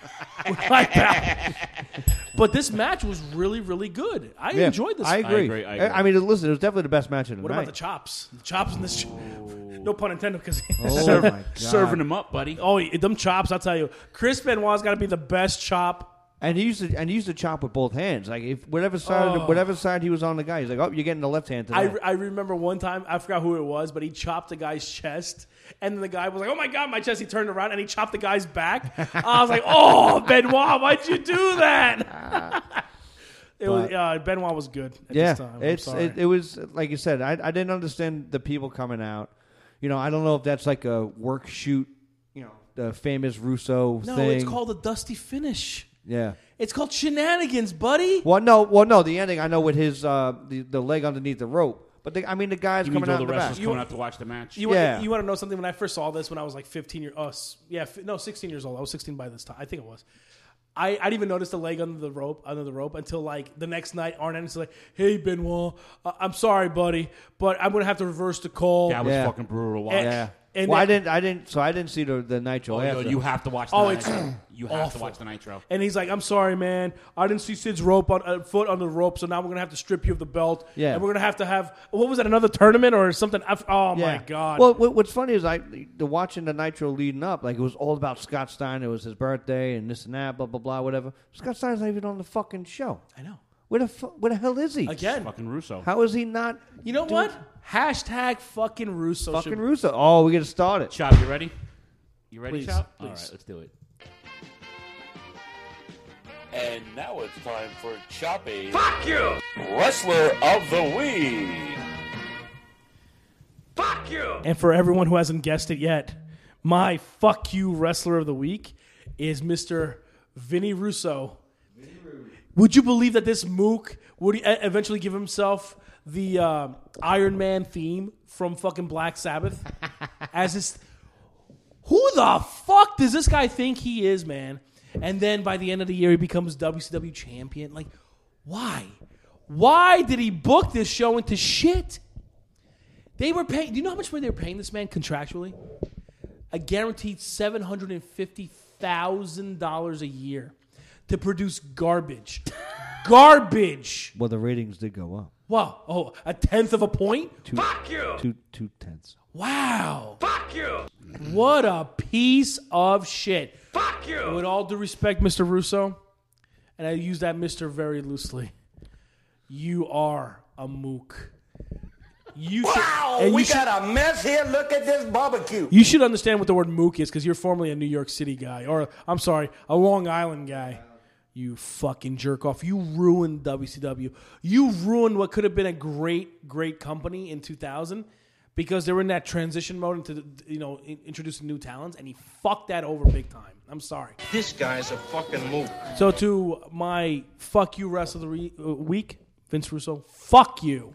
but this match was really, really good. I enjoyed this. I agree. I mean, listen, it was definitely the best match of the night. What about the chops? The chops in this. No pun intended, because serving them up, buddy. Oh, them chops! I'll tell you, Chris Benoit's got to be the best chop. And he used to chop with both hands. Like if whatever side he was on the guy, he's like, "Oh, you're getting the left hand today." I remember one time, I forgot who it was, but he chopped the guy's chest, and then the guy was like, "Oh my god, my chest!" He turned around and he chopped the guy's back. I was like, "Oh, Benoit, why'd you do that?" Benoit was good at this time. It was like you said. I didn't understand the people coming out. You know, I don't know if that's like a work shoot. You know, the famous Russo thing. No, it's called a dusty finish. Yeah, it's called shenanigans, buddy. Well, no. The ending I know with his the leg underneath the rope, but the guys coming out in the back. Coming out to watch the match. You want to know something? When I first saw this, when I was like 16 years old. I was 16 by this time. I think it was. I didn't even notice the leg under the rope until like the next night. Arn Anderson's like, "Hey Benoit, I'm sorry, buddy, but I'm gonna have to reverse the call." That was fucking brutal. And I didn't see the Nitro. No, you have to watch the Nitro. You have to watch the Nitro. And he's like, "I'm sorry, man. I didn't see Sid's foot on the rope, so now we're gonna have to strip you of the belt. Yeah. And we're gonna have what was that? Another tournament or something? My god. Well, what's funny is watching the Nitro leading up, like it was all about Scott Steiner. It was his birthday and this and that, blah blah blah, whatever. Scott Steiner's not even on the fucking show. I know. Where the hell is he? Again, fucking Russo. How is he not? You know what? Hashtag fucking Russo. Fucking Russo. Oh, we got to start it. Chop, you ready? You ready, Please, Chop? please. All right, let's do it. And now it's time for Choppy. Fuck you! Wrestler of the Week. Fuck you! And for everyone who hasn't guessed it yet, my fuck you wrestler of the week is Mr. Vinny Russo. Would you believe that this mook would eventually give himself the Iron Man theme from fucking Black Sabbath as his? Who the fuck does this guy think he is, man? And then by the end of the year, he becomes WCW champion. Like, why? Why did he book this show into shit? They were paying. Do you know how much money they were paying this man contractually? A guaranteed $750,000 a year to produce garbage. Garbage. Well, the ratings did go up. Wow. Oh, 1/10 of a point? Fuck you! 2/10. Wow. Fuck you! What a piece of shit. Fuck you! With all due respect, Mr. Russo, and I use that Mr. very loosely, you are a mook. We got a mess here. Look at this barbecue. You should understand what the word mook is because you're formerly a New York City guy. Or, I'm sorry, a Long Island guy. You fucking jerk off. You ruined WCW. You ruined what could have been a great, great company in 2000 because they were in that transition mode into, introducing new talents, and he fucked that over big time. I'm sorry. This guy's a fucking mook. So to my fuck you rest of the week, Vince Russo, fuck you.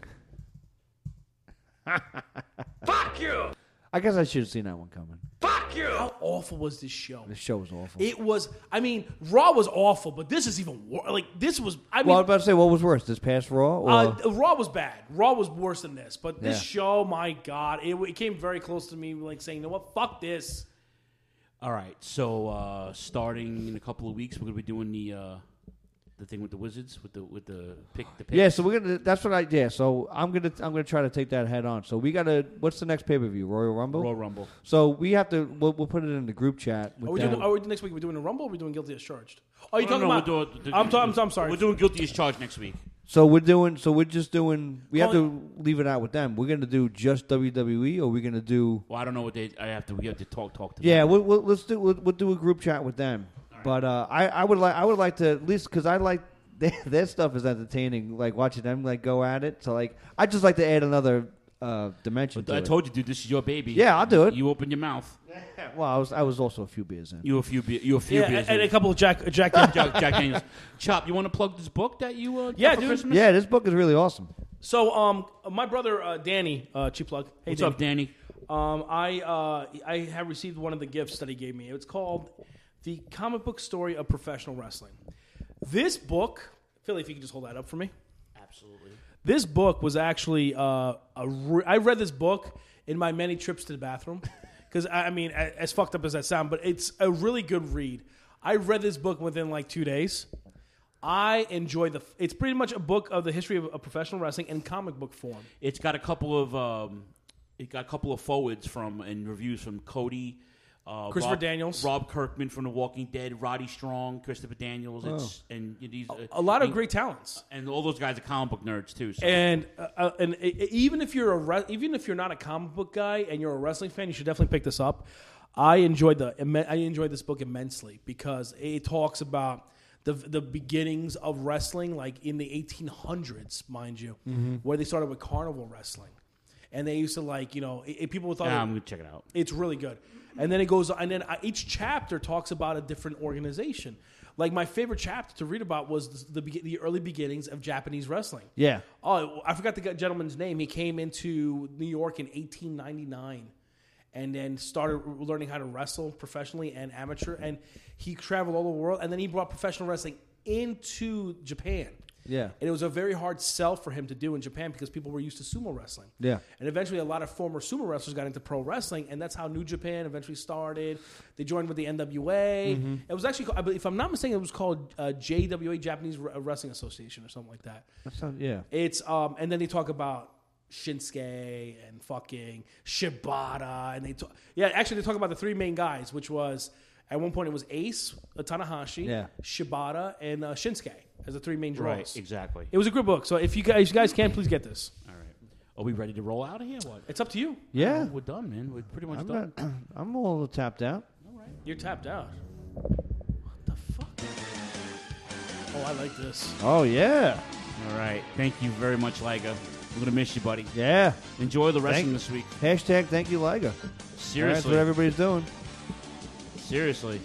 Fuck you! I guess I should have seen that one coming. Fuck you! How awful was this show? This show was awful. It was, Raw was awful, but this is even worse. Like, this was, I was about to say, what was worse, this past Raw? Or? Raw was bad. Raw was worse than this. But this Yeah. show, my God, it came very close to me, like, saying, you know what, fuck this. All right, so starting in a couple of weeks, we're going to be doing the thing with the Wizards, with the pick. Yeah, so we're gonna. That's what I. Yeah, so I'm gonna try to take that head on. So we gotta. What's the next pay per view? Royal Rumble. Royal Rumble. So we have to. We'll put it in the group chat. Are we doing next week? We're doing a Rumble. Or are we doing Guilty as Charged? Oh, you talking about? I'm sorry. We're doing Guilty as Charged next week. So we're just doing. We have to leave it out with them. We're gonna do just WWE, or we're gonna do. Well, I don't know what they. We have to talk to them. Yeah, we'll do a group chat with them. Right. But I would like to, at least because I like. Their stuff is entertaining, like watching them like go at it. So like, I just like to add another dimension. But I told you, dude, this is your baby. Yeah, I'll do it. You open your mouth. Well, I was also a few beers in. You a few beers. And a couple of Jack Daniels. Chop, you want to plug this book that you? Yeah, got for dude. Christmas? Yeah, this book is really awesome. So, my brother Danny, cheap plug. Hey, What's up, Danny? I have received one of the gifts that he gave me. It's called The Comic Book Story of Professional Wrestling. This book, Philly, if you can just hold that up for me. Absolutely. This book was actually I read this book in my many trips to the bathroom because as fucked up as that sounds, but it's a really good read. I read this book within like 2 days. I enjoy it's pretty much a book of the history of professional wrestling in comic book form. It's got a couple of forwards and reviews from Cody. Christopher Daniels, Rob Kirkman from The Walking Dead, Roddy Strong, Christopher Daniels, and these a lot of great talents, and all those guys are comic book nerds too. So. And even if you're not a comic book guy and you're a wrestling fan, you should definitely pick this up. I enjoyed this book immensely because it talks about the beginnings of wrestling, like in the 1800s, mind you, where they started with carnival wrestling. And they used to people thought. I'm gonna check it out. It's really good. And then it goes, and then each chapter talks about a different organization. Like my favorite chapter to read about was the early beginnings of Japanese wrestling. Yeah. Oh, I forgot the gentleman's name. He came into New York in 1899, and then started learning how to wrestle professionally and amateur. And he traveled all over the world, and then he brought professional wrestling into Japan. Yeah. And it was a very hard sell for him to do in Japan because people were used to sumo wrestling. Yeah. And eventually a lot of former sumo wrestlers got into pro wrestling, and that's how New Japan eventually started. They joined with the NWA. It was actually, if I'm not mistaken, it was called JWA, Japanese Wrestling Association or something like that. Yeah. It's and then they talk about Shinsuke and fucking Shibata, and they talk about the three main guys, which was at one point it was Ace, Tanahashi, Shibata, and Shinsuke as the three main draws. Right, exactly. It was a good book. So if you guys can, please get this. All right. Are we ready to roll out of here? What? It's up to you. Yeah. We're done, man. We're pretty much done. I'm a little tapped out. All right. You're tapped out. What the fuck? Oh, I like this. Oh, yeah. All right. Thank you very much, Liga. We're going to miss you, buddy. Yeah. Enjoy the wrestling this week. Hashtag thank you, Liga. Seriously. That's what everybody's doing. Seriously.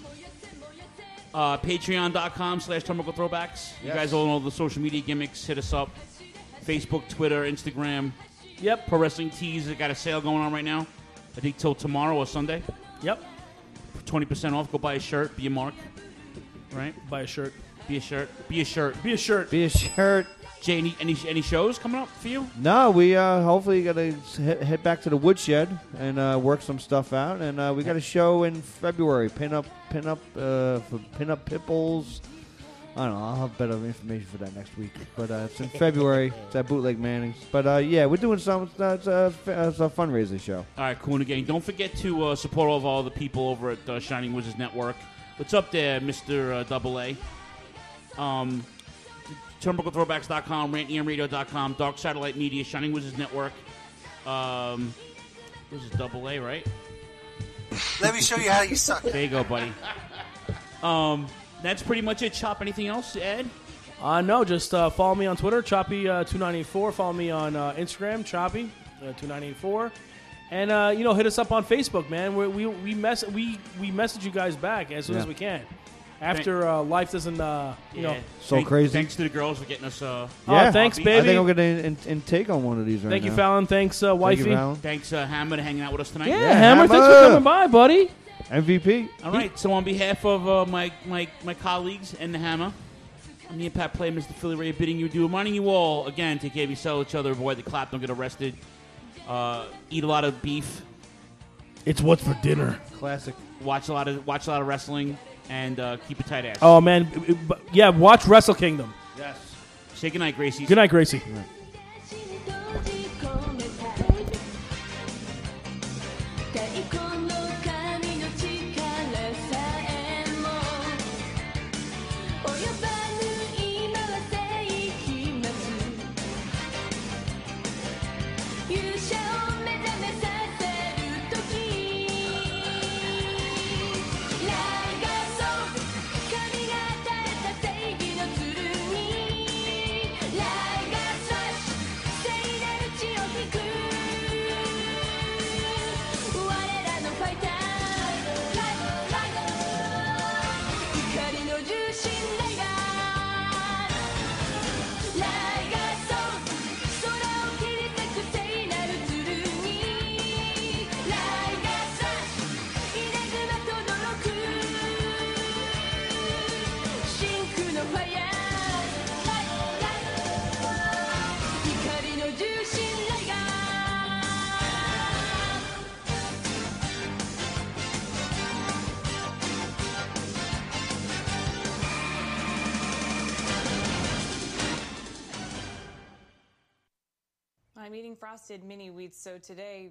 Patreon.com/TurnbuckleThrowbacks. You guys all know the social media gimmicks. Hit us up. Facebook, Twitter, Instagram. Yep. Pro Wrestling Tees. They got a sale going on right now. I think till tomorrow or Sunday. Yep. 20% off. Go buy a shirt. Be a mark. Right? Buy a shirt. Be a shirt. Be a shirt. Be a shirt. Be a shirt. Jay, any shows coming up for you? No, we hopefully got to head back to the woodshed and work some stuff out. And we got a show in February. Pin up Pipples. I don't know. I'll have better information for that next week. But it's in February. It's at Bootleg Manning's. But yeah, we're doing some. It's a fundraiser show. All right, cool. And again, don't forget to support all the people over at Shining Wizards Network. What's up there, Mr. Double A? TurnbuckleThrowbacks.com, RantEMRadio.com, Dark Satellite Media, Shining Wizards Network. This is double A, right? Let me show you how you suck. There you go, buddy. That's pretty much it. Chop, anything else, Ed? No, just follow me on Twitter, Choppy2984. Follow me on Instagram, Choppy2984. And hit us up on Facebook, man. We message you guys back as soon as we can. After life doesn't, crazy. Thanks to the girls for getting us. Thanks, baby. I think I'm going to intake on one of these right Thank now. you, Fallon. Thanks, wifey. Thank you, Fallon. Thanks, Hammer, to hanging out with us tonight. Yeah, Hammer, thanks for coming by, buddy. MVP. All right, so on behalf of my colleagues and the Hammer, me and Pat Play, Mr. Philly Ray, bidding you adieu, reminding you all, again, take care of yourself, each other, avoid the clap, don't get arrested, eat a lot of beef. It's what's for dinner. Classic. Watch a lot of wrestling, and keep a tight ass. Oh, man. Yeah, watch Wrestle Kingdom. Yes. Say goodnight, Gracie. Good night, Gracie. Right. 'Eating frosted mini wheats, so today